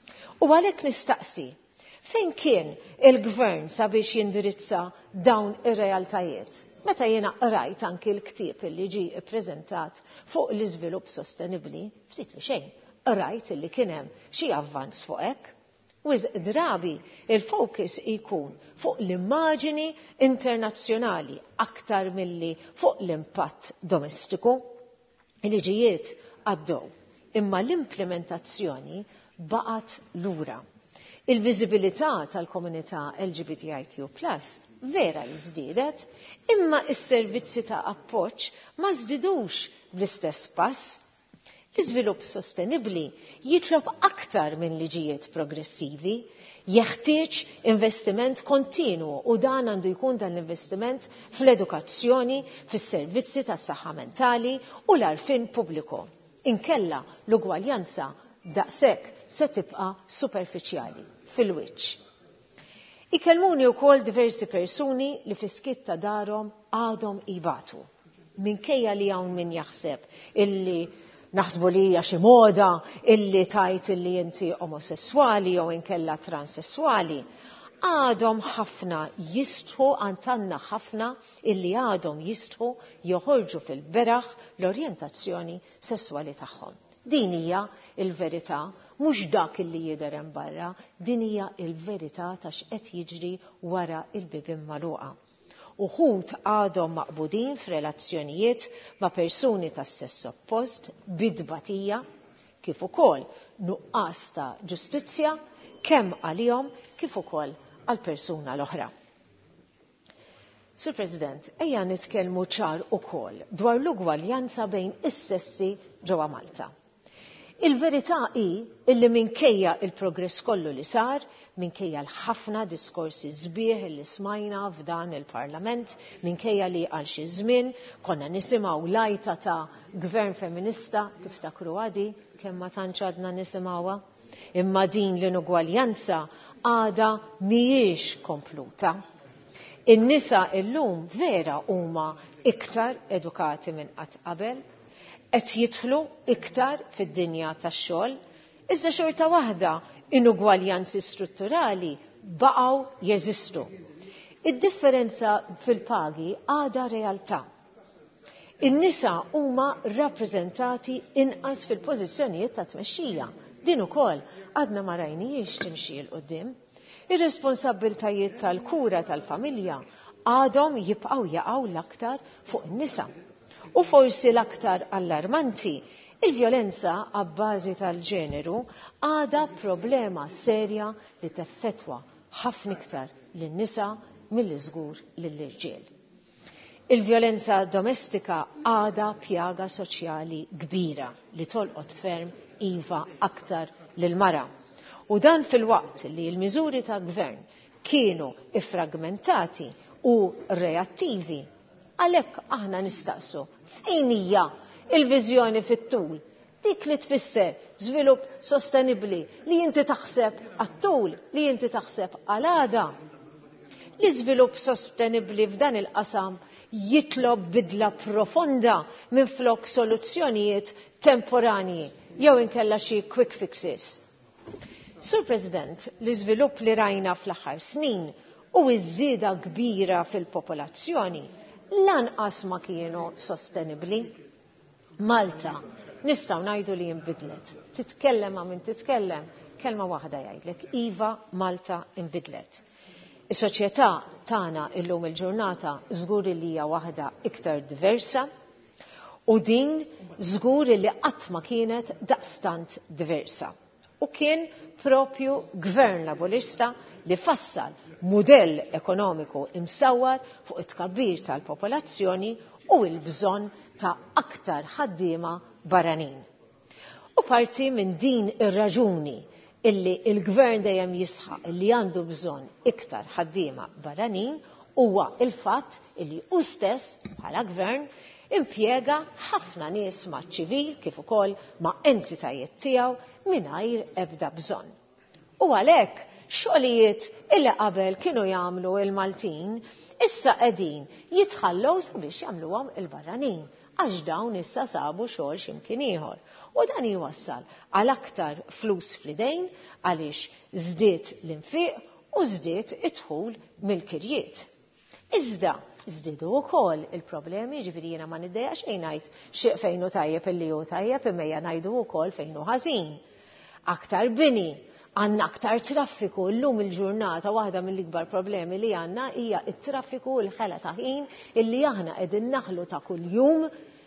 U għalhekk nistaqsi, fejn kien il-Gvern sabiex jindirizza dawn ir-realtajiet? Meta jiena qrajt anki l-ktieb li ġie ppreżentat fuq l-iżvilupp sostenibbli, ftit li xejn, qrajt li kien hemm xi avvanz fuq hekk. U drabi il-fokus jkun fuq l-immaġini internazzjonali aktar milli fuq l-impatt domestiku. Il-liġijiet għaddew, imma l-implementazzjoni baqgħet lura. Il-viżibilità tal-komunità L G B T I Q plus vera li żdiedet, imma s-servizzi ta' appoġġ ma żdidux bl-istess pass. L-iżvilupp sostenibbli jitlob aktar minn liġijiet progressivi, jeħtieġ investiment kontinwu u dan għandu jkun dan l-investiment fl-edukazzjoni, fis-servizzi tas-saħħa mentali u l-għarfien pubbliku. Inkella l-ugwaljanza daqshekk se tibqa' superfiċjali fil-wiċċ. Ikellmuni wkoll diversi persuni li fiskit ta' darhom għadhom ibatu. Minkejja li hawn min jaħseb illi naħsbu li hija xi moda illi tajt illi inti omosessuali jew inkella transessuali, għadhom ħafna jistħu għantanna ħafna illi għadhom jistħu joħorġu fil-beraħ l-orjentazzjoni sesswali tagħhom. Din hija il-verità, mhux dak illi jidher hemm barra, din hija il-verità ta' x'qed jiġri wara il-bibien magħluqa. Uħud għadhom maqbudin f'relazzjonijiet ma' persuni tas-sess oppost bidbatija kif ukoll nuqqas ta' ġustizzja kemm għalihom kif ukoll għall-persuna l-oħra. Sur President, ejja nitkellmu ċar ukoll dwar l-ugwaljanza bejn is-sessi ġewwa Malta. Il-verità hi illi minkejja il-progress kollu li sar, minkejja l-ħafna diskorsi sbieħ li smajna f'dan il-Parlament, minkejja li għal xi żmien konna nisimgħu lajta ta' gvern feminista, tiftakru għadi kemm ma tantx għadna nisimgħuha, imma din l-inugwaljanza għada mhijiex kompluta. In-nisa llum vera huma iktar edukati minn qatt qabel, qed jidħlu iktar fid-dinja tax-xogħol, iżda xorta waħda inugwaljanzi strutturali baqgħu jeżistu. Id-differenza fil-pagi għadha realtà. In-nisa huma rappreżentati inqas fil-pożizzjonijiet ta' tmexxija. Din ukoll għadna ma rajnijiex timxi l qudiem. Ir-responsabbiltajiet tal-kura tal-familja għadhom jibqgħu jaqgħu l-aktar fuq in-nisa. U forsi l-aktar allarmanti, il-vjolenza għabbażi tal-ġeneru għadha problema serja li teffettwa ħafna iktar lin-nisa mill-iżgur lill-irġiel. Il-vjolenza domestika għadha pjaga soċjali kbira li tolqot ferm iva aktar lil-mara. U dan fil-waqt li l-miżuri ta' gvern kienu iffragmentati u reattivi, għalhekk aħna nistaqsu fejn hija il-viżjoni fit-tul, dik li tfisser żvilupp sostenibbli li inti taħseb għat-tul, li inti taħseb għal-għada. L-iżvilupp sostenibbli f'dan il-qasam jitlob bidla profonda minn flok soluzzjonijiet temporanji jew inkella xi quick fixes. Sur President, l-iżvilupp li rajna fl-aħħar snin u iż-żieda kbira fil-popolazzjoni lanqas ma kienu sostenibbli. Malta nistgħu ngħidu li inbidlet. Titkellem ma min titkellem, kelma waħda jgħidlek, iva Malta inbidlet. Is-soċjetà tagħna illum il-ġurnata żgur li hija waħda iktar diversa u din żgur li qatt ma kienet daqstant diversa. U kien propju gvern laburista li fassal mudell ekonomiku imsawwar fuq it-tkabbir tal-popolazzjoni u l-bżonn ta' aktar ħaddiema barranin. U parti minn din ir-raġuni illi il-gvern dejjem jisħaq illi għandu bżonn iktar ħaddiema barranin huwa il-fatt illi hu stess bħala gvern impjega ħafna nies maċ-ċivil kif ukoll ma' entitajiet tiegħu mingħajr ebda bżonn. U għalhekk xogħlijiet illi qabel kienu jagħmlu il-Maltin issa qegħdin jitħallew sabiex jagħmluhom il-barranin għax dawn issa sabu xogħol x'imkien ieħor. U dan jwassal għal aktar flus fl-idejn għaliex żdied l-infiq u żdied id-dħul mill-kirjiet. Iżda żdiedu wkoll il-problemi, ġifieri jiena ma niddejja xejn ngħid xi fejn hu tajjeb illi hu tajjeb imejja ngħidu wkoll fejn hu ħażin. Aktar bini, għandna aktar traffiku llum il-ġurnata waħda mill-ikbar problemi li għandna hija t-traffiku u l-ħela ta' ħin illi aħna qegħdin naħlu ta' kuljum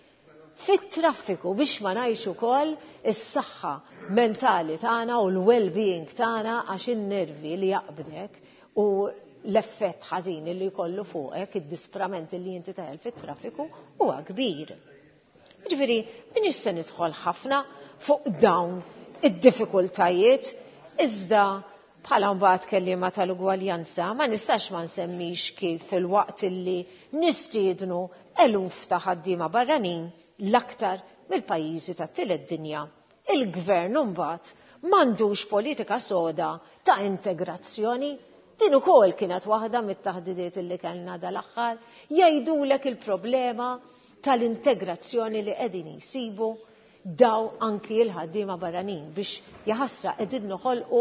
fit-traffiku biex ma ngħidx ukoll is-saħħa mentali tagħna u l-well-being tagħna għax in-nervi li jaqbdek u l-effett ħażin li jkollu fuqek id-disprament li inti taħel fit-traffiku huwa kbir. Jiġifieri min jista' nidħol ħafna fuq dawn id-diffikultajiet iżda bħala mbagħad kelliema tal-ugwaljanza ma nistax ma nsemmix kif fil-waqt illi nistiednu eluf ta' ħaddiema barranin l-aktar mill-pajjiżi tat-tielet dinja. Il-gvern mbagħad m'għandux politika soda ta' integrazzjoni. Din ukoll kienet waħda mit-taħdidiet li kellna dal-aħħar jgħidulek il-problema tal-integrazzjoni li qegħdin jsibu daw anki l-ħaddiema barranin biex jaħasra qegħdin noħolqu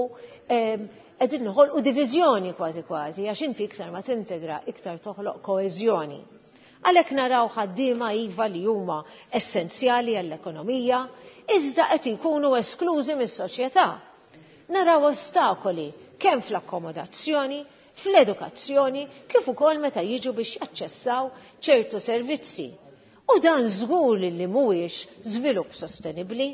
qegħdin noħolqu diviżjoni kważi kważi għax inti iktar ma tintegra iktar toħloq koeżjoni. Għalhekk naraw ħaddiema iva li huma essenzjali għall-ekonomija iżda qed ikunu esklużi mis-soċjetà. Naraw ostakoli kemm fl-akkomodazzjoni, fl-edukazzjoni, kif ukoll meta jiġu biex jaċċessaw ċertu servizzi. U dan żgur li mhuwiex żvilupp sostenibbli.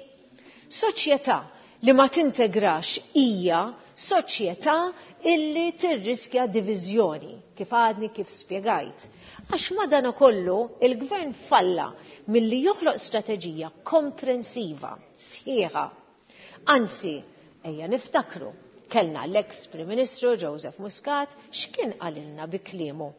Soċjetà li ma tintegrax hija soċjetà illi tirriskja diviżjoni, kif għadni kif spjegajt. Għax madankollu il-gvern falla milli joħloq strateġija komprensiva, sħiħa. Anzi, ejja niftakru, kellna l-ex Prim Ministru Joseph Muscat x'kien qalilna bi kliemu.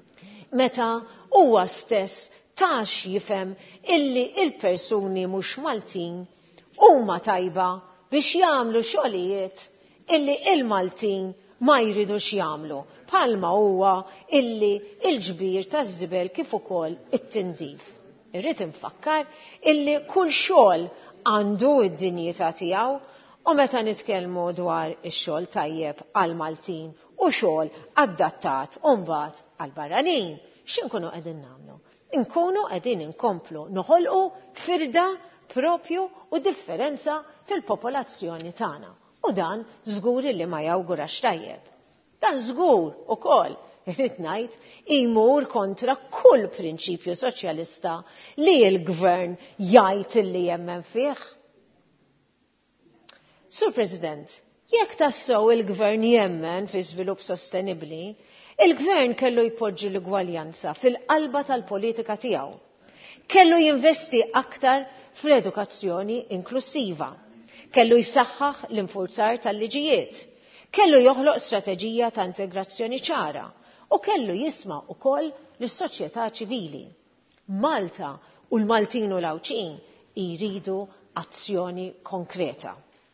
Meta huwa stess tax jifhem illi il-persuni mhux Maltin huma tajba biex jagħmlu xogħlijiet illi il-Maltin ma jridux jagħmlu, bħalma huwa illi il-ġbir taż-żibel kif ukoll it-tindif. irrid infakkar illi kull xogħol għandu id-dinjità tiegħu u meta nitkellmu dwar ix-xogħol tajjeb għal Maltin u xogħol adattat u mbagħad għal barranin, x'inkunu qegħdin nagħmlu? Inkunu qegħdin inkomplu noħolqu firda propju u differenza fil-popolazzjoni tagħna. U dan żgur li ma jawgurax tajjeb. Dan żgur ukoll irrid ngħid imur kontra kull prinċipju soċjalista li l-gvern jgħid li jemmen fih. Sur President, jekk tassew il-gvern jemmen fi żvilupp sostenibbli, il-gvern kellu jpoġġi l-igwaljanza fil-qalba tal-politika tiegħu. Kellu jinvesti aktar fl-edukazzjoni inklusiva. Kellu jsaħħaħ l-infurzar tal-liġijiet. Kellu joħloq strateġija ta' integrazzjoni ċara u kellu jisma' ukoll lis-soċjetà ċivili. Malta u l-Maltin u l-Awċin jridu azzjoni konkreta.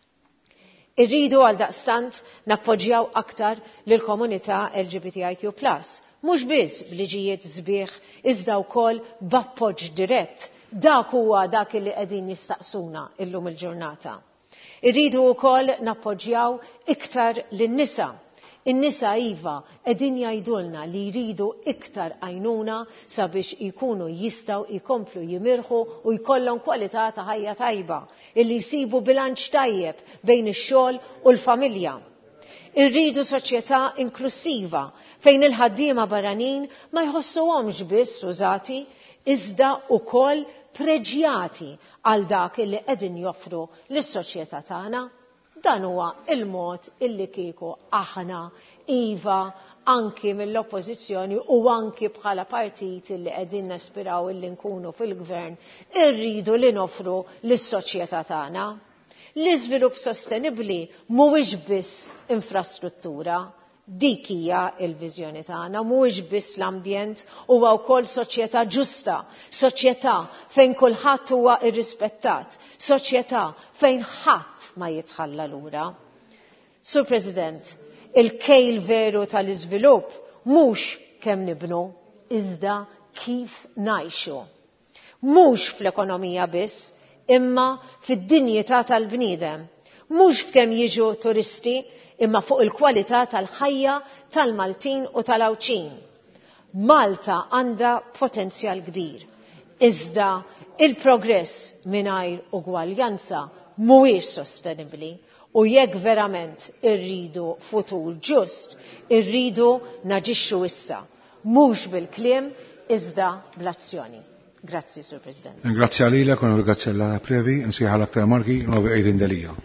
Irridu għal daqstant nappoġġjaw aktar lill-komunità L G B T I Q plus, mhux biss b'liġijiet sbieħ iżda wkoll b'appoġġ dirett. Dak huwa dak li qegħdin jistaqsuna illum il-ġurnata. Irridu wkoll nappoġġjaw iktar lin-nisa. In-nisa iva qegħdin jgħidulna li jridu iktar għajnuna sabiex ikunu jistgħu jkomplu jimirħu u jkollhom kwalità ta' ħajja tajba, illi jsibu bilanċ tajjeb bejn ix-xogħol u l-familja. Irridu soċjetà inklusiva fejn il-ħaddiema barranin ma jħossuhomx biss użati iżda wkoll preġjati għal dak li qegħdin joffru lis-soċjetà tagħna. Dan huwa il-mod illi kieku aħna iva anki mill-oppożizzjoni u anki bħala partit illi qegħdin naspiraw illi nkunu fil-gvern irridu li nofru lis-soċjetà tagħna. L-iżvilupp sostenibbli mhuwiex biss infrastruttura, dik hija l-viżjoni tagħna, mhuwiex biss l-ambjent, huwa wkoll soċjetà ġusta, soċjetà fejn kulħadd huwa irrispettat, soċjetà fejn ħadd ma jitħalla lura. Sur President, il-kejl veru tal-iżvilupp mhux kemm nibnu, iżda kif ngħixu. Mhux fl-ekonomija biss, imma fid-dinjità tal-bniedem. Mhux f'kemm jiġu turisti, imma fuq il-kwalità tal-ħajja tal-Maltin u tal-Awċin. Malta għandha potenzjal kbir. Iżda il-progress mingħajr ugwaljanza mhuwiex sostenibbli u jekk verament irridu futur ġust, irridu naġixxu issa, mhux bil-kliem iżda bl-azzjoni. Grazzi, Sur President. Grazzi għalilek, u grazzi għalla previ, nsieħa l-aktar marki, novi għejdin dalija.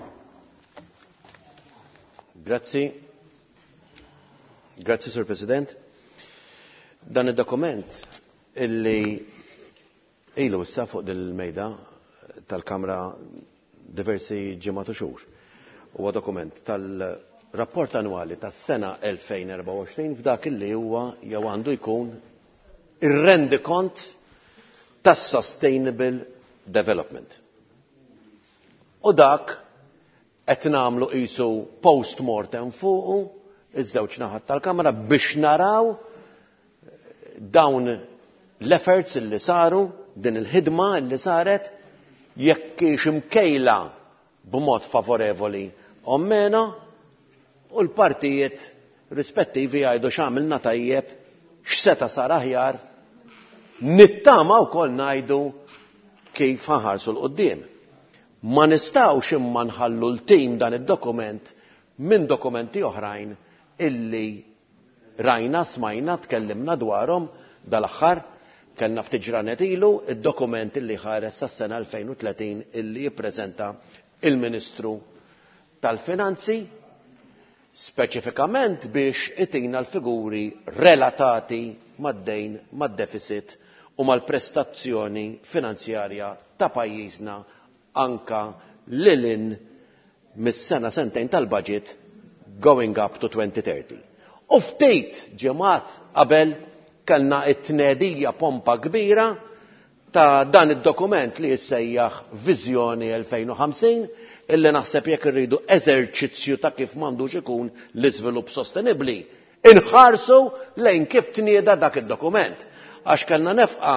Grazzi. Grazzi, Sur President. Dan il-dokument illi ilu issa fuq dil-mejda tal-Kamra diversi ġimgħat u xhur. Huwa dokument tal-rapport annwali tas-sena elfejn u erba' u għoxrin f'dak illi huwa jew għandu jkun ir-rendikont tas-sustainable development. U dak qed nagħmlu qisu post-mortem fuqu iż-żewġ naħat tal-Kamra biex naraw dawn l-efforts li saru, din il-ħidma li saret, jekk kienx imkejla b'mod favorevoli o mena u l-partijiet rispettivi jgħidu x'għamilna tajjeb, x'seta sar aħjar, nittama wkoll ngħidu kif ħarsu l-qudiem. Ma nistgħux imma nħallu l-tim dan id-dokument minn dokumenti oħrajn illi rajna smajna tkellimna dwarhom dal-aħħar kellna ftit ġranet ilu id-dokument illi ħares sas-sena elfejn u tletin illi jippreżenta il-Ministru tal-Finanzi speċifikament biex itina l-figuri relatati mad-dejn, mad-deficit u mal-prestazzjoni finanzjarja ta' pajjiżna anka lilin mis-sena sentejn tal-budget going up to twenty thirty. U ftit ġimgħat qabel kellna t-tnedija pompa kbira ta' dan id-dokument li jissejjaħ Viżjoni elfejn u ħamsin illi naħseb jekk irridu eżerċizzju ta' kif m'għandux ikun l-iżvilupp sostenibbli. Inħarsu lejn kif tnieda dak id-dokument. Għax kellna nefqa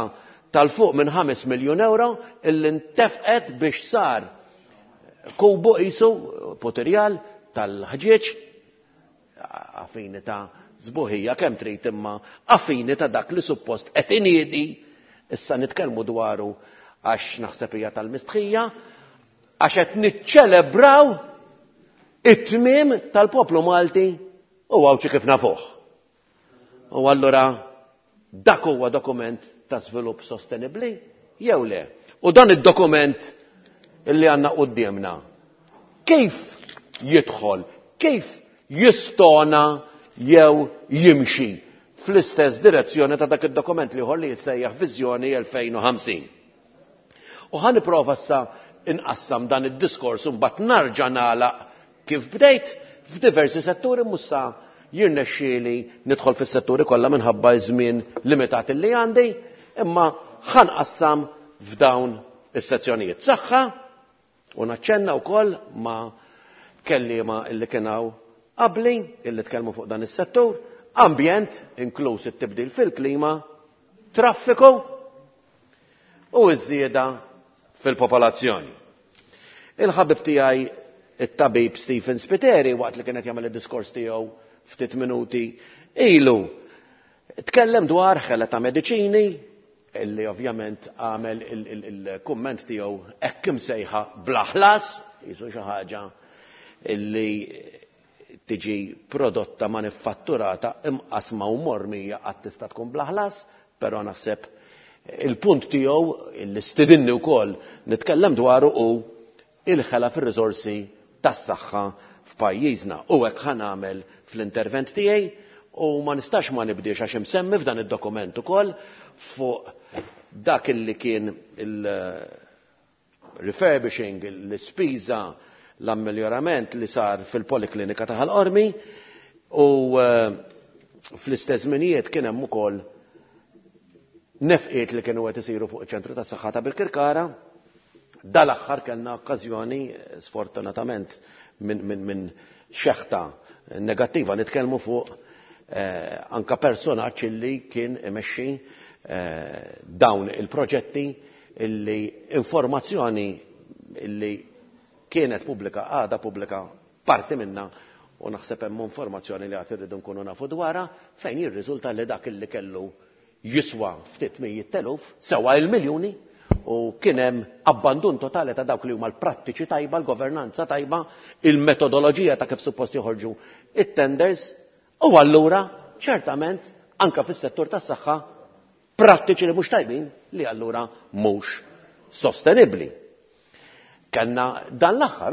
tal-fuq minn ħames miljun euro illi ntefqet biex sar kubu qisu poterjal tal-ħġieġ affini ta' żbuħija kemm trid imma affini ta' dak li suppost qed iniedi issa nitkellmu dwaru għax naħseb hija tal-mistħija għax qed niċċelebraw it-tmiem tal-poplu Malti u għawċi kif nafuh. U allura dak huwa dokument ta' żvilupp sostenibbli jew le. U dan id-dokument illi għandna qudiemna kif jidħol, kif jistona jew jimxi fl-istess direzzjoni ta' dak id-dokument li ħolli jissejjaħ Viżjoni elfejn u ħamsin. U ħan nipprova issa inqassam dan id-diskors u mbagħad narġa' nagħlaq kif bdejt f'diversi setturi mussa jirnexxieli nidħol fis-setturi kollha minħabba żmien limitat li għandi, imma ħan qassam f'dawn is-sezzjonijiet. Saħħa u naċċenna wkoll ma' kelliema illi kienaw qabli illi tkellmu fuq dan is-settur, ambjent inkluż it-tibdil fil-klima, traffiku u ż-żieda fil-popolazzjoni. Il-ħabib tiegħi it-tabib Stephen Spiteri waqt li kienet jagħmel id-diskors tiegħu ftit minuti ilu tkellem dwar ħela ta' mediċini illi ovvjament għamel il-kumment tiegħu hekk imsejħa bla ħlas, jisu xi ħaġa illi tiġi prodotta manifatturata imqasma u mormija qatt tista' tkun bla ħlas, però naħseb il-punt tiegħu illi stidinni wkoll nitkellem dwaru hu il-ħela fir-riżorsi tas-saħħa f'pajjiżna. U hekk ħa nagħmel fl-intervent tiegħi u ma nistax ma nibdiex għax imsemmi f'dan id-dokument ukoll fuq dak illi kien il-refurbishing, l-ispiża, l-ammiljorament li sar fil-poliklinika ta' Ħalqormi u fl-istess żminijiet kien hemm ukoll nefqiet li kienu qed isiru fuq iċ-ċentru tas-saħħa ta' Bil-Kirkara. Dal-aħħar kellna okkażjoni sfortunatament minn min, min xeħta negattiva nitkellmu fuq eh, anka personaġġ illi kien imexxi eh, dawn il-proġetti illi informazzjoni illi kienet pubblika għada pubblika parti minna u naħseb hemm informazzjoni li għad irridu nkunu nafu dwarha fejn jirriżulta li dak illi kellu jiswa ftit mijiet teluf sewa il-miljuni u kien hemm abbandun totali ta' dawk li huma l-prattiċi tajba, l-governanza tajba, il-metodoloġija ta' kif suppost joħorġu it-tenders u allura ċertament anke fis-settur tas-saħħa prattiċi li mhux tajbin li allura mhux sostenibbli. Kellna dan l-aħħar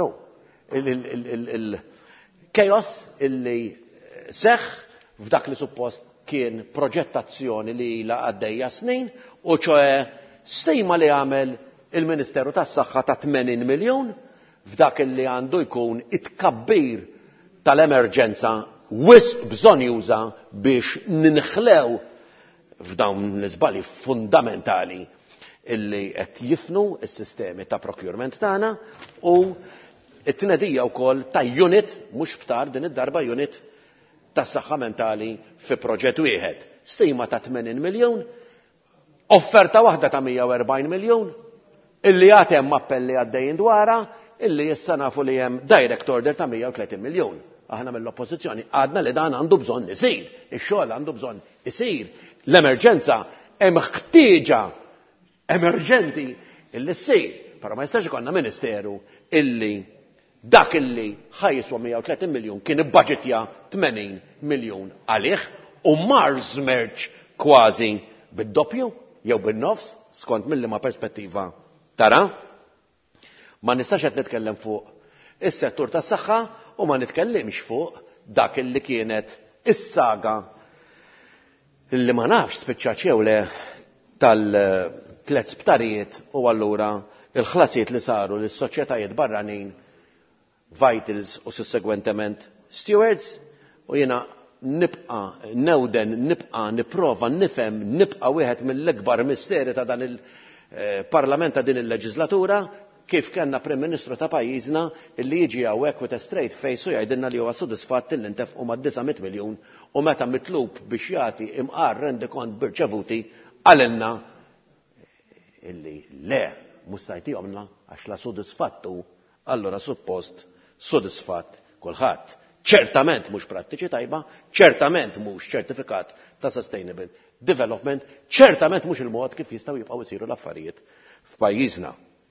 il-kejos illi seħħ f'dak li suppost kien proġettazzjoni li ilha għaddejja snin u ċoe stima li għamel il-Ministeru tas-Saħħa ta' tmenin miljun f'dak li għandu jkun it-kabbir tal-emerġenza wisq bżonn juża biex ninħlew f'dawn l-iżbali fundamentali illi qed jifnu s-sistemi ta' procurement tagħna u t-tnedija wkoll ta' unit mhux btar din id-darba unit tas saħħa mentali fi proġett wieħed. Stima ta' tmenin miljun, offerta waħda ta' mija u erbgħin miljun, illi għad hemm appelli għaddejjin dwarha, illi issa nafu li hemm direct order ta' mija u tletin miljun. Aħna mill-oppożizzjoni għadna li dan għandu bżonn isir, ix-xogħol għandu bżonn isir. L-emerġenza hemm ħtieġa emerġenti illi ssir, però ma jistax ikollna ministeru illi dak illi ħajjiswa mija u tletin miljun kien ibbaġitja tmenin miljun għalih u mar żmerġ kważi bid-doppju jew bin-nofs skont mill-liema perspettiva tara. Ma nistax qed nitkellem fuq is-settur tas-saħħa u ma nitkellimx fuq dak illi kienet is-saga illi ma nafx spiċċaċ jew le tal-tliet sptarijiet u allura il-ħlasijiet li saru lis-soċjetajiet barranin Vitals u sussegwentement stewards u jiena nibqa' newden, nibqa' nipprova nifhem, nibqa' wieħed mill-ikbar misteri ta' dan il-Parlament ta' din il-leġislatura kif kellna Prim Ministru ta' pajjiżna illi jiġi hawnhekk with a straight face u jgħidilna li huwa sodisfatt illi ntefqu ma' disgħa miljun u meta mitlub biex jagħti imqarr rendikont birċevuti għalilna illi le mhux sajtihomna għax la sodisfattu, allora suppost sodisfatt kulħadd. Ċertament mhux prattiċi tajba, ċertament mhux ċertifikat ta' sustainable development, ċertament mhux il-mod kif jistgħu jibqgħu jsiru l-affarijiet f'pajjiżna.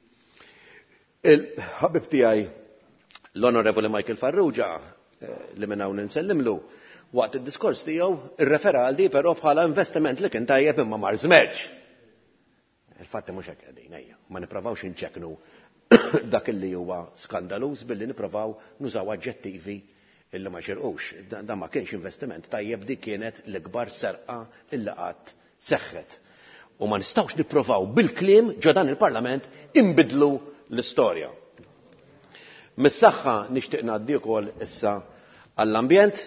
Il-ħabib tiegħi l-Onorevoli Michael Farrugia li minn hawn insellimlu waqt id-diskors tiegħu irrefera għal di però bħala investiment li kien tajjeb imma mar żmerġ. Il-fatti mhux hekk qegħdin ejja, ma nipprovawx inċekknu dak illi huwa skandaluż billi nippruvaw nużaw aġġettivi illi ma xirqux. Dan ma kienx investiment tajjeb, dik kienet l-ikbar serqa illi qatt seħħet. U ma nistgħux nipprovaw bil-kliem ġo dan il-Parlament inbidlu l-istorja. Mis-saħħa nixtieq ngħaddi wkoll issa għall-ambjent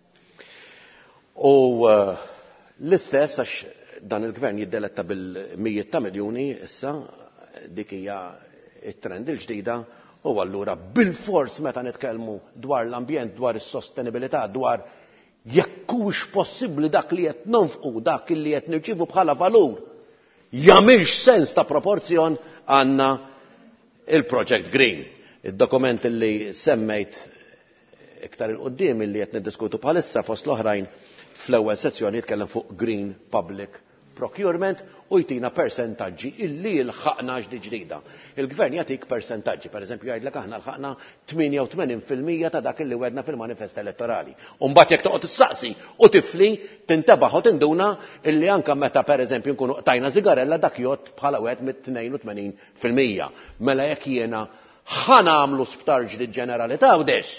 u l-istess għax dan il-gvern jiddeletta bil-mijiet ta' miljuni issa dik hija it-trend il-ġdida u allura bil-fors meta nitkellmu dwar l-ambjent, dwar is-sostenibilità, dwar jekk hux possibbli dak li qed nonfqu, dak li qed nirċievu bħala valur jagħmilx sens ta' proporzjon għandna il-Project Green. Id-dokument li semmejt iktar il-qoddim li qed niddiskutu bħalissa fost l-oħrajn fl-ewwel sezzjoni jitkellem fuq Green Public Procurement u jtina persentaġġi illi l-ħaqna ġdi ġdida. Il-gvern jagħtik persentaġġi, pereżempju jgħidlek aħna l-ħaqna tminja u tmenin fil-mija ta' dak illi wedna fil-manifest elettorali. U mbagħad jekk toqgħod tissaqsi u tifli tintebaħ u tinduna illi anke meta pereżempju nkunu qtajna sigarella dak jgħod bħala wieħed mit-tnejn u tmenin fil-mija. Mela jekk jiena ħanamlu sptar ġdid ġenerali ta' għawdex.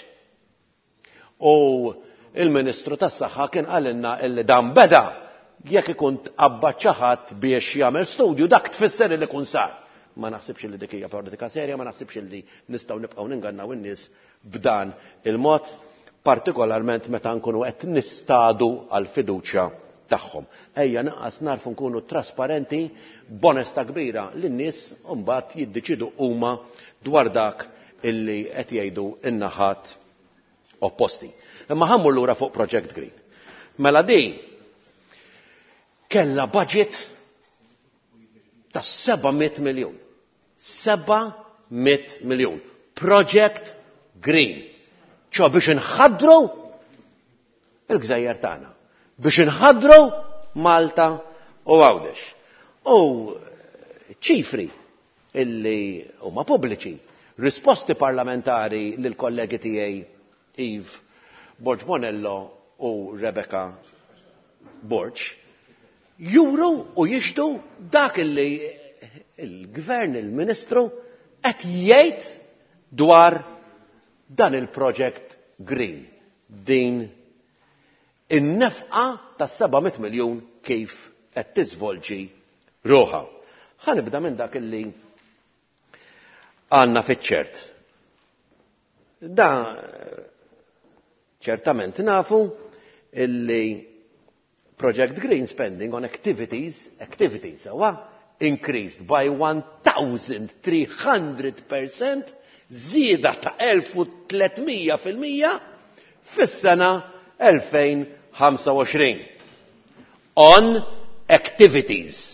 U il-Ministru tas-Saħħa kien qalilna illi dan beda jekk ikun abbaċċaħat biex jagħmel studju dak tfisser li kun sar. Ma naħsibx li dik hija politika serja, ma naħsibx li nistgħu nibqgħu ningannaw in-nies b'dan il-mod, partikolarment meta nkunu qed nistadu għal fiduċja tagħhom. Ejja naqas narfu nkunu trasparenti b'onesta kbira lin-nies u mbagħad jiddeċidu huma dwar dak illi qed jgħidu in-naħat opposti. Imma ħammur lura fuq Project Green. Mela din kella budget ta' sebgħumiet miljun. sebgħumiet miljun. Project Green. ċo biex inħaddru il-Gżejjer tagħna. Biex inħaddru Malta u Għawdex. U ċifri illi huma pubbliċi, risposti parlamentari lil kollegi tiegħi Yves Borg Bonello u Rebecca Borg juru u jixdu dak illi il-gvern, il-ministru qed jgħid dwar dan il-Project Green. Din in-nefqa ta' sebgħumiet miljun kif qed tiżvolġi ruħha. Ħanibda minn dak illi għandna fiċ-ċert. Da ċertament nafu illi Project Green spending on activities, activities, awa, increased by one thousand three hundred percent, zieda ta' elf u tletmija fil-mija fis-sena elfejn ħamsa u għoxrin. On activities.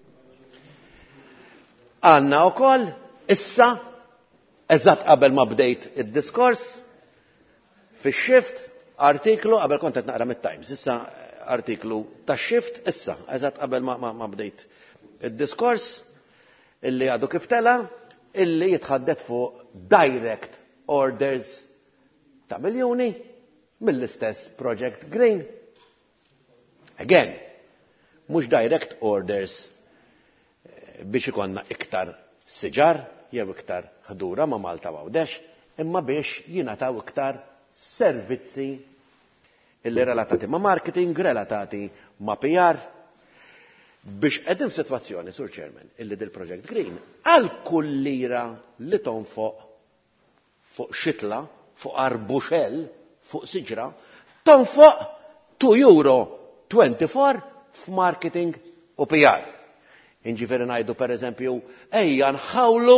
Għanna wkoll issa eżatt qabel ma bdejt id-diskors fix-Shift artiklu qabel kont qed naqra mit-Times, issa artiklu ta' Shift issa, eżatt qabel ma, ma, ma bdejt id-diskors illi għadu kif tela, illi jitħaddet fuq direct orders ta' miljoni mill-istess Project Green. Again, mhux direct orders biex ikonna iktar siġar jew iktar ħdura ma' Malta Għawdex, imma biex jingħataw iktar servizzi illi relatati ma' marketing, relatati ma' P R, biex qegħdin f'sitwazzjoni, Sur Chairman, illi dil Project Green għal kull lira li tonfoq fuq xitla, fuq arbuxell, fuq siġra, tonfoq two euro twenty-four f'marketing u P R. Inġifieri ngħidu pereżempju ejja nħawlu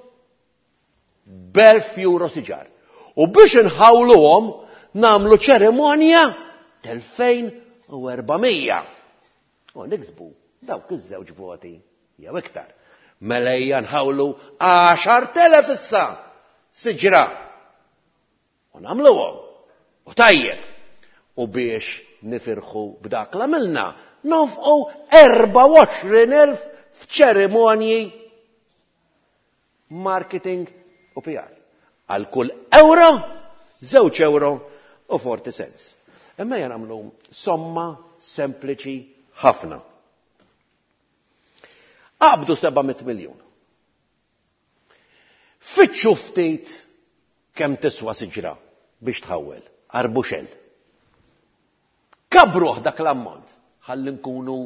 b'elf euro siġar. U biex nħawluhom nagħmlu ċerimonja telfejn u erbamija. U niksbu dawk iż-żewġ voti jew iktar. Melejja nħawlu għaxar telef issa siġra. U nagħmluhom. U tajjeb. U biex nifirħu b'dak l-għamilna, nofqu erba' u għoxrin elf f'ċerimonji marketing u P R. Għal kull euro, żewġ euro u forty cents. Imma jan għamlu somma sempliċi ħafna. Qabdu sebamet miljun. Fitxu ftit kemm tiswa siġra biex tħawel, arbuxell. Kabruh dak l-ammont, ħalli nkunu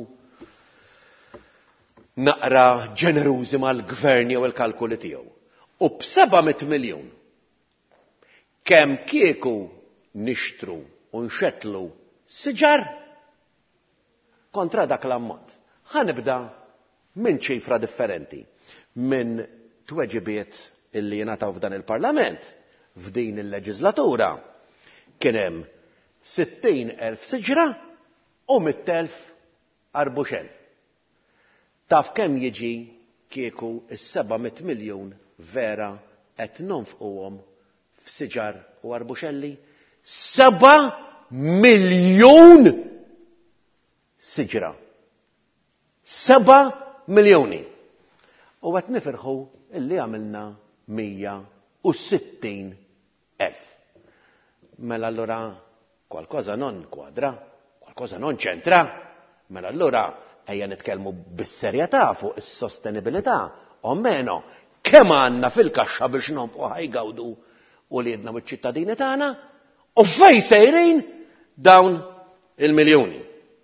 naqra ġenerużi mal-gvern jew il-kalkuli tiegħu. U b'sebamet miljun kemm kieku nixtru u nxettlu siġar kontra dak l-ammont. Ħanibda minn ċifra differenti, minn tweġibiet illi jingħataw f'dan il-Parlament f'din il-leġislatura kien hemm sittin elf siġra u mija elf arbuxell. Taf kemm jiġi kieku is-sebamet miljun vera qed nonfquhom f'siġar u arbuxelli? Seba' miljun siġra. Seba' miljoni. U qed nifirħu illi għamilna mija u sittin elf. Mela allura qualcosa non kwadra, qualcosa non ċentra, mela allura ejja nitkellmu bis-serjetà fuq is-sostenibilità, o meno kemm għandna fil-kaxxa biex nonfqu ħajgawdu u li jedna miċ-ċittadini tagħna u fejn sejrin dawn il-miljuni.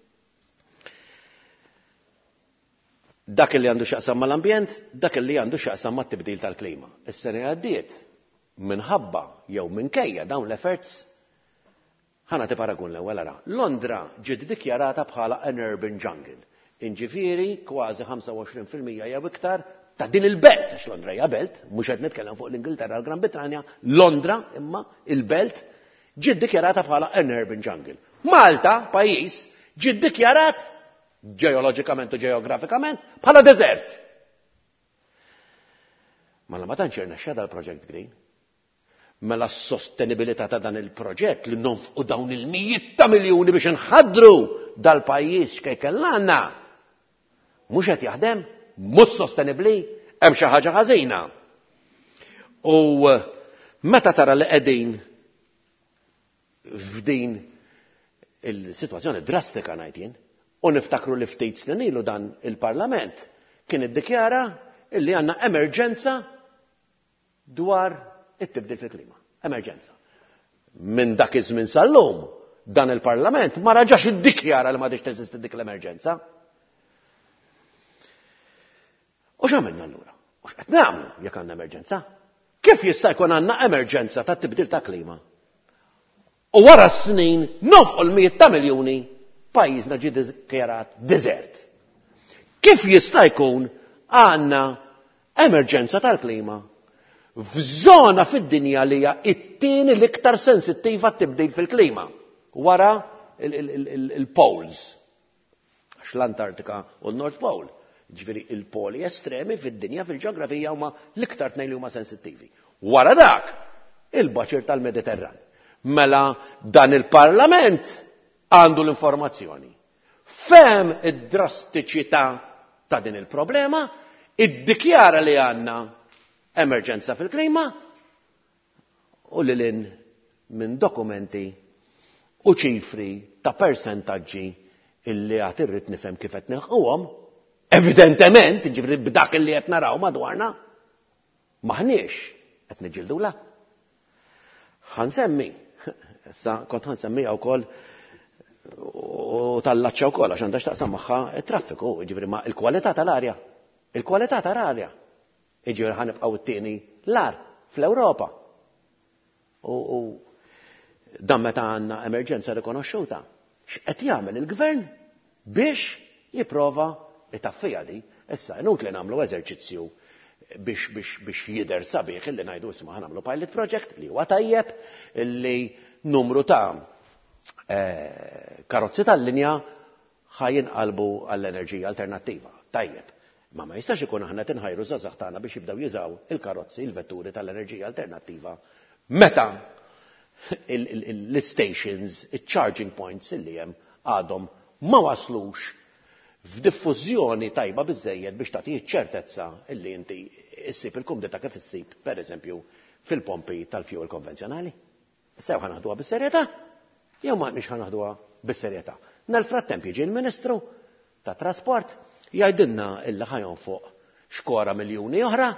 Dak li għandu x'aqsam mal-ambjent, dak li għandu x'aqsam mat-tibdil tal-klima. Is-sena għaddiet minħabba jew minkejja dawn l-efforts ħana tiparagun l-ewwel ara. Londra ġiet dikjarata bħala an urban jungle. Inġifieri kważi ħamsa u għoxrin fil-mija jew iktar ta' din il-belt, għax Londra hija belt, mhux qed nitkellem fuq l-Ingilterra l-Gran Brittanja, Londra imma il-belt ġiet dikjarata bħala an urban jungle. Malta, pajjiż, ġiet dikjarat ġeoloġikament u ġeografikament bħala desert. Mela ma tantx irnexxa dal-Project Green. Mela s-sostenibilità ta' dan il-proġett li nonfqu dawn il-mijiet ta' miljuni biex nħaddru dal-pajjiż kejkel għandna mhux qed jaħdem, mhux sostenibbli, hemm xi ħaġa ħażina. U meta tara li qegħdin f'din il-sitwazzjoni drastika ngħid jien, u niftakru li ftit snin ilu dan il-Parlament kien iddikjara illi għandna emerġenza dwar it-tibdil fil-klima. Emerġenza. Minn dak iż-żmien sal-lum dan il-Parlament ma raġax iddikjara li m'għadix teżisti dik l-emerġenza. U x'għamilna allura? U x'qed nagħmlu jekk għandna emerġenza? Kif jista' jkun għandna emerġenza tat-tibdil ta' klima? U wara snin nofqu l-mijiet ta' miljuni pajjiżna ġie dikjarat desert. Kif jista' jkun għandna emerġenza tal-klima f'żona fid-dinja li hija t-tieni l-iktar sensittiva tibdil fil-klima wara il-poles. Għax l-Antartika u l-North Pole. Ġifieri il-poli estremi fid-dinja fil-ġeografija huma l-iktar tnejn li huma sensittivi. Wara dak il-baċir tal-Mediterran. Mela dan il-Parlament għandu l-informazzjoni. Fem id-drastiċità ta' din il-problema, iddikjara li għandna emerġenza fil-klima u li lin minn dokumenti u ċifri ta' persentaġġi illi għad irrid nifhem kif qed nilħquhom, evidentement, ġifri b'dak illi qed naraw madwarna, maħniex qed niġġildula. Ħansemmi, issa kont ħansemmija wkoll u tal-laċċa wkoll għax għandha x'taqsam magħha t-traffiku, ġifri ma' il-kwalità tal-arja. Il-kwalità tal-arja. Iġifieri ħanibqgħu t-tieni l-ar fl-Ewropa. U dan meta għandna emerġenza rikonoxxuta. X'qed jagħmel il-gvern biex jipprova itaffija di. Issa inutli nagħmlu eżerċizzju biex biex biex jidher sabiħ illi ngħidu isma' ħanagħmlu pilot project li huwa tajjeb illi numru ta' karozzi tal-linja ħajinqalbu għall-enerġija alternattiva. Tajjeb. Ma ma jistax ikun aħna tinħajru żgħażagħ tagħna biex jibdew jużaw il-karozzi, il-vetturi tal-enerġija alternattiva meta l-stations, il-charging points illi hemm għadhom ma waslux f'diffużjoni tajba biżżejjed biex tagħti ċertezza illi inti issib il-kumdita kif issib, pereżempju, fil-pompi tal-fuel konvenzjonali. Sew ħanaħduha bis-serjetà? Jew ma mhix ħanaħduha bis-serjetà. Nel-frattemp jiġi l-Ministru tat Trasport jgħidilna illi ħajonfoq xkora miljuni oħra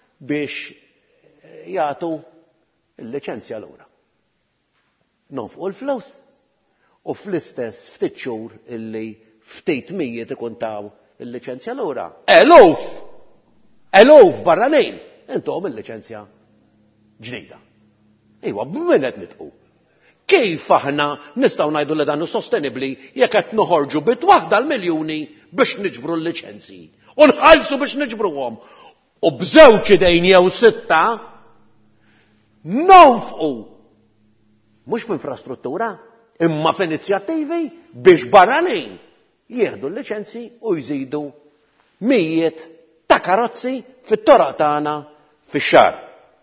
biex jagħtu l-liċenzja lura. Nonfqu l-flus u fl-istess ftit xhur illi ftit mijiet ikun taw il-liċenzja lura. Eluf! Eluf barranin! Intom il-liċenzja ġdida. Iwa, b'min qed nitqu. Kif aħna nistgħu ngħidu li dan hu sostenibbli jekk qed noħorġu bit waħda l-miljuni biex niġbru l-liċenzji u nħallsu biex niġbruhom. U b'żewġ idejn jew sitta nonfqu mhux f'infrastruttura imma f'inizjattivi biex barranin jieħdu l-liċenzji u jżidu mijiet ta' karozzi fit-toroq tagħna fix-xahar.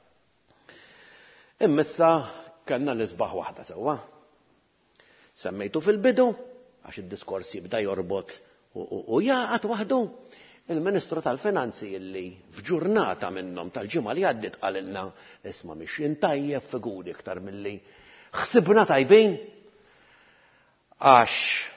Immissa kellna l-isbaħ waħda sewwa. Semmejtu fil-bidu għax id-diskors jibda jorbot u jaqgħad waħdu il-Ministru tal-Finanzi illi f'ġurnata minnhom tal-ġimgħa li għaddiet qalilna isma' mixjin tajjeb figuri iktar milli ħsibna tajbin għax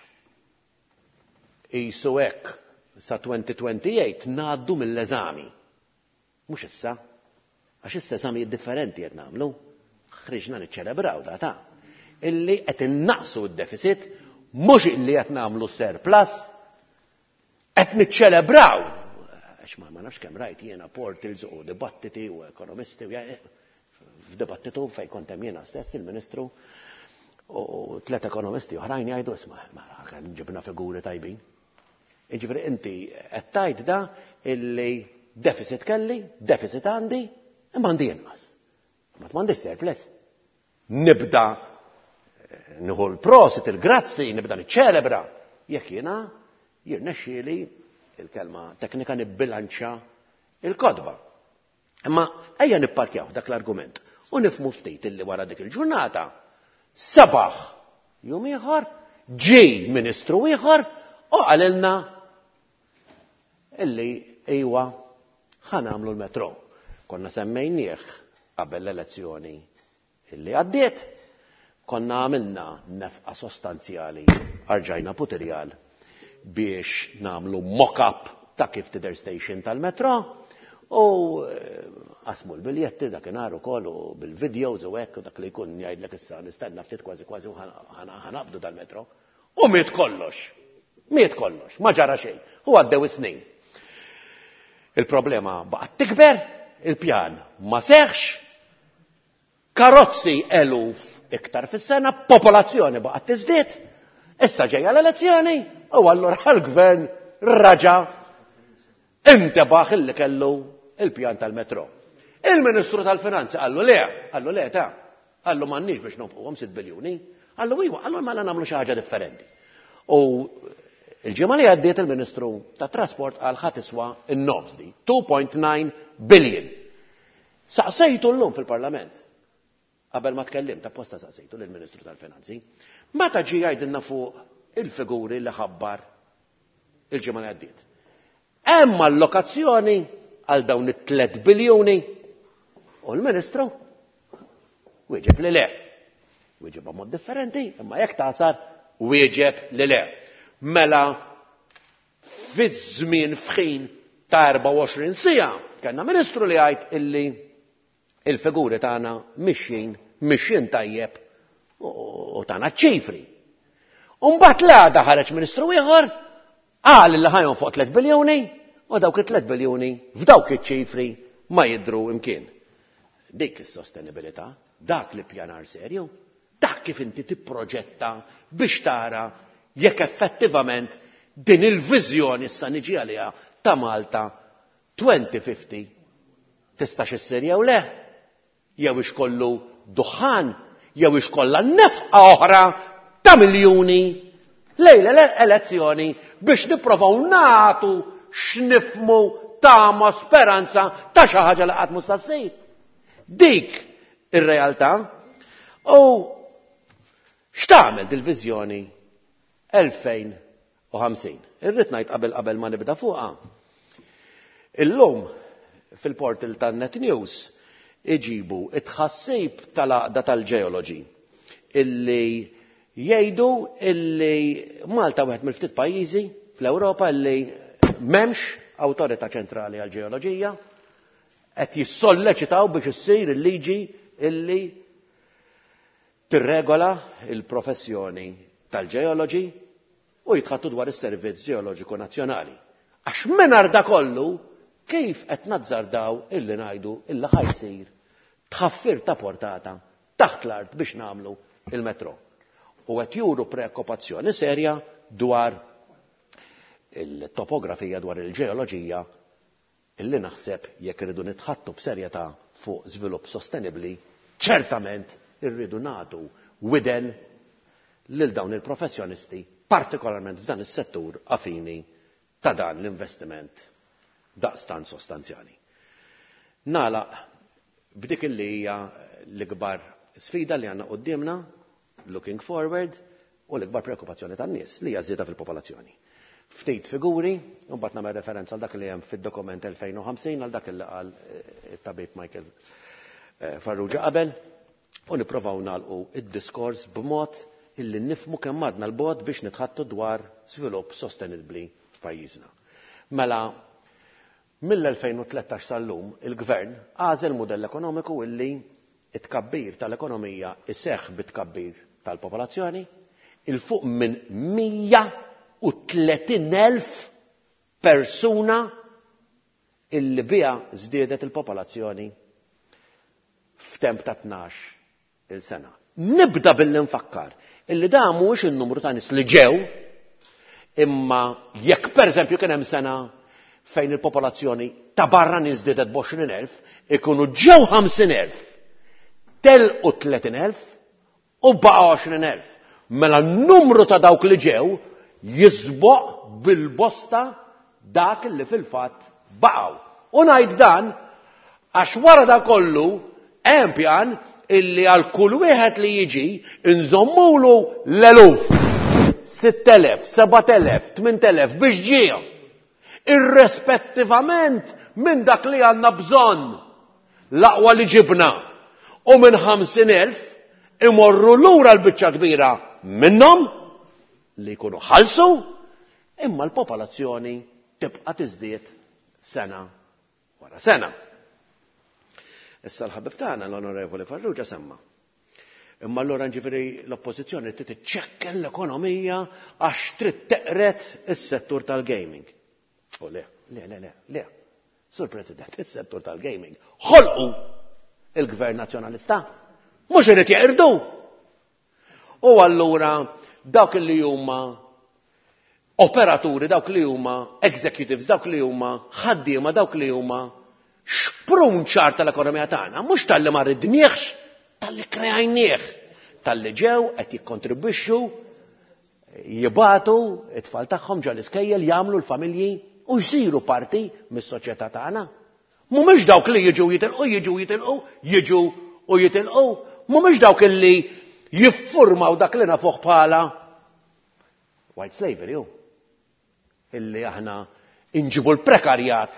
qisu hekk sa twenty twenty-eight ngħaddu mill-eżami. Mhux issa, għax issa eżamijiet differenti qed nagħmlu. Ħriġna niċċelebraw da ta' illi qed innaqsu d-deficit mhux illi qed nagħmlu surplus, qed niċċelebraw. Għax ma nafx kemm rajt jiena portals u dibattiti u ekonomisti f'dibattitu fejn kont hemm jiena stess il-Ministru u tliet ekonomisti oħrajn jgħidu isma' ma ġibna figuri tajbin. Jiġifieri inti qed tgħid da illi deficit kelli, deficit għandi, imma għandi inqas. Ma m'għandix surplus. Nibda nieħu l-prosit, il-grazzi, nibda niċċelebra. Jekk jiena jirnexxieli il-kelma teknika nibbilanċa il-kodba. Imma ejja nipparkjaw dak l-argument u nifhmu ftit illi wara dik il-ġurnata sabaħ jum ieħor ġej Ministru ieħor u qalilna illi ejwa ħanamlu l-metro. Konna semmejnieh qabel l-elezzjoni illi għaddiet, konna għamilna nefqa sostanzjali arġajna puterjal biex namlu mock-up ta' kif tidher station tal-metro u qasmu l-biljetti dakinhar ukoll u bil-videos u hekk dak li jkun jgħidlek issa nistenna ftit kważi kważi ħanaqbdu tal-metro. U miet kollox. Miet kollox. Ma ġara xejn. U għaddew is-snin. Il-problema baqgħet tikber, il-pjan ma seħħx, karozzi eluf iktar fis-sena, popolazzjoni baqgħet tiżdied, issa ġejja l-elezzjoni u allura l-gvern raġa' intebaħ illi kellu il-pjan tal-metro. Il-Ministru tal-Finanzi qallu le, qallu le ta' qallu m'għandniex biex nonfquhom sitt biljuni, qallu iwa, qallu ma nagħmlu xi ħaġa differenti. U il-ġimgħa li għaddiet il-Ministru tat-Trasport qal ħadd iswa n-nofs di, two point nine billion. Saqsejtu llum fil-Parlament. Qabel ma tkellimt apposta saqsejtu lill-Ministru tal-Finanzi, meta ġie jgħidilna fuq il-figuri li ħabbar il-ġimgħa li għaddiet. Hemm allokazzjoni għal dawn it-tliet biljuni u l-Ministru wieġeb li le. Wieġeb mod differenti, imma jekk tasar wieġeb li le. Mela fi żmien fħin ta' erba' u għoxrin siegħa kellna Ministru li jgħid illi il-figuri tagħna mixjin mixjin tajjeb u tagħna ċifri. U mbagħad l-għada ħareġ Ministru ieħor qal li ħajhom fuq tliet biljuni u dawk it-tliet biljuni f'dawk iċ-ċifri ma jidhru imkien. Dik is-sostenibilità, dak li pjanar serju, dak kif inti tipproġetta biex tara jekk effettivament din il-viżjoni issa niġi għaliha ta' Malta twenty fifty tistax issir jew le, jew ixkollu duħan, jew ixkollha nefqa oħra ta' miljuni lejla l-elezzjoni biex nipprovaw nagħtu x'nifmu tama speranza ta' xi ħaġa li qatt mhux se ssir. Dik ir-realtà u x'tagħmel dil-viżjoni elfejn u ħamsin. Irrid ngħid qabel qabel ma nibda fuqha. Illum fil-portal tan-Net News iġibu it-tħassib tal-għaqda tal-ġeoloġi illi jgħidu illi Malta wieħed mill-ftit pajjiżi fl-Ewropa illi m'hemmx awtorità ċentrali għall-ġeoloġija qed jissolleċitaw biex issir il-liġi illi tirregola il-professjoni tal-ġeoloġi u jitħattu dwar is-Servizz Ġeoloġiku Nazzjonali. Għax mingħajr da kollu kif qed nazzardaw illi ngħidu illi ħajsir tħaffir ta' portata taħt l-art biex nagħmlu il-metro. U qed juru preokkupazzjoni serja dwar il-topografija, dwar il-ġeoloġija illi naħseb jekk irridu nitħattu b'serjetà fuq żvilupp sostenibbli, ċertament irridu nagħtu widen lil dawn il-professjonisti, partikolarment f'dan is-settur affini ta' dan l-investiment daqstant sostanzjali. Nagħlaq b'dik illi hija l-ikbar sfida li għandna qudiemna, looking forward, u l-ikbar preokkupazzjoni tan-nies li hija żieda fil-popolazzjoni. Ftit figuri, u mbagħad nagħmel referenza għal dak li hemm fid-dokument elfejn u ħamsin għal dak li qal it-tabib Michael Farrugia qabel, u nippruvaw nagħlqu id-diskors b'mod illi nifhmu kemm għadna l-bogħod biex nitħattu dwar żvilupp sostenibbli f'pajjiżna. Mela mill-elfejn u tlettax sal-lum il-Gvern għażel mudell ekonomiku illi it-tkabbir tal-ekonomija iseħħ bit-tkabbir tal-popolazzjoni il fuq minn mija u tletin elf persuna illi biha żdiedet il-popolazzjoni f'temp ta' tnax il-sena. Nibda billi nfakkar illi da mhuwiex in-numru ta' nies li ġew, imma jekk pereżempju kien hemm sena fejn il-popolazzjoni ta' barra niżdiedet b'għoxrin elf, ikunu ġew ħamsin elf, telqu tletin elf u baqa' għoxrin elf. Mela n-numru ta' dawk li ġew jisboq bil-bosta dak li fil-fatt baqgħu. U ngħid dan għax wara da kollu hemm pjan illi għal kull wieħed li jiġi inżommulu l-eluf, sitt elef, seba' elef, tmien elef biex ġie. Irrespettivament minn dak li għandna bżonn l-aqwa li ġibna u minn ħamsin elf imorru lura l-biċċa kbira minnhom li jkunu ħalsu, imma l-popolazzjoni tibqa' tiżdied sena wara sena. Issa l-ħabib tagħna l-Onorevoli Farrugia semma. Imma allura ġifieri l-oppożizzjoni trid tiċċekkel l-ekonomija għax trid teqret is-settur tal-gaming. U le, le, le, le, le. Sur President, is-settur tal-gaming ħolqu il-Gvern Nazzjonalista. Mhux irid jeqirdu. U allura dawk li huma operaturi, dawk li huma executives, dawk li huma ħaddiema, dawk li huma xprun ċar tal-ekonomija tagħna, mhux tal-li ma rridnieħx, tal-li krejajnieh, tal-li ġew qed jikkontribwixxu jibatu it-tfal tagħhom ġol iskejjel jagħmlu l-familji u jsiru parti mis-soċjetà tagħna. Mhumiex dawk li jiġu jitilqu, jiġu jitilqu, jiġu u jitilqu, mhumiex dawk li jiffurmaw dak li nafuh bħala white slavery hu. Illi aħna inġibu l-prekarjat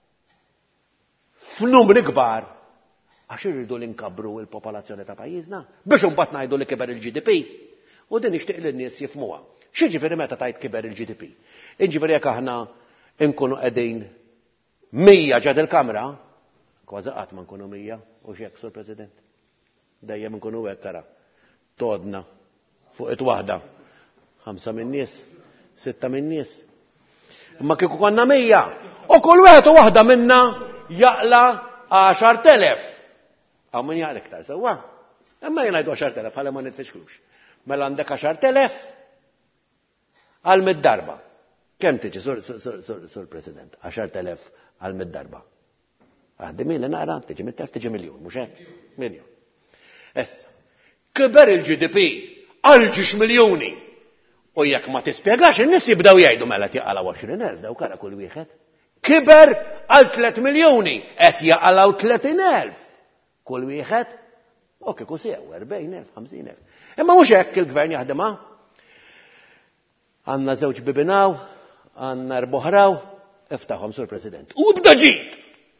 f'numri kbar għax irridu li nkabru l-popolazzjoni ta' pajjiżna biex imbagħad ngħidu li kiber il-G D P. U din nixtieq li n-nies jifhmuha. X'jiġifieri meta tgħid kiber il-G D P? Jiġifieri jekk aħna nkunu qegħdin mija ġed il-Kamra, kważi qatt ma nkunu mija u x'hekk Sur President. Dejjem nkunu hekk ara. Todna fuq it-waħda. Ħamsa minn nies, sitta minn nies. Imma kieku konna mija, u kull wieħed u waħda minna jaqla għaxar telef. Għaw min jaqla iktar, sewwa. Imma jgħidu għaxar telef, ħalla ma nitfixklux. Mela għandek għaxar telef għal mid-darba. Kemm tiġi, Sur President? għaxar telef għal mid-darba. Għaddi mili naqra, tiġi mit-telf, tiġi miljon, mhux hekk? Miljon. Issa, kiber il-G D P għal ġiex miljuni. U jekk ma tispjegax, in-nies jibdew jgħidu mela tjaqala għoxrin elf daw kara kull wieħed. kiber għal tliet miljuni, qed jaqalaw tletin elf. Kull wieħed, ok, ku sew, erbgħin elf, ħamsin elf. Imma mhux hekk il-gvern jaħdimha. Għandna żewġ bibinaw, għandna rboħraw, iftaħhom sur President. U bda ġib!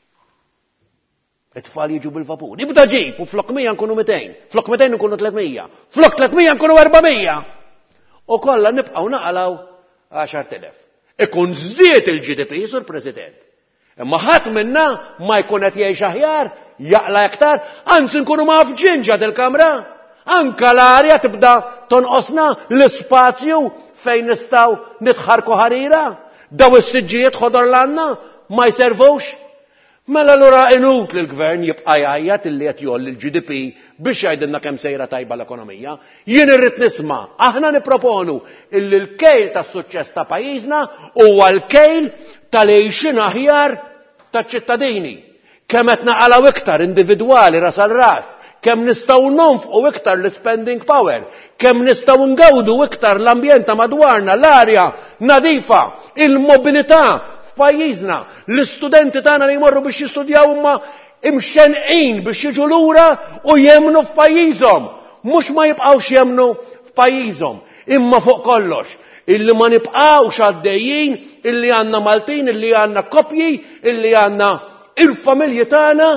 It-tfal jiġu bil-vapur. Ibda ġib, u flok mija nkunu mitejn, flok mitejn nkunu tletmija, flok tletmija nkunu erbamija. U kollha nibqgħu naqalaw għaxar telef. Ikun żdied il-G D P, sur President. Imma ħadd minna ma jkun qed jgħix aħjar, jaqla iktar, anzi nkunu mafġin ġad il-Kamra. Anka l-arja tibda tonqosna l-ispazju fejn nistgħu nitħarku ħarira. Daw is-siġġijiet ħodor l-għandna ma jservux. Mela l-ura inut li l-gvern jibqa' jgħajjat illi qed jolli l-G D P biex jgħidilna kemm sejra tajba l-ekonomija. Jien irrid nisma' aħna nipproponu illi l-kejl tas-suċċess ta' pajjiżna huwa l-kejl tal-għejxin aħjar taċ-ċittadini. Kemm qed naqalgħu iktar individwali ras għal ras, kemm nistgħu nonfqu iktar l-spending power, kemm nistgħu ngawdu iktar l-ambjent ta' madwarna, l-arja nadifa, il-mobilità f'pajjiżna, l-istudenti tagħna li jmorru biex jistudjaw huma imxenqin biex jiġu lura u jemnu f'pajjiżhom, mhux ma jibqgħux jemnu f'pajjiżhom, imma fuq kollox, illi ma nibqgħux għaddejjin, illi għandna Maltin, illi għandna koppji, illi għandna il-familji tagħna,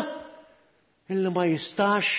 illi ma jistax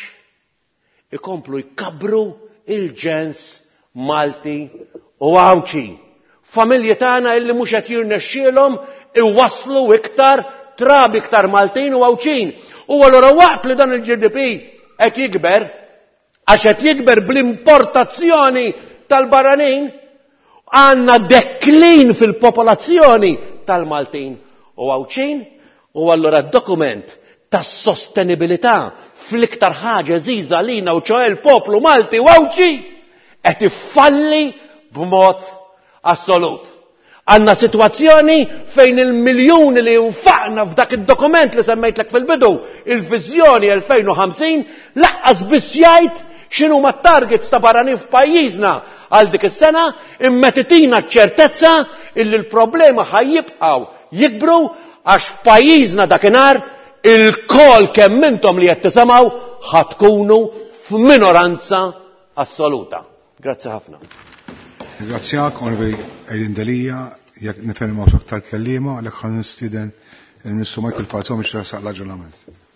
ikomplu jkabru il-ġens Malti u Għawċi. Familji tagħna illi mhux qed jirnexxielhom iwasslu iktar trabi iktar Maltin u Għawċin. U allura waqt li dan il-G D P qed jikber, għax qed jikber bl-importazzjoni tal-barranin, għandna deklin fil-popolazzjoni tal-Maltin u Għawċin, u allura d-dokument tas-sostenibilità fl-iktar ħaġa żiża lina u ċoħe l-poplu Malti u Għawċi qed iffalli b'mod assolut. Għanna situazzjoni fejn il-miljoni li nfaqna f'dak id-dokument li semmejtlek fil-bidu, il-vizjoni elfejn u ħamsin, laqqas biss jgħid x'inhu ma targets ta' barranin f'pajjiżna għal dik is-sena, imma titina ċertezza illi l-problema ħajjibqgħu jikbru għax f'pajjiżna dakinhar il-kol kemm intom li qed tisimgħu ħatkunu f'minoranza assoluta. Grazzi ħafna. Grazzjak, onorevoli Ejdin Delija, jekk nifhem ma' aktar kellima, għalhekk ħan nistieden il-Ministru Michael Fazzo biex jarsaq l-aġġornament.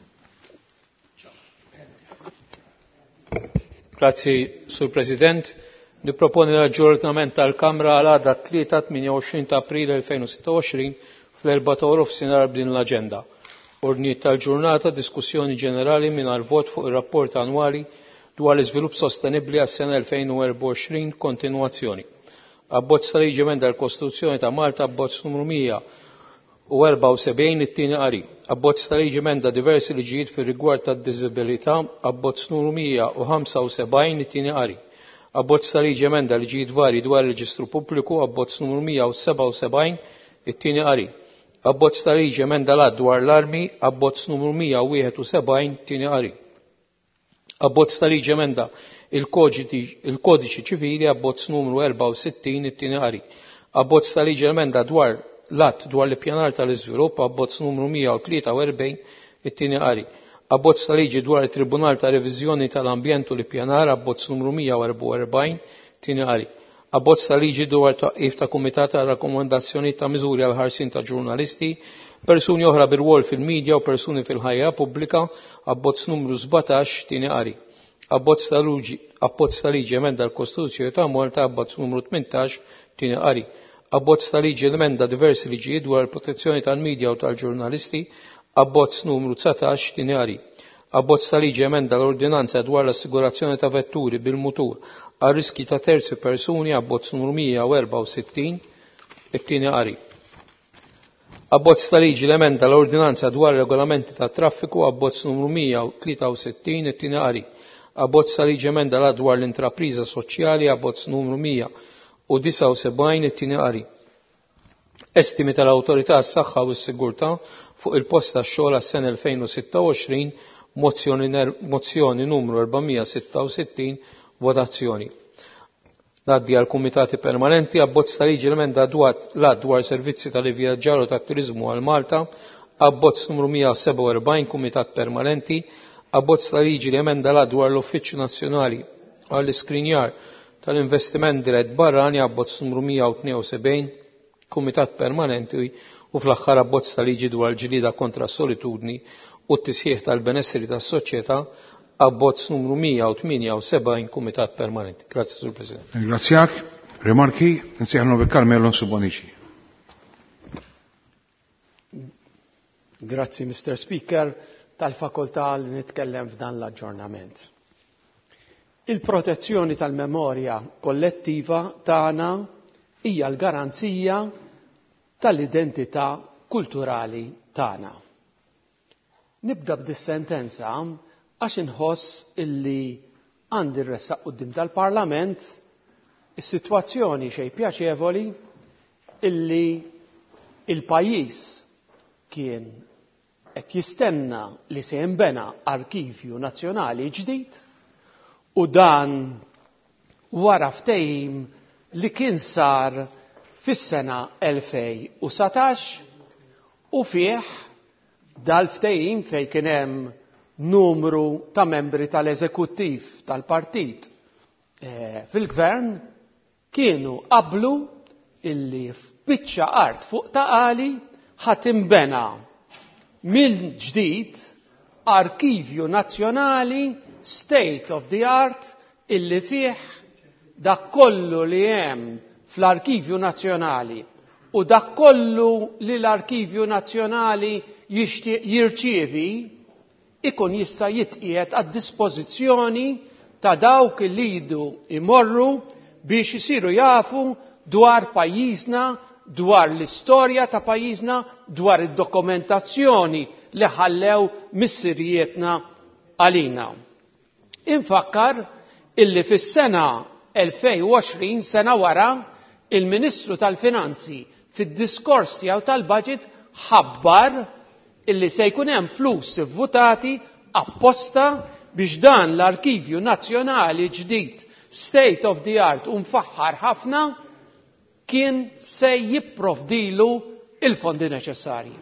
Grazzi, Sur President. Nipproponi l-aġġornament tal-Kamra għal għadha tlieta tminja ta' April elfejn u tlieta fl-erba' ta' Oruf sinar b'din l-aġenda. Ordni tal-ġurnata diskussjoni ġenerali mingħajr vot fuq ir-rapport annwali dwar l-iżvilupp sostenibbli għas-sena elfejn u erba' u għoxrin kontinwazzjoni. Abbozz ta' liġi emenda l-Kostituzzjoni ta' Malta, abbozz numru mija u erba' u sebgħin it-tieni qari. Abbozz ta' liġi emenda diversi liġijiet fir-rigward tad-diżabilità, abbozz numru mija u ħamsa u sebgħin it-tieni qari. Abbozz ta' liġi emenda liġijiet varji dwar il-Reġistru Pubbliku, abbozz numru mija u seba' u sebgħin it-tieni qari. Abbozz ta' liġi emenda l dwar l-armi, abbozz numru mija u wieħed u sebgħin it-tieni qari. Abbozz ta' liġi emenda il-Kodiċi Ċivili, abbozz numru erba' u sittin it-tieni qari. Abbozz ta' liġi emenda dwar l-att dwar l-ippjanar tal-iżvilupp, abbozz numru mija u tlieta u erbgħin it-tieni qari. Abbozz ta' liġi dwar it-Tribunal ta' Reviżjoni tal-Ambjent u l-Ippjanar, abbozz numru mija u erba' u erbgħin it-tieni qari. Abbozz ta' liġi dwar twaqqif ta' Kumitat ta' Rakkomandazzjoni ta' Miżuri għal ħarsien ta' ġurnalisti, persuni oħra bir-rwol fil-medja u persuni fil-ħajja pubblika, abbozz numru sbatax tieni qari. Abbozz ta' liġi abbozz ta' liġi emenda l-Kostituzzjoni ta' Malta, abbozz numru tmintax tieni qari. Abbozz ta' liġi emenda diversi liġijiet dwar il-protezzjoni tal-medja u tal-ġurnalisti, abbozz numru tsatax tieni qari. Abbozz ta' liġi emenda l-Ordinanza dwar l-assigurazzjoni ta' vetturi bil-mutur għal riski ta' terzi persuni, abbozz numru mija u erba' u sittin it-tieni qari. Abbozz ta' liġi l-emenda l-Ordinanza dwar regolamenti ta' traffiku, abbozz numru mija u tlieta u sittin it-tieni qari. Abbozz ta' liġi emenda l dwar l-intrapriża soċjali, abbozz numru mija u disa' u sebgħin it-tieni qari. Estimi tal-Awtorità għas-Saħħa u s-Sigurtà fuq il-post tax-xogħol għas-sena elfejn u sitta u għoxrin, mozzjoni numru erba'mija sitta u sittin, votazzjoni. Ngħaddi għal kumitati permanenti abbozz ta' liġi l-emenda l dwar servizzi tal-ivvjaġġar u tat-turiżmu għal Malta, abbozz numru mija u seba' u erbgħin kumitat permanenti, abbozz ta' liġi li emenda l dwar l-Uffiċċju Nazzjonali għall-iskrinjar tal-investiment dirett barrani, abbozz numru mija u tnejn u sebgħin kumitat permanenti u fl-aħħar abbozz ta' liġi dwar ġlieda kontra s-solitudni u t-tisjieħ tal-benesseri tas-soċjetà, abbozz numru mija u tminja u sebgħin kumitat permanenti. Grazie, Sur President. Ringrazzjak. Rimarki, nsejħlu bil-Kalmi Alonso Bonici. Grazzi, Mister Speaker, tal-fakultà li nitkellem f'dan l-aġġornament. Il-protezzjoni tal-memorja kollettiva tagħna hija l-garanzija tal-identità kulturali tagħna. Nibda b'dis-sentenza għax inħoss illi għandi ressaq quddiem tal-Parlament is-sitwazzjoni xejn pjaċevoli illi il-pajjiż kien qed jistenna li se jinbena arkivju nazzjonali ġdid u dan wara ftehim li kien sar fis-sena elfejn u satax u fih dal-ftehim fejn kien hemm numru ta' membri tal-eżekuttiv tal-partit e, fil-gvern kienu qablu illi f'biċċa art fuq ta' qali ħadd inbena mill-ġdid arkivju nazzjonali state of the art illi fih dak kollu li hemm fl-arkivju nazzjonali u dak kollu li l-arkivju nazzjonali jixtieq jirċievi ikun jista' jitqiegħed għad-dispożizzjoni ta' dawk li jridu imorru biex isiru jafu dwar pajjiżna, dwar l-istorja ta' pajjiżna, dwar id-dokumentazzjoni li ħallew missirietna għalina. Infakkar illi fis-sena elfejn u għoxrin, sena wara, il-Ministru tal-Finanzi fid-diskors tiegħu tal-budget ħabbar illi se jkun hemm flus vvutati apposta biex dan l-Arkivju Nazzjonali ġdid state of the art u mfaħħar ħafna kien se jipprovdilu il-fondi neċessarji.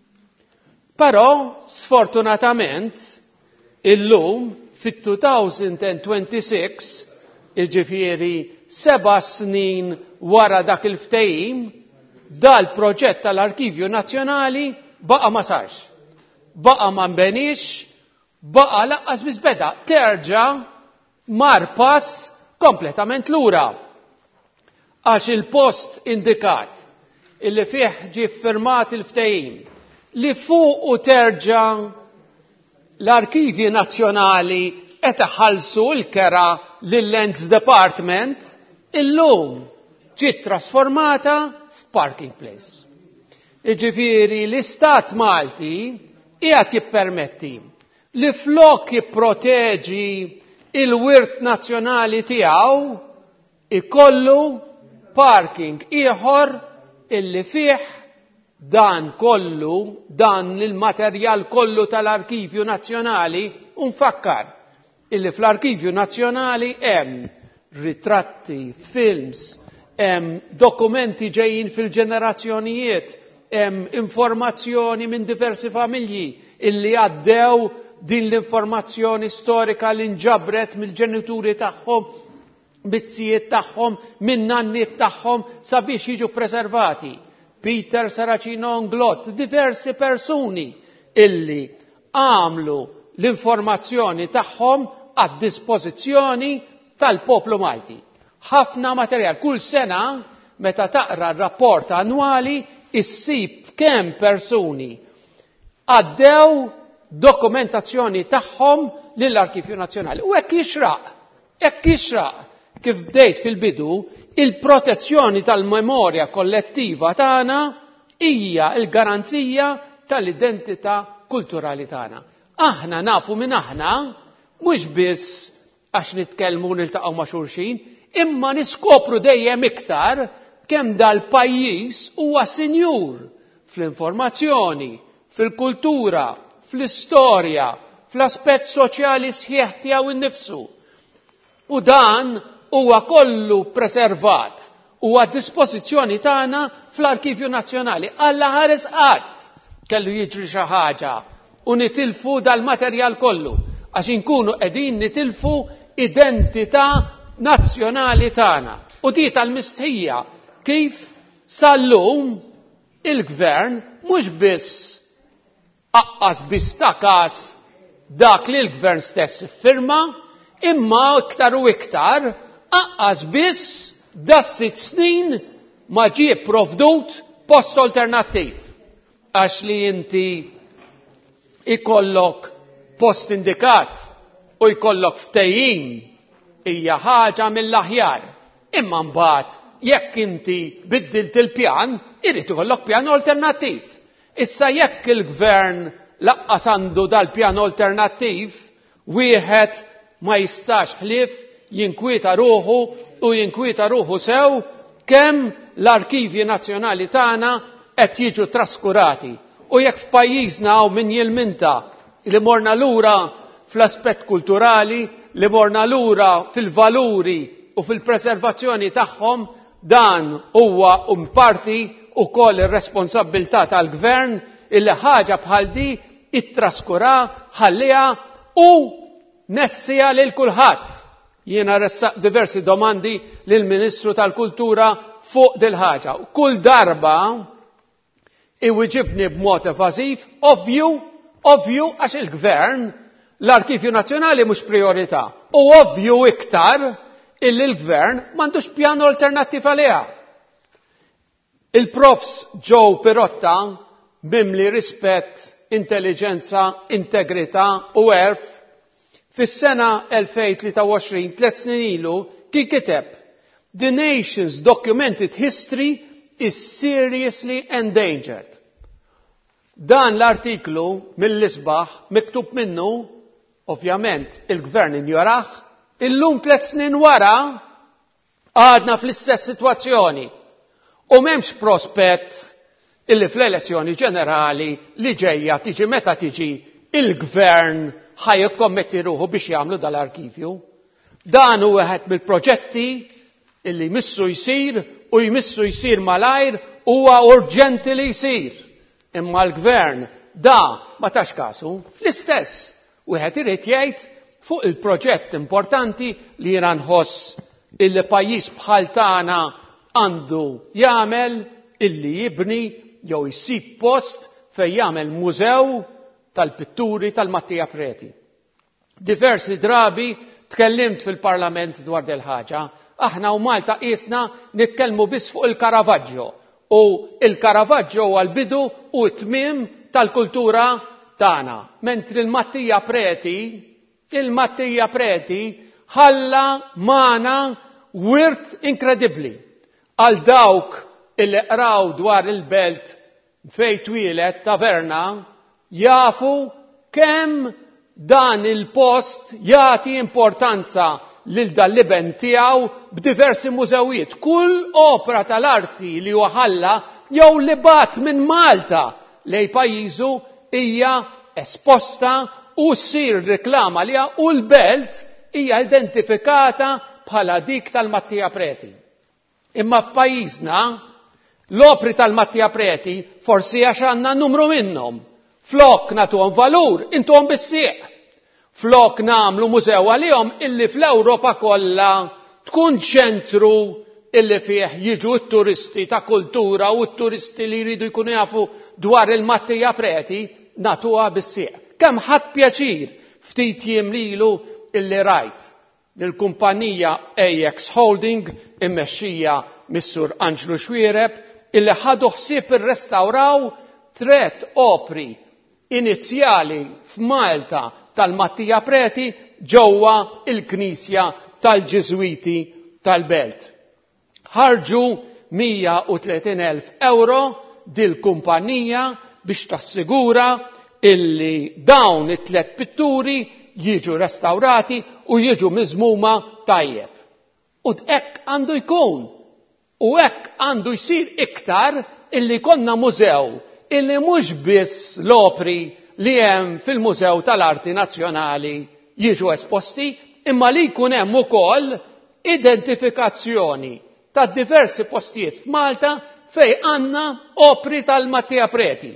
Però sfortunatament illum fit-twenty twenty-six, il-ġifieri seba' snin wara dak il-ftehim, dal-proġett tal-Arkivju Nazzjonali baqa' ma sarx. Baqa' ma nbenix, baqa' laqqas biss beda terġa' mar pass kompletament lura. Għax il-post indikat illi fih ġie firmat il-ftehim li fuq u terġa' l-Arkivji Nazzjonali qed iħallsu l-kera lill-Lands Department illum ġiet trasformata f'parking place. Jiġifieri l-Istat Malti qiegħed jippermetti li flok jipproteġi il-wirt nazzjonali tiegħu ikollu parking ieħor illi fih dan kollu, dan il-materjal kollu tal-Arkivju Nazzjonali, unfakkar illi fl-Arkivju Nazzjonali hemm ritratti, films, hemm dokumenti ġejjin fil-ġenerazzjonijiet, hemm informazzjoni minn diversi familji illi għaddew din l-informazzjoni storika li nġabret mill-ġenituri tagħhom, bizzijiet tagħhom, minn nanniet tagħhom sabiex jiġu preservati. Peter Saracino Nglot, diversi persuni illi għamlu l-informazzjoni tagħhom għad dispożizzjoni tal-poplu Malti. Ħafna materjal, kull sena meta taqra r-rapport annwali issib kemm persuni għaddew dokumentazzjoni tagħhom lill-Arkivju Nazzjonali. U hekk jixraq, hekk jixraq kif bdejt fil-bidu, il-protezzjoni tal-memorja kollettiva tagħna hija l-garanzija tal-identità kulturali tagħna. Aħna nafu minn aħna mhux biss għax nitkellmu niltaqgħu ma' xulxin, imma niskopru dejjem iktar kemm dal-pajjiż huwa sinjur fl-informazzjoni, fil-kultura, fl-istorja, fl-aspett soċjali sħiħ tiegħu innifsu. U dan huwa kollu preservat huwa dispożizzjoni tagħna fl-Arkivju Nazzjonali. Alla ħares qatt kellu jiġri xi ħaġa u nitilfu dal-materjal kollu għax inkunu qegħdin nitilfu identità nazzjonali tagħna. U di tal-mistħija kif sal-lum il-gvern mhux biss aqqas biss ta' każ dak li l-gvern stess firma, imma iktar u iktar aqqas biss da sitt snin ma ġie provdut post alternattiv. Għax li inti ikollok post indikat u jkollok ftehim hija ħaġa mill-aħjar. Imma mbagħad jekk inti biddilt il-pjan, irid ikollok pjan alternattiv. Issa jekk il-gvern laqqas għandu dal-pjan alternattiv, wieħed ma jistax ħlief jinkwieta ruħu u jinkwieta ruħu sew kemm l-Arkivji Nazzjonali tagħna qed jiġu traskurati. U jekk f'pajjiżna hawn min jilminta li morna lura fl-aspett kulturali, li morna lura fil-valuri u fil-preservazzjoni tagħhom, dan huwa parti wkoll ir-responsabbiltà tal-gvern illi ħaġa bħal di ittraskura ħalliha u nessija lil kulħadd. Jiena ressaq diversi domandi lil Ministru tal-Kultura fuq dil ħaġa. Kull darba iwiġibni b'mod evażiv, ovvju, ovvju għax il-gvern l-Arkivju Nazzjonali mhux priorità. U ovvju iktar illi l-gvern m'għandux pjan alternattiv għaliha. Il-profs Joe Pirotta bimli rispett, intelligenza, integrità u erf fis-sena elfejn u tlieta għoxrin, tliet snin ilu, kien kiteb The nation's documented history is seriously endangered. Dan l-artiklu mill-isbaħ miktub minnu, ovvjament il-gvern injoraħ, illum tliet snin wara għadna fl-istess sitwazzjoni. U m'hemmx prospett illi fl-elezzjoni ġenerali li ġejja tiġi meta tiġi il-gvern ħajjikkommetti ruħu biex jagħmlu dal-arkivju. Dan huwa wieħed mill-proġetti illi jmissu jsir u jmissu jsir malajr huwa urġenti li jsir. Imma l-gvern da ma tax kasu. L-istess wieħed irid jgħid fuq il-proġett importanti li jiena nħoss il-pajjiż bħal tagħna għandu jagħmel illi jibni jew jsib post fejn jagħmel mużew tal-pitturi tal-Mattija Preti. Diversi drabi tkellimt fil-Parlament dwar del ħaġa. Aħna u Malta qiesna nitkellmu biss fuq il-Caravaggio. U il-Caravaggio huwa l-bidu u t-tmiem tal-kultura tagħna. Mentri il-Mattija Preti, il-Mattija Preti ħalla mana wirt inkredibbli. Għal dawk illi qraw dwar il-belt fejn twilet taverna jafu kemm dan il-post jagħti importanza lil dal-liben tiegħu b'diversi mużewijiet. Kull opera tal-arti li huwa ħalla jew li bat minn Malta lej pajjiżu hija esposta u ssir riklama liha u l-belt hija identifikata bħala dik tal-Mattija Preti. Imma f'pajjiżna l-opri tal-Mattija Preti forsi għax għandna numru minnhom. Flok nagħtuhom valur, intuhom bissieq. Flok nagħmlu mużew għalihom illi fl-Ewropa kollha tkun ċentru illi fih jiġu t-turisti ta' kultura u t-turisti li jridu jkunu jafu dwar il-Mattija Preti nagħtuha bissieq. Kemm ħadd pjaċir ftit jiem lilu illi rajt lill-kumpanija A X Holding immexxija mis-Sur Anġlu Xwiereb illi ħadu ħsieb irrestawraw tret opri inizjali f'Malta tal-Mattija Preti ġewwa il-Knisja tal-Ġiżwiti tal-Belt. Ħarġu mija u tletin elf euro dil-kumpanija biex tassigura illi dawn it-tlet pitturi jiġu restaurati u jiġu miżmuma tajjeb. U hekk għandu jkun. U hekk għandu jsir iktar illi konna mużew illi mhux biss l-opri li hemm fil-Mużew tal-Arti Nazzjonali jiġu esposti, imma li jkun hemm ukoll identifikazzjoni ta' diversi postijiet f'Malta fej għandna opri tal-Mattia Preti.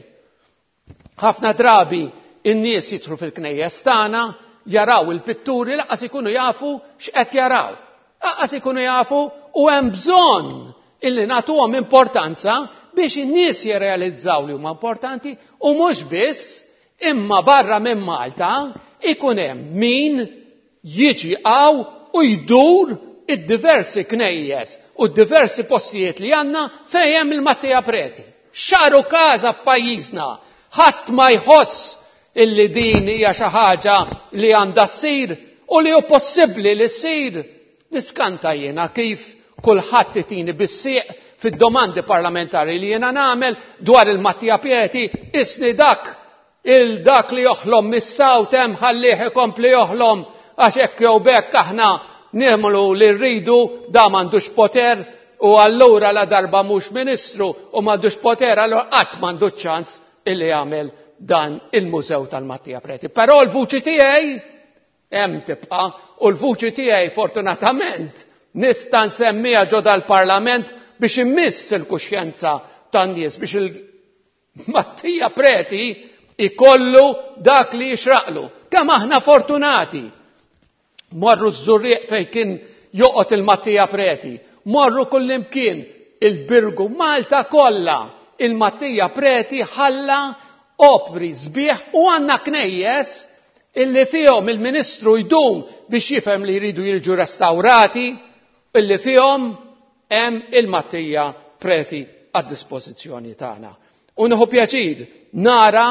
Ħafna drabi in-nies jidħlu fil-knejjes tagħna, jaraw il-pitturi laqas ikunu jafu x'qed jaraw. Laqas ikunu jafu u hemm bżonn illi nagħtuhom importanza biex in-nies jirrealizzaw li huma importanti u mhux biss imma barra minn Malta ikun hemm min jiġi għaw u jdur id-diversi knejjes u d-diversi postijiet li għandna fejn hemm il-Mattia Preti. Xaru każa f'pajjiżna, ħadd ma jħoss illi din hija xi ħaġa li għandha ssir u li hu possibbli li ssir. Niskanta jiena kif kulħadd itini bis-sieq fid-domandi parlamentari li jiena nagħmel dwar il-Mattia Preti isni dak il-dak li joħlom mis-sawt hemm ħallih ikompli joħlom għax hekk jew bekk aħna nagħmlu li rridu da m'għandux poter u allura la darba mhux ministru u m'għandux poter allura qatt m'għandux ċans illi jagħmel dan il-Mużew tal-Mattia Preti. Però l-vuċi tiegħi hemm tibqa' u l-vuċi tiegħi fortunatament nista' nsemmiha ġo dal-Parlament biex immiss il-kuxjenza tan-nies biex il-Mattia Preti ikollu dak li jixraqlu. Kemm aħna fortunati. Morru z-Żurrieq fejn kien joqgħod il-Mattia Preti, morru kullimkien il-Birgu Malta kollha. Il-Mattia Preti ħalla opri sbieħ u għandna knejjes illi fihom il-Ministru jdum biex jifhem li jridu jiġu restawrati, illi fihom hemm il-Mattia Preti għad-dispożizzjoni tagħna. U nieħu pjaċir nara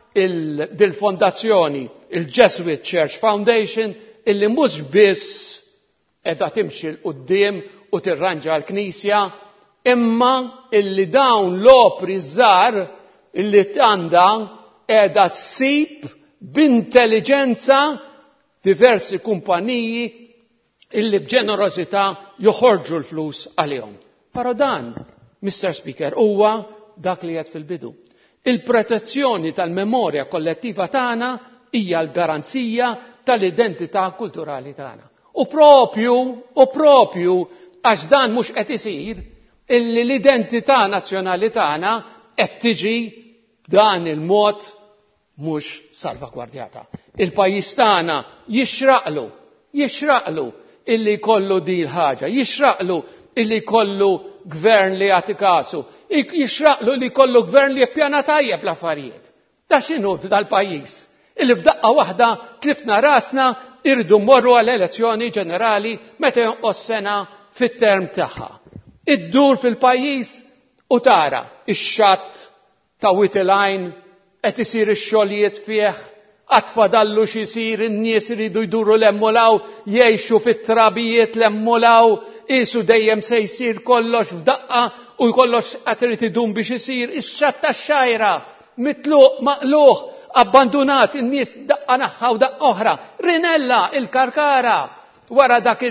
il-fondazzjoni, il-Jesuit Church Foundation, illi mhux biss qiegħda timxi l qudiem u tirranġa l-Knisja, imma illi dawn l-opri żgħar illi għandha qiegħda ssib b'intelligenza diversi kumpaniji illi b'ġenerożità joħorġu l-flus għalihom. Però dan, Mister Speaker, huwa dak li qed fil-bidu. Il-protezzjoni tal-memorja kollettiva tagħna hija l-garanzija tal-identità kulturali tagħna. U propju, u propju għax dan mhux qed isir, illi l-identità nazzjonali tagħna qed tiġi dan il-mod mhux salvagwardjata. Il-pajjiż tagħna jixraqlu, jixraqlu illi jkollu din ħaġa, jixraqlu illi jkollu gvern li jagħti kasu, jixraqlu li jkollu gvern li jippjana tajjeb l-affarijiet. Da x'inhu dal-pajjiż? Illi f'daqqa waħda tlifna rasna irdu mmorru għal elezzjoni ġenerali meta jonqos sena fit-term tagħha. Iddur fil-pajjiż u tara ix-xatt ta' Witilajn qed isir ix-xogħlijiet fih, qatt fadallu x'isir in-nies iridu jduru l-emmulaw, jgħixu fit-trabijiet l-emmulaw, qisu dejjem se jsir kollox f'daqqa u kollox qed irid idum biex isir ix-xatt tax-xajra, mitluq maqluħ, abbandonat in-nies daqqa naħħa u daqqa oħra. Rinella il-Karkara wara dak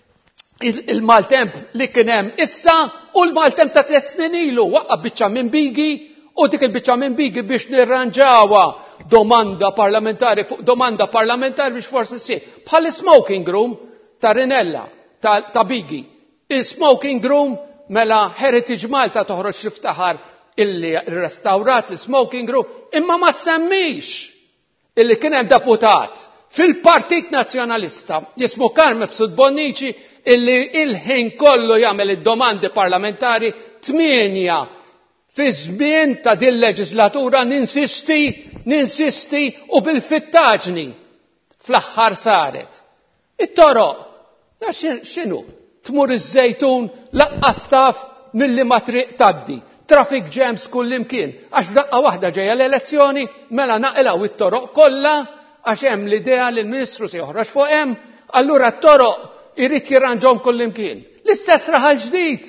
il-maltemp li kien hemm issa u l-maltemp ta' tliet snin ilu waqqa biċċa minn bigi u dik il-biċċa minn bigi biex nirranġawha domanda parlamentari fuq domanda parlamentari biex forsi ssir. Bħal smoking room ta' Rinella ta', ta bigi. Il-smoking room mela Heritage Malta toħroġ xiftaħar illi restaurat l-smoking room, imma ma semmix illi kien hemm deputat fil-Partit Nazzjonalista jismu Carme Psud Bonnici illi il-ħin kollu jagħmel id-domandi parlamentari tmienja fi żmien ta' din leġislatura ninsisti, ninsisti u bil-fittaġni fl-aħħar saret. It-toroq, x'inhu? Tmur iż-żejtun laqqas taf milli ma triq tgħaddi. Traffic jams kullimkien, għax daqqa waħda ġejja l-elezzjoni, mela naqilgħu it-toroq kollha għax hemm l-idea li l-Ministru se joħroġ fuq hemm, allura t-toroq irid jirranġhom kullimkien. L-istess raħal ġdid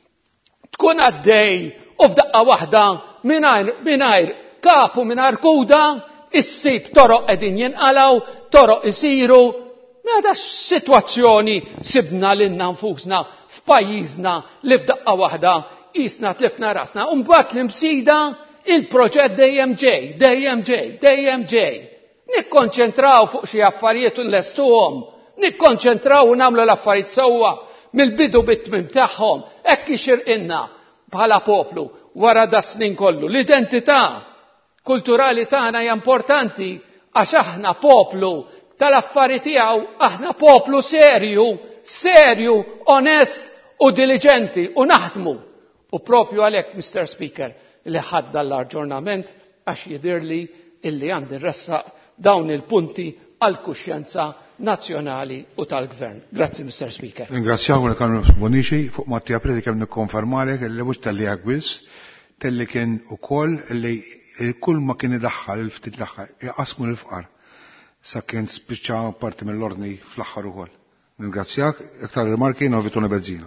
tkun għaddej u f'daqqa waħda mingħajr mingħajr kapu mingħajr kuda issib toroq qegħdin jinqalgħu, toroq isiru, meta x'sitwazzjoni sibna lilna nfusna f'pajjiżna li f'daqqa waħda isna tlifna rasna, u mbagħad l-imsida il-proġett dejjem ġej, dejjem ġej, dejjem ġej. Nikkonċentraw fuq xi affarijiet u nlestuhom nikkonċentraw u nagħmlu l-affarijiet sewwa mill-bidu bit-tmiem tagħhom, hekk ixirqilna bħala poplu wara da snin kollu. L-identità kulturali tagħna hija importanti għax aħna poplu tal-affarijiet tiegħu, aħna poplu serju, serju, onest u diligenti u naħdmu. U propju għalhekk, Mister Speaker, li ħadda l-aġġornament għax jidirli illi għandi ressaq dawn il-punti għal kuxjenza nazzjonali u tal-Gvern. Grazzi, Mister Speaker. Ringrazzjaw li kanu Bonixi fuq Mattia Predi kemm nikkonfermalek li mhux telli għagwis, telli kien ukoll li kull ma kien idaħħal il-ftit l-aħħar jaqasmu l-fqar sakemm spiċċa parti mill-ordni fl-aħħar ukoll. Ringrazzjak, iktar rimarki Vittorio Bezzina.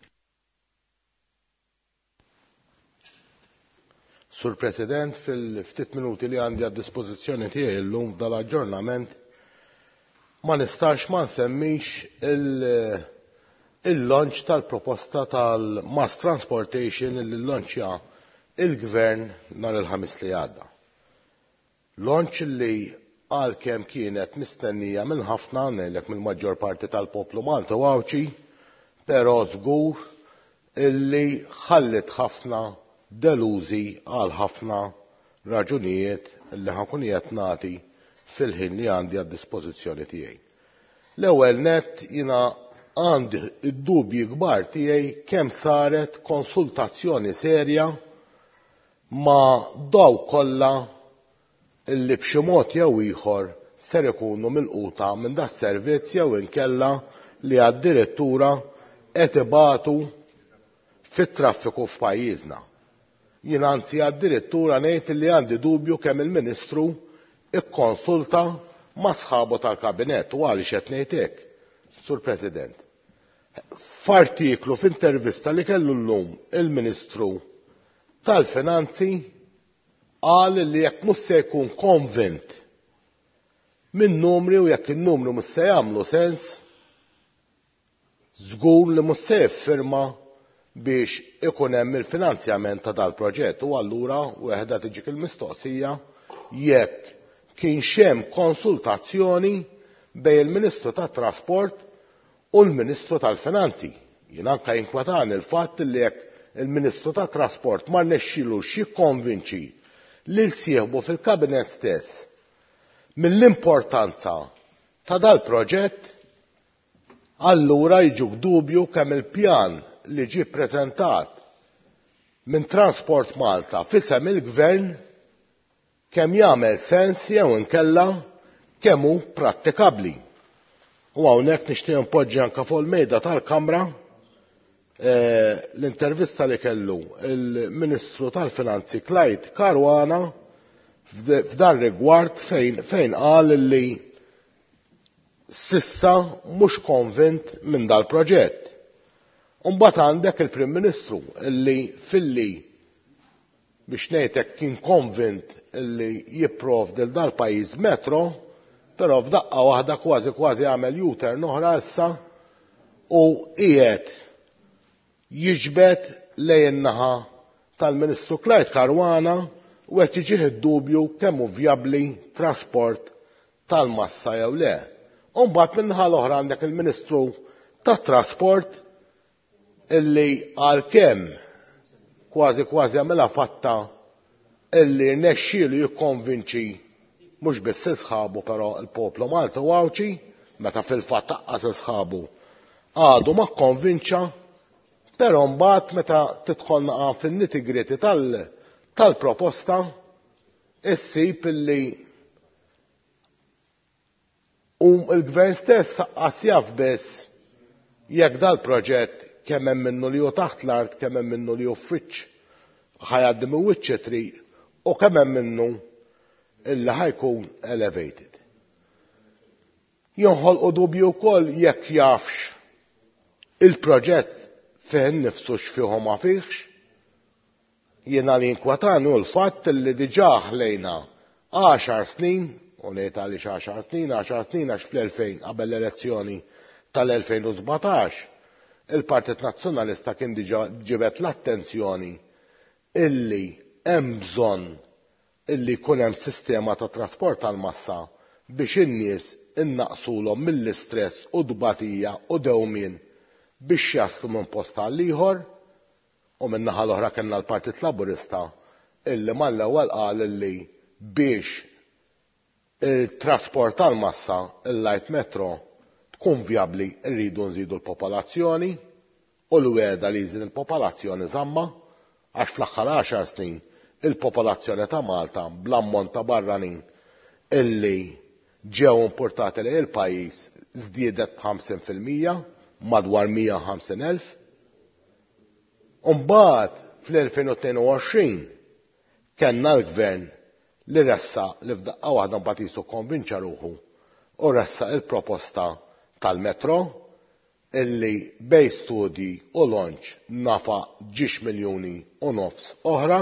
Sur President, fil-ftit minuti li għandi għad-dispożizzjoni tiegħi llum dal-aġġornament ma nistax ma nsemmix il-launch tal-proposta tal-Mass Transportation li launchja il-Gvern nhar il-ħamis li għadda. Launch li għalkemm kienet mistennija minn ħafna ngħidlek mill-maġġor parti tal-poplu Malta Wawċi, però żgur illi ħallet ħafna delużi għal ħafna raġunijiet li ħankun qed nagħti fil-ħin li għandi għad-dispożizzjoni tiegħi. L-ewwel nett jiena għandi d-dubji kbar tiegħi kemm saret konsultazzjoni serja ma' daw kollha illi b'xi mod jew ieħor ser ikunu milquta minn da s-servizz jew inkella li għad-direttura qed ibatu fit-traffiku f'pajjiżna. Jien anzi għad-direttura ngħid li għandi dubju kemm il-Ministru ikkonsulta ma' sħabu tal-Kabinett u għaliex qed ngħid hekk, Sur President. F'artiklu f'intervista li kellu llum il-Ministru tal-Finanzi qal li jekk mhux se jkun konvint minn numri u jekk in-numru mhux se jagħmlu sens, żgur li mhux se jiffirma biex ikun hemm il-finanzjament ta' dal-proġett u allura weħda tiġik il-mistoqsija jekk kien hemm konsultazzjoni bejn il-Ministru tat-Trasport u l-Ministru tal-Finanzi. Jien anke jinkwetani il-fatt li jekk il-Ministru tat-Trasport ma rnexxilux jikkonvinċi lil sieħbu fil-Kabinett stess mill-importanza ta' dal-proġett, allura jiġuk dubju kemm il-pjan li ġie ppreżentat minn Transport Malta f'isem il-Gvern kemm jagħmel sens jew inkella kemm hu prattikabbli. U hawnhekk nixtieq npoġġi anke fuq il-mejda tal-Kamra l-intervista li kellu il-Ministru tal-Finanzi Clyde Caruana f'dan rigward fejn fejn qal li sissa mhux konvint minn dal-proġett. Umbagħad għandek il-Prim Ministru illi filli biex ngħidlek kien konvint illi jipprovdi dal-pajjiż metro, però f'daqqa waħda kważi kważi għamel U-turn oħra issa u qiegħed jiġbed lejn naħa tal-Ministru Clyde Caruana u qed jiġih id-dubju kemm hu vjabbli trasport tal-massa jew le. U mbagħad min-naħa l-oħra għandek il-Ministru tat-Trasport illi għalkemm kważi kważi għamilha fatta illi rnexxielu jikkonvinċi mhux biss isħabu però l-poplu Malta Wawċi meta fil-fatt taqqas isħabu għadu ma kkonvinċa, però mbagħad meta tidħol naqa' fin-nitty-gritty tal-proposta issib illi il-Gvern stess saqqas jaf biss jekk dal-proġett kemm hemm minnu li hu taħt l-art, kemm hemm minnu li hu f'wiċċ ħajgħaddi minn wiċċ triq u kemm hemm minnu illi ħajkun elevated. Jonħolqu dubju wkoll jekk jafx il-proġett fih innifsu x'fihom ma fihx. Jiena li jinkwetani hu l-fatt li diġà ħlejna għaxar snin, u ngħid għaliex għaxar snin, għaxar snin għax fl-elfejn qabel l-elezzjoni tal-elfejn u sbatax il-Partit Nazzjonalista kien diġà ġibet l-attenzjoni illi hemm bżonn illi jkun hemm sistema ta' trasport tal-massa biex in-nies innaqsulhom mill-istress u dbatija u dewmien biex jaslu minn post għal ieħor, u min-naħa l-oħra kellna l-Partit Laburista illi mal-ewwel qal illi biex il-trasport tal-massa il-light metro tkun vjabbli rridu nżidu l-popolazzjoni u l-weda li jżid il-popolazzjoni żamma għax fl-aħħar għaxar snin il-popolazzjoni ta' Malta bl-ammont ta' barranin illi ġew importati lejn il-pajjiż żdiedet b'ħamsin fil-mija madwar mija u ħamsin elf. Mbagħad fl-elfejn u tnejn u għoxrin kellna l-gvern li ressa li f'daqqa waħda mbagħad qisu konvinċa ruħu u ressa il-proposta tal-metro illi bej studji u launch nafa ġiex miljuni u nofs oħra.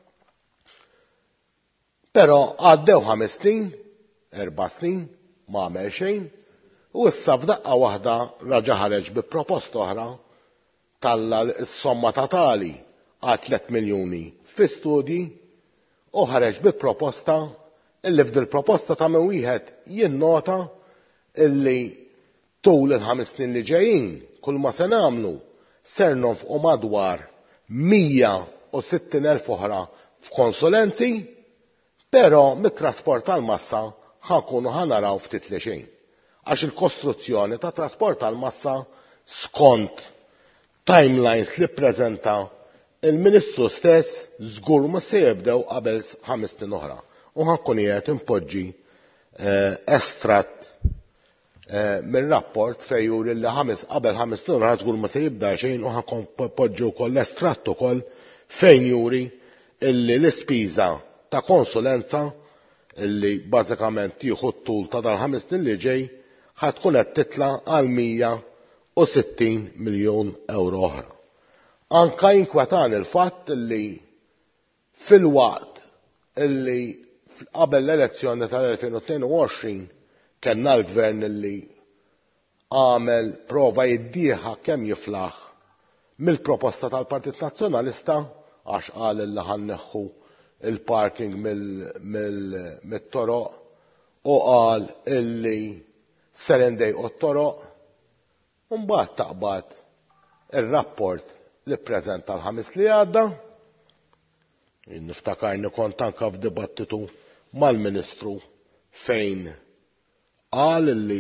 Però għaddew ħames snin, erba' snin, ma għamel xejn, u issa f'daqqa waħda raġa ħareġ bi proposta oħra talla s-somma totali għal tliet miljuni fi studji u ħareġ bi proposta illi f'dil proposta ta' minn wieħed jinnota illi tul il-ħames snin li ġejjin kull ma se nagħmlu ser nonfqu madwar mija u sittin elf oħra f'konsulenzi, però mit-trasport tal-massa ħankunu ħanaraw ftit li xejn. Għax il-kostruzzjoni ta' trasport tal-massa skont timelines li ppreżenta il-Ministru stess żgur ma se jibdew qabel ħames snin oħra. U ħankun qiegħed impoġġi estratt mir-rapport fejn juri li ħames qabel ħames snin oħra żgur ma se jibda xejn u ħankun poġġi wkoll estratt ukoll fejn juri illi l-ispiża ta' konsulenza illi bażikament tieħu t-tul ta' dal ħames snin li ġej ħad tkun qed titla' għal mija u sittin miljun euro oħra. Anka jinkwetan il-fatt illi fil-waqt illi qabel l-elezzjoni tal-elfejn u tnejn u għoxrin kellna l-gvern illi għamel prova jiddieħa kemm jiflaħ mill-proposta tal-Partit Nazzjonalista għax qal illi ħanneħħu il-parking mill-toroq u qal illi ser indejqu t-toroq u mbagħad taqbad ir-rapport li ppreżenta l-ħamis li għadda. Niftakarni kont anke f'dibattitu mal-Ministru fejn qal illi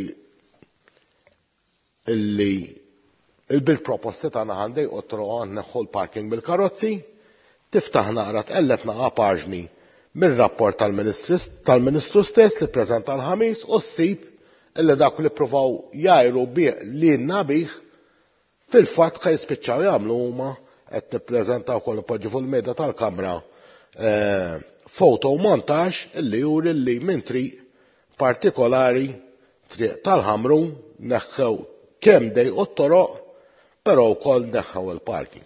illi il-bil-proposti tagħna ħandejqu t-toroq neħħu l-parking bil-karozzi. Tiftaħ naqra tqellet naqa' paġni mir-rapport tal-Ministru stess li ppreżenta l-ħamis u ssib illi dak li ppruvaw jgħiru bih lilna bih fil-fatt ħa jispiċċaw jagħmlu huma qed nippreżentaw ukoll ipoġġi fuq il-mejda tal-Kamra foto montaġġ illi juri li minn triq partikolari triq tal-Ħamru neħħew kemm dejqu t-toroq però wkoll neħħew il-parking.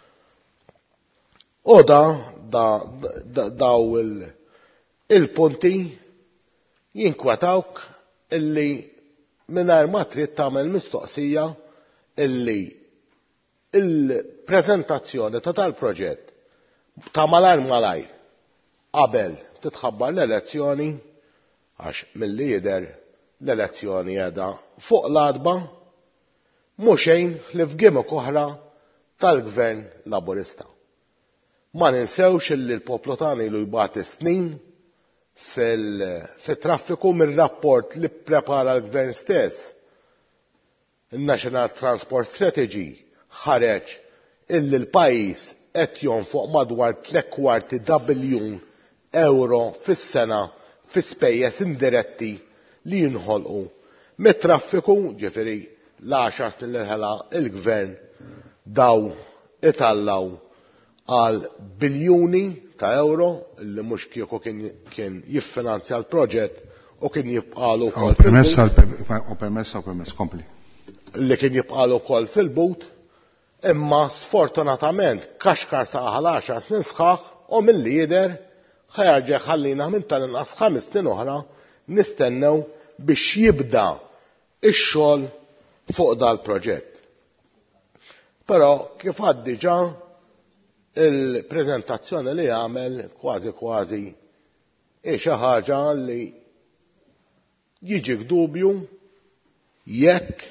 U da daw il-punti jinkwetawk illi mingħajr ma trid tagħmel mistoqsija illi il-preżentazzjoni ta' tal-proġett ta' malajr malajr qabel titħabbar l-elezzjoni għax milli jidher l-elezzjoni għedha fuq l-adba mhux xejn ħlief gimmick oħra tal-Gvern Laburista. Ma ninsewx illi l-poplu tagħna ilu jbagħti snin fil-traffiku mir-rapport li prepara l-Gvern stess. Il-National Transport Strategy ħareġ illi l-pajjiż qed jonfoq madwar tliet kwarti ta' biljun euro fis-sena fi spejjeż indiretti li jinħolqu mit-traffiku, ġifieri l-għaxar snin li ħela il-Gvern daw itallaw għal biljuni ta' euro li mhux kieku kien jiffinanzja l-proġett u kien jibqalu wkoll permessa u permessa u permess kompli. Li kien jibqalu wkoll fil-but, imma sfortunatament kaxkar saħħa l-għaxar snin sħaħ u milli jidher ħajarġa' ħallina minn tal-inqas ħames snin oħra nistennew biex jibda ix-xogħol fuq dal-proġett. Però kif għad diġà il-preżentazzjoni li għamel kważi kważi hi xi ħaġa li jiġik dubju jekk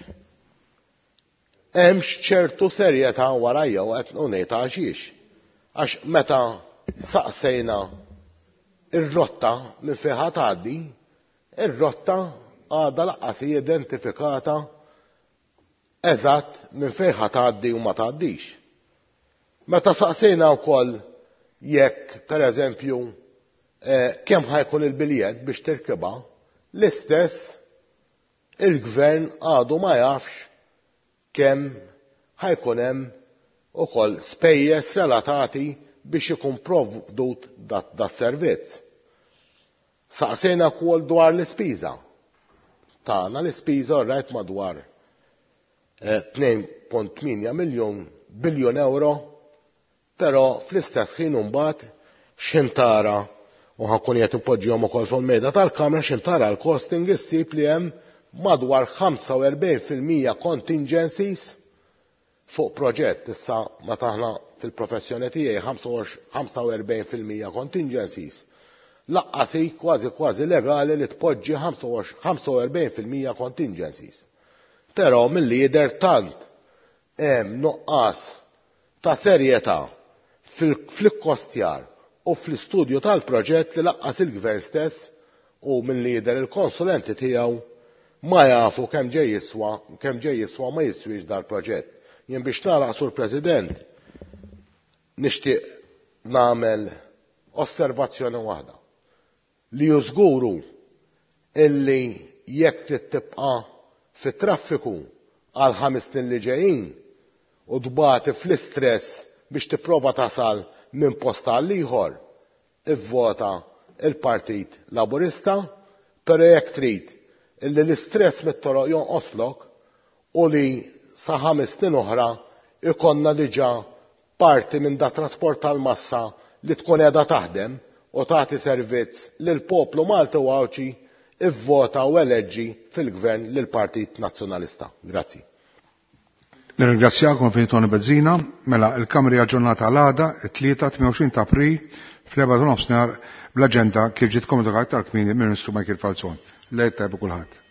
hemmx ċertu serjetà warajja u qed ngħid għaxiex. Għax meta saqsejna ir-rotta minn fejn ħadd tgħaddi, ir-rotta għadha laqqas identifikata eżatt minn fejn ħadd tgħaddi u ma tgħaddix. Meta saqsejna wkoll jekk pereżempju kemm ħajkun il-biljett biex tirkibha, l-istess il-gvern għadu ma jafx kemm ħajkun hemm ukoll spejjeż relatati biex ikun provdut dat servizz. Saqsejna wkoll dwar l-ispiża. Tagħna l-ispiża rajt madwar tnejn punt tminja miljun biljun euro, però fl-istess ħin imbagħad x'intara u ħankun qed impoġġihom ukoll fil-mejda tal-Kamra x'intara l-costing issib li hemm madwar ħamsa u erbgħin fil-mija contingencies fuq proġett. Issa meta aħna fil-professjoni tiegħi ħamsa u erbgħin fil-mija contingencies. Laqqas hi kważi kważi legali li tpoġġi ħamsa u erbgħin fil-mija contingencies. Però milli jidher tant hemm nuqqas ta' serjetà fil-ikkostjar u fl-istudju tal-proġett li laqqas il-gvern stess u milli jidher il-konsulenti tiegħu ma jafu kemm ġej jiswa, kemm ġej jiswa ma jiswix dal-proġett. Jien biex naraq sur President nixtieq nagħmel osservazzjoni waħda. Li jużguru illi jekk trid tibqa' fit-traffiku għal ħames snin li ġejjin u tbagħti fl-istress biex tipprova tasal minn post għal ieħor, ivvota il-Partit Laburista, però jekk trid illi l-istress mit-toroq jonqoslok u li sa ħames snin oħra ikonna diġà parti minn da trasport tal-massa li tkun qiegħda taħdem u tagħti servizz lil poplu Malti u Għawċi, ivvota u eleġġi fil-gvern lil Partit Nazzjonalista. Grazzi. Nirringrazzjakom fejn Tony Bezzina, mela l-Kamra aġġornata għal-għada it-tlieta tmien u għoxrin ta' April fl-erba' ta' nofsinhar bl-aġenda kif ġiet komunikata tal-kmieni mill-Ministru Michael Falzon. Lejl tajba kulħadd.